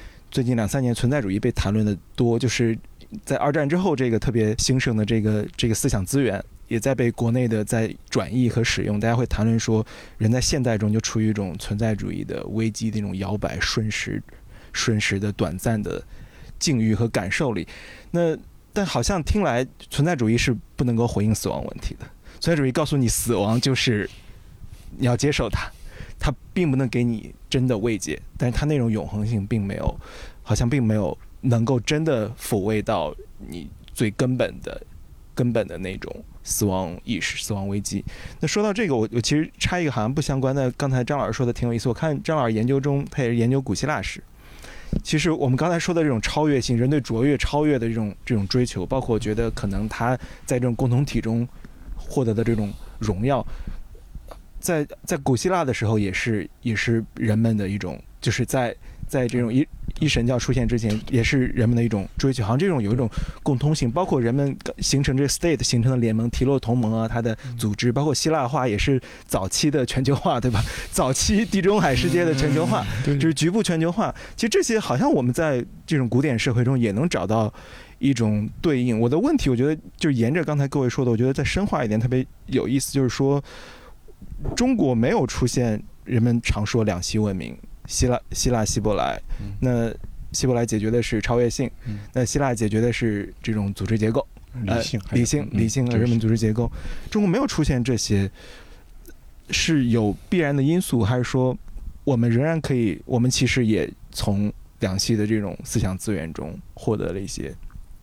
2-3年存在主义被谈论的多，就是在二战之后这个特别兴盛的这个思想资源，也在被国内的在转译和使用。大家会谈论说，人在现代中就处于一种存在主义的危机的那种摇摆、瞬时的短暂的境遇和感受里。但好像听来，存在主义是不能够回应死亡问题的。存在主义告诉你，死亡就是你要接受它，它并不能给你真的慰藉，但是它那种永恒性好像并没有能够真的抚慰到你最根本的那种死亡意识、死亡危机。那说到这个，我其实插一个好像不相关的，刚才张老师说的挺有意思。我看张老师研究中，他也是研究古希腊史。其实我们刚才说的这种超越性，人对卓越、超越的这种追求，包括我觉得可能他在这种共同体中获得的这种荣耀，在古希腊的时候也是人们的一种，就是在这种一神教出现之前，也是人们的一种追求，好像这种有一种共通性，包括人们形成这个 state 形成的联盟、提洛同盟啊，它的组织，包括希腊化也是早期的全球化，对吧？早期地中海世界的全球化，就是局部全球化。其实这些好像我们在这种古典社会中也能找到一种对应。我的问题，我觉得就是沿着刚才各位说的，我觉得再深化一点特别有意思，就是说中国没有出现人们常说两栖文明。希腊希伯来，那希伯来解决的是超越性，那希腊解决的是这种组织结构，理性的人文组织结构。中国没有出现这些，是有必然的因素，还是说我们仍然可以？我们其实也从两栖的这种思想资源中获得了一些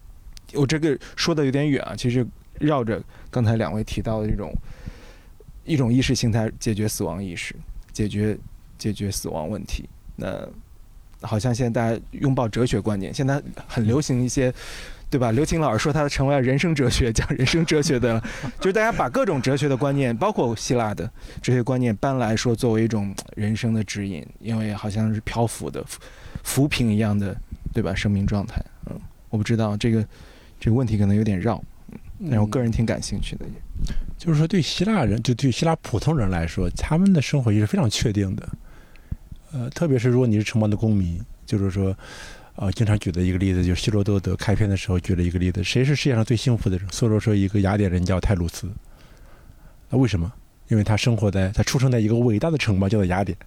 我这个说的有点远啊，其实绕着刚才两位提到的一种意识形态解决死亡意识，解决死亡问题。那好像现在大家拥抱哲学观念，现在很流行一些，对吧？刘擎老师说他成为了人生哲学，讲人生哲学的，就是大家把各种哲学的观念，包括希腊的哲学观念搬来说作为一种人生的指引，因为好像是漂浮的浮萍一样的，对吧？生命状态。我不知道这个问题可能有点绕，但是我个人挺感兴趣的。 就是说对希腊人，就对希腊普通人来说，他们的生活也是非常确定的。特别是如果你是城邦的公民，就是说，经常举的一个例子，就是希罗多德开篇的时候举了一个例子，谁是世界上最幸福的人？梭罗说一个雅典人叫泰鲁斯。为什么？因为他出生在一个伟大的城邦，叫做雅典。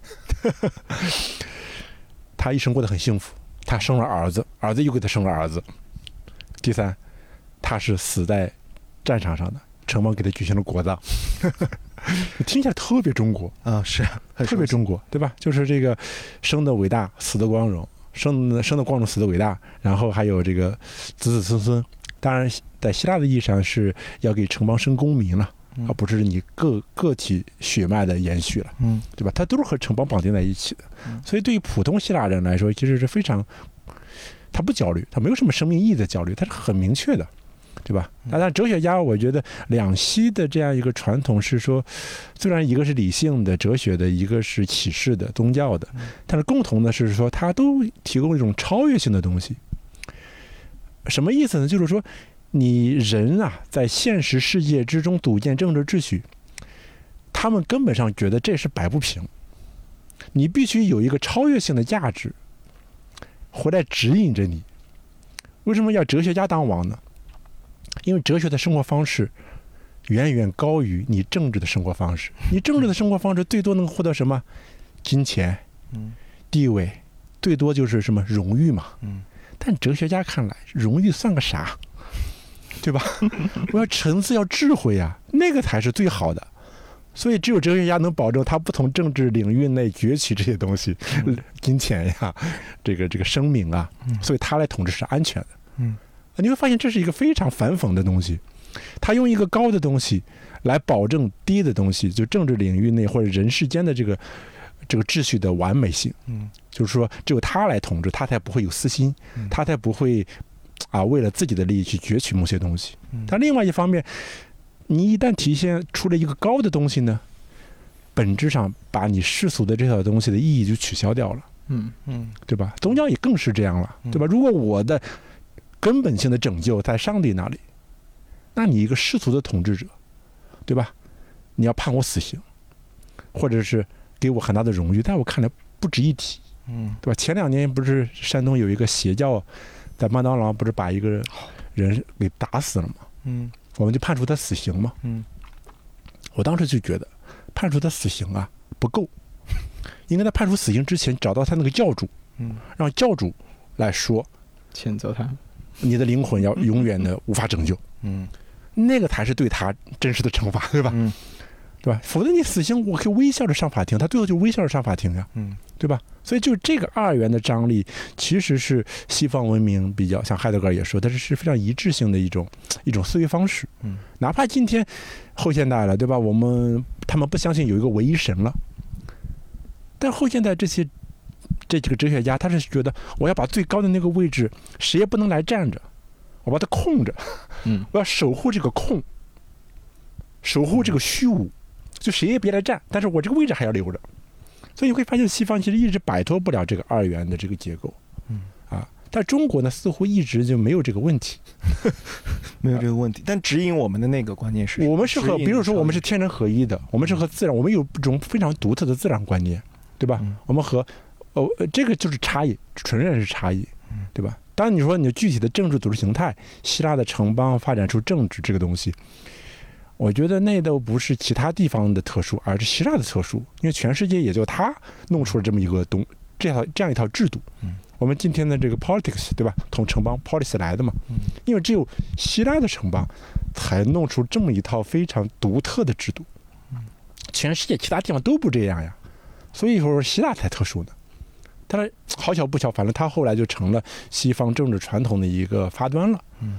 他一生过得很幸福，他生了儿子，儿子又给他生了儿子。第三，他是死在战场上的，城邦给他举行了国葬。听起来特别中国啊，是特别中国，对吧？就是这个生的伟大，死的光荣，生的光荣，死的伟大，然后还有这个子子孙孙。当然，在希腊的意义上是要给城邦生公民了，而不是你个体血脉的延续了，对吧？它都是和城邦绑定在一起的。所以对于普通希腊人来说，其实是非常，他不焦虑，他没有什么生命意义的焦虑，他是很明确的。对吧？但哲学家，我觉得两西的这样一个传统是说，虽然一个是理性的、哲学的，一个是启示的、宗教的，但是共同的是说，它都提供一种超越性的东西。什么意思呢？就是说，你人啊，在现实世界之中组建政治秩序，他们根本上觉得这是摆不平，你必须有一个超越性的价值回来指引着你。为什么要哲学家当王呢？因为哲学的生活方式远远高于你政治的生活方式。你政治的生活方式最多能获得什么？金钱、地位，最多就是什么荣誉嘛。但哲学家看来，荣誉算个啥，对吧？我要层次，要智慧啊，那个才是最好的。所以只有哲学家能保证他不从政治领域内攫取这些东西，金钱呀，这个生命啊，所以他来统治是安全的。你会发现这是一个非常反讽的东西，他用一个高的东西来保证低的东西，就政治领域内或者人世间的这个秩序的完美性。就是说只有他来统治，他才不会有私心，他才不会为了自己的利益去攫取某些东西。但另外一方面，你一旦体现出了一个高的东西呢，本质上把你世俗的这套东西的意义就取消掉了。对吧？宗教也更是这样了，对吧？如果我的根本性的拯救在上帝那里，那你一个世俗的统治者，对吧？你要判我死刑，或者是给我很大的荣誉，在我看来不值一提，对吧？前2年不是山东有一个邪教在麦当劳不是把一个人给打死了吗？我们就判处他死刑嘛。我当时就觉得判处他死刑啊不够，应该在判处死刑之前找到他那个教主，让教主来说谴责他。 你的灵魂要永远的无法拯救，那个才是对他真实的惩罚，对吧？对吧？否则你死刑，我可以微笑着上法庭，他最后就微笑着上法庭呀，对吧？所以就这个2元的张力，其实是西方文明比较，像海德格尔也说，但是非常一致性的一种思维方式。哪怕今天后现代了，对吧？他们不相信有一个唯一神了，但后现代这几个哲学家，他是觉得我要把最高的那个位置，谁也不能来站着，我把它空着，我要守护这个空，守护这个虚无，就谁也别来站，但是我这个位置还要留着。所以你会发现，西方其实一直摆脱不了这个2元的这个结构，但中国呢，似乎一直就没有这个问题， 没有这个问题。但指引我们的那个观念是， 我们是和，比如说我们是天人合一的，我们是和自然，我们有一种非常独特的自然观念，对吧？我们和这个就是差异，纯然是差异，对吧？当然你说你具体的政治组织形态，希腊的城邦发展出政治这个东西，我觉得那都不是其他地方的特殊，而是希腊的特殊，因为全世界也就他弄出了这么一个这样一套制度。我们今天的这个 politics， 对吧？从城邦 policy 来的嘛，因为只有希腊的城邦才弄出这么一套非常独特的制度，全世界其他地方都不这样呀，所以说希腊才特殊呢。但是好巧不巧，反正他后来就成了西方政治传统的一个发端了。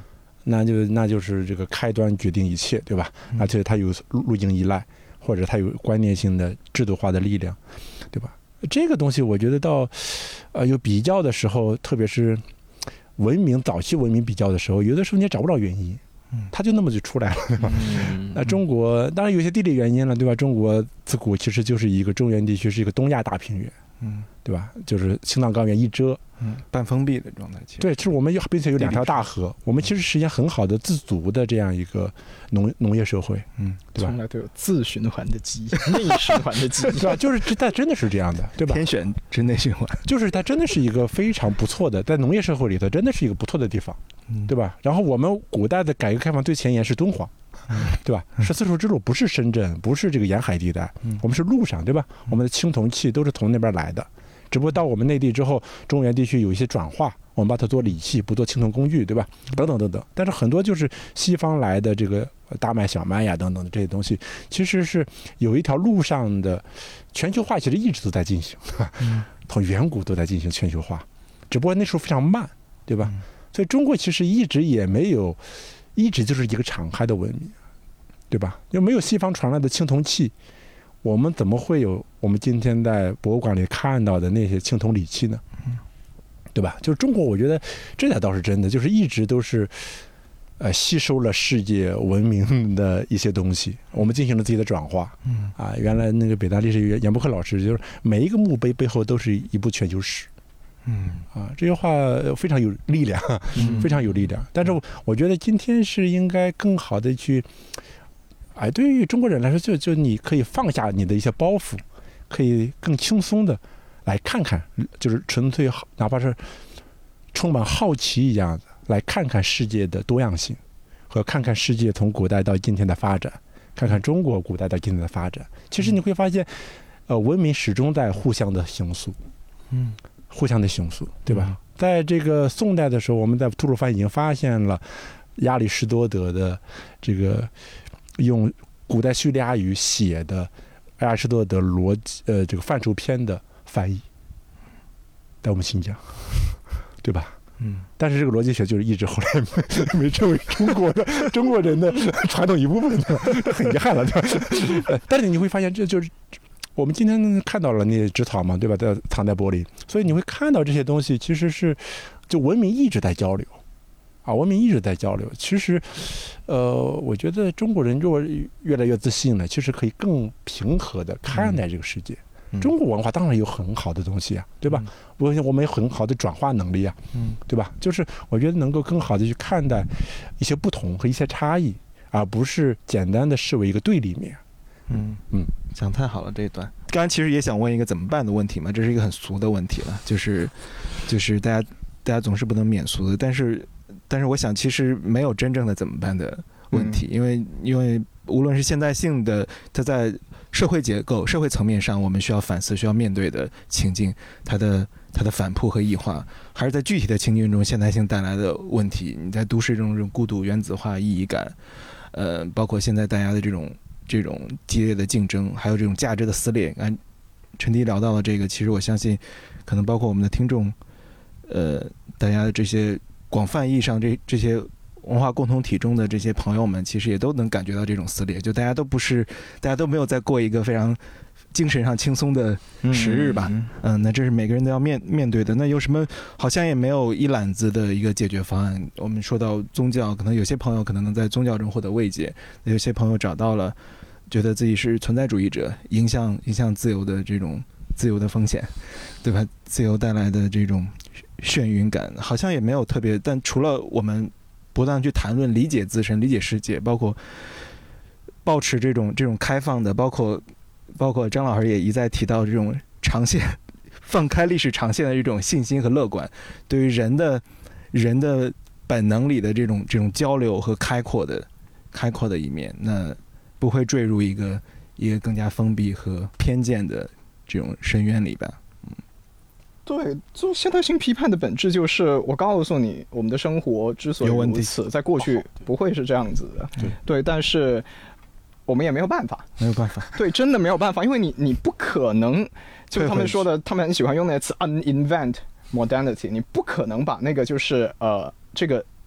那就是这个开端决定一切，对吧？而且它有路径依赖，或者它有观念性的制度化的力量，对吧？这个东西我觉得到有比较的时候，特别是早期文明比较的时候，有的时候你也找不着原因，它就那么就出来了，对吧？那中国当然有些地理原因了，对吧？中国自古其实就是一个中原地区，是一个东亚大平原，对吧？就是青藏高原一遮， 半封闭的状态。 对，是我们并且有2条大河，我们其实实现很好的自足的这样一个农业社会，对吧？ 从来都有自循环的基因，内循环的基因， 对吧？就是它真的是这样的，对吧？ 天选之内循环， 就是它真的是一个非常不错的，在农业社会里头真的是一个不错的地方，对吧？然后我们古代的改革开放最前沿是敦煌，对吧？是丝绸之路，不是深圳，不是这个沿海地带，我们是陆上，对吧？我们的青铜器都是从那边来的。只不过到我们内地之后，中原地区有一些转化，我们把它做礼器，不做青铜工具，对吧？等等等等。但是很多就是西方来的这个大麦、小麦呀等等的这些东西，其实是有一条路上的全球化，其实一直都在进行，从远古都在进行全球化，只不过那时候非常慢，对吧？所以中国其实一直就是一个敞开的文明，对吧？又没有西方传来的青铜器。我们怎么会有我们今天在博物馆里看到的那些青铜礼器呢？对吧？就是中国，我觉得这点倒是真的，就是一直都是吸收了世界文明的一些东西，我们进行了自己的转化。原来那个北大历史严伯克老师就是每一个墓碑背后都是一部全球史。这些话非常有力量，非常有力量。但是我觉得今天是应该更好的去。对于中国人来说，就你可以放下你的一些包袱，可以更轻松的来看看，就是纯粹哪怕是充满好奇一样的来看看世界的多样性，和看看世界从古代到今天的发展，看看中国古代到今天的发展。其实你会发现，文明始终在互相的形塑，互相的形塑，对吧？在这个宋代的时候，我们在吐鲁番已经发现了亚里士多德的这个。用古代叙利亚语写的亚里士多德这个范畴篇的翻译，在我们新疆，对吧？但是这个逻辑学就是一直后来没成为中国人的传统一部分的，很遗憾了，对吧？但是你会发现，这就是我们今天看到了那些纸草嘛，对吧？藏在玻璃，所以你会看到这些东西，其实是就文明一直在交流。文明一直在交流。其实，我觉得中国人如果越来越自信了，其实可以更平和的看待这个世界。中国文化当然有很好的东西啊，对吧？我们有很好的转化能力啊，对吧？就是我觉得能够更好的去看待一些不同和一些差异，而不是简单的视为一个对立面。 讲太好了这一段。刚才其实也想问一个怎么办的问题嘛，这是一个很俗的问题了，就是大家总是不能免俗的，但是我想其实没有真正的怎么办的问题，因为无论是现代性的，它在社会结构、社会层面上，我们需要反思、需要面对的情境，它的反扑和异化，还是在具体的情境中，现代性带来的问题。你在都市中这种孤独、原子化、意义感，包括现在大家的这种激烈的竞争，还有这种价值的撕裂。陈迪聊到了这个，其实我相信，可能包括我们的听众，大家的这些广泛意义上这些文化共同体中的这些朋友们，其实也都能感觉到这种撕裂。就大家都没有在过一个非常精神上轻松的时日吧。那这是每个人都要面对的。那有什么好像也没有一揽子的一个解决方案。我们说到宗教，可能有些朋友可能能在宗教中获得慰藉，有些朋友找到了觉得自己是存在主义者，影响自由的这种自由的风险，对吧？自由带来的这种眩晕感好像也没有特别。但除了我们不断去谈论理解自身、理解世界，包括保持这种开放的，包括张老师也一再提到这种长线放开历史长线的这种信心和乐观，对于人的本能里的这种交流和开阔的一面，那不会坠入一个更加封闭和偏见的这种深渊里吧。 对，做现代性批判的本质就是我告诉你，我们的生活之所以如此，在过去不会是这样子的。对，但是我们也没有办法，对，真的没有办法，因为你不可能，就他们说的，他们很喜欢用那个词 uninvent modernity， 你不可能把那个就是这个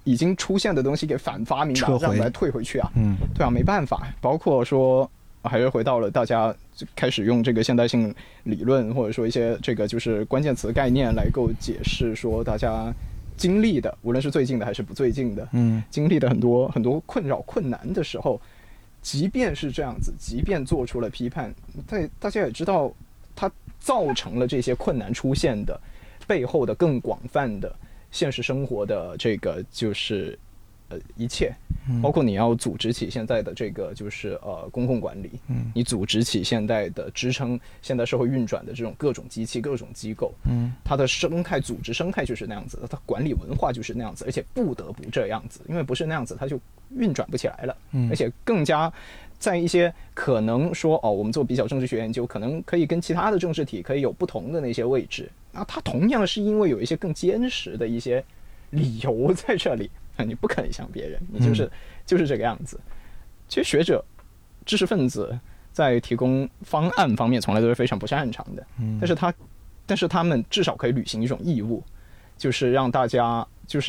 已经出现的东西给反发明吧，让来退回去啊。对啊，没办法。包括说还是回到了大家开始用这个现代性理论，或者说一些这个就是关键词概念来够解释说大家经历的，无论是最近的还是不最近的，经历的很多很多困扰困难的时候，即便是这样子，即便做出了批判，但大家也知道它造成了这些困难出现的背后的更广泛的现实生活的这个就是一切，包括你要组织起现在的这个就是公共管理，你组织起现在的支撑现代社会运转的这种各种机器、各种机构，它的生态组织生态就是那样子的，它管理文化就是那样子，而且不得不这样子，因为不是那样子它就运转不起来了，而且更加在一些可能说我们做比较政治学研究，可能可以跟其他的政治体可以有不同的那些位置，那它同样是因为有一些更坚实的一些理由在这里。你不肯像别人，你就是这个样子。其实学者、知识分子在提供方案方面从来都是非常不擅长的，但是他们至少可以履行一种义务，就是让大家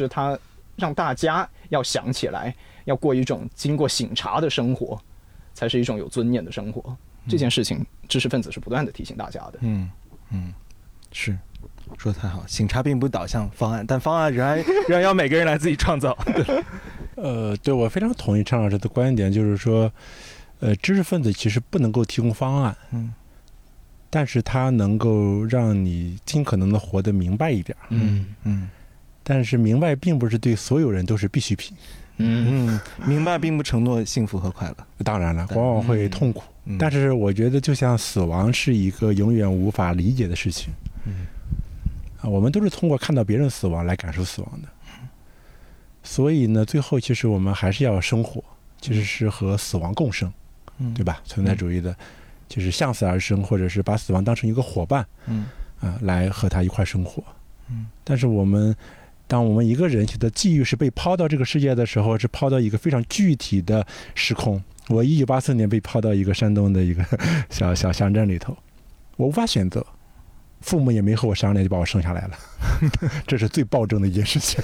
要想起来，要过一种经过省察的生活，才是一种有尊严的生活。这件事情，知识分子是不断的提醒大家的。 是。说得太好，审查并不导向方案，但方案仍然要每个人来自己创造。 对，我非常同意陈老师的观点，就是说，知识分子其实不能够提供方案，但是他能够让你尽可能的活得明白一点，但是明白并不是对所有人都是必需品， 明白并不承诺幸福和快乐， 当然了，往往会痛苦，但是我觉得就像死亡是一个永远无法理解的事情，我们都是通过看到别人死亡来感受死亡的，所以呢，最后其实我们还是要生活，其实是和死亡共生，对吧？存在主义的，就是向死而生，或者是把死亡当成一个伙伴，来和他一块生活。但是当我们一个人的际遇是被抛到这个世界的时候，是抛到一个非常具体的时空。我1984年被抛到一个山东的一个小乡镇里头，我无法选择。父母也没和我商量就把我生下来了，这是最暴政的一件事情。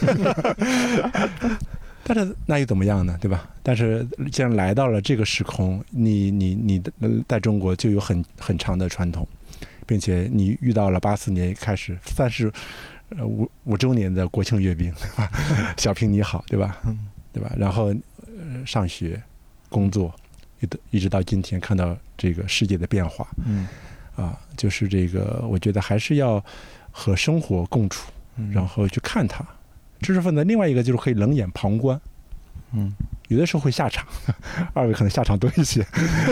但是那又怎么样呢，对吧？但是既然来到了这个时空，你在中国就有很长的传统，并且你遇到了84年开始35周年的国庆阅兵，对吧？小平你好，对吧？对吧？然后上学、工作，一直到今天看到这个世界的变化，就是这个，我觉得还是要和生活共处，然后去看它。知识分子另外一个就是可以冷眼旁观，有的时候会下场，二位可能下场多一些，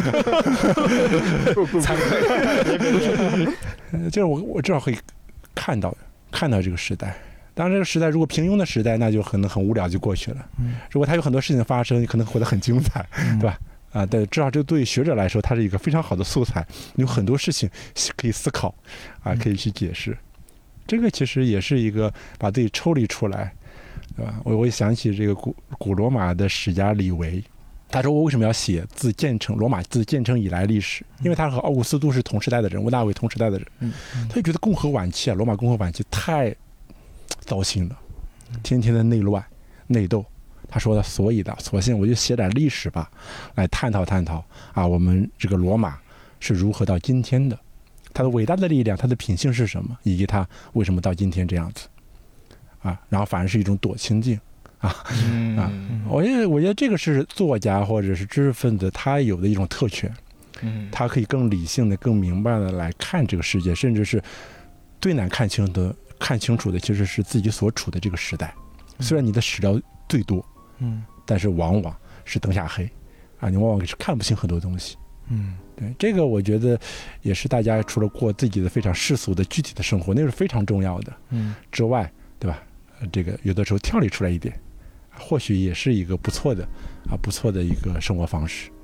就是我至少会看到这个时代。当然，这个时代如果平庸的时代，那就可能很无聊就过去了。如果它有很多事情发生，可能活得很精彩，对吧？对，至少这对学者来说，它是一个非常好的素材，有很多事情可以思考，可以去解释。这个其实也是一个把自己抽离出来，对吧？我想起这个古罗马的史家李维，他说我为什么要写罗马自建成以来历史？因为他和奥古斯都是同时代的人，屋大维同时代的人，他就觉得共和晚期罗马共和晚期太糟心了，天天的内乱内斗。他说的，索性我就写点历史吧，来探讨我们这个罗马是如何到今天的，它的伟大的力量，它的品性是什么，以及它为什么到今天这样子，然后反而是一种躲清静，我觉得这个是作家或者是知识分子他有的一种特权，他可以更理性的、更明白的来看这个世界，甚至是最难看清楚的其实是自己所处的这个时代，虽然你的史料最多。但是往往是灯下黑，你往往是看不清很多东西。对，这个我觉得也是大家除了过自己的非常世俗的具体的生活，那是非常重要的。之外，对吧？这个有的时候跳离出来一点，或许也是一个不错的一个生活方式。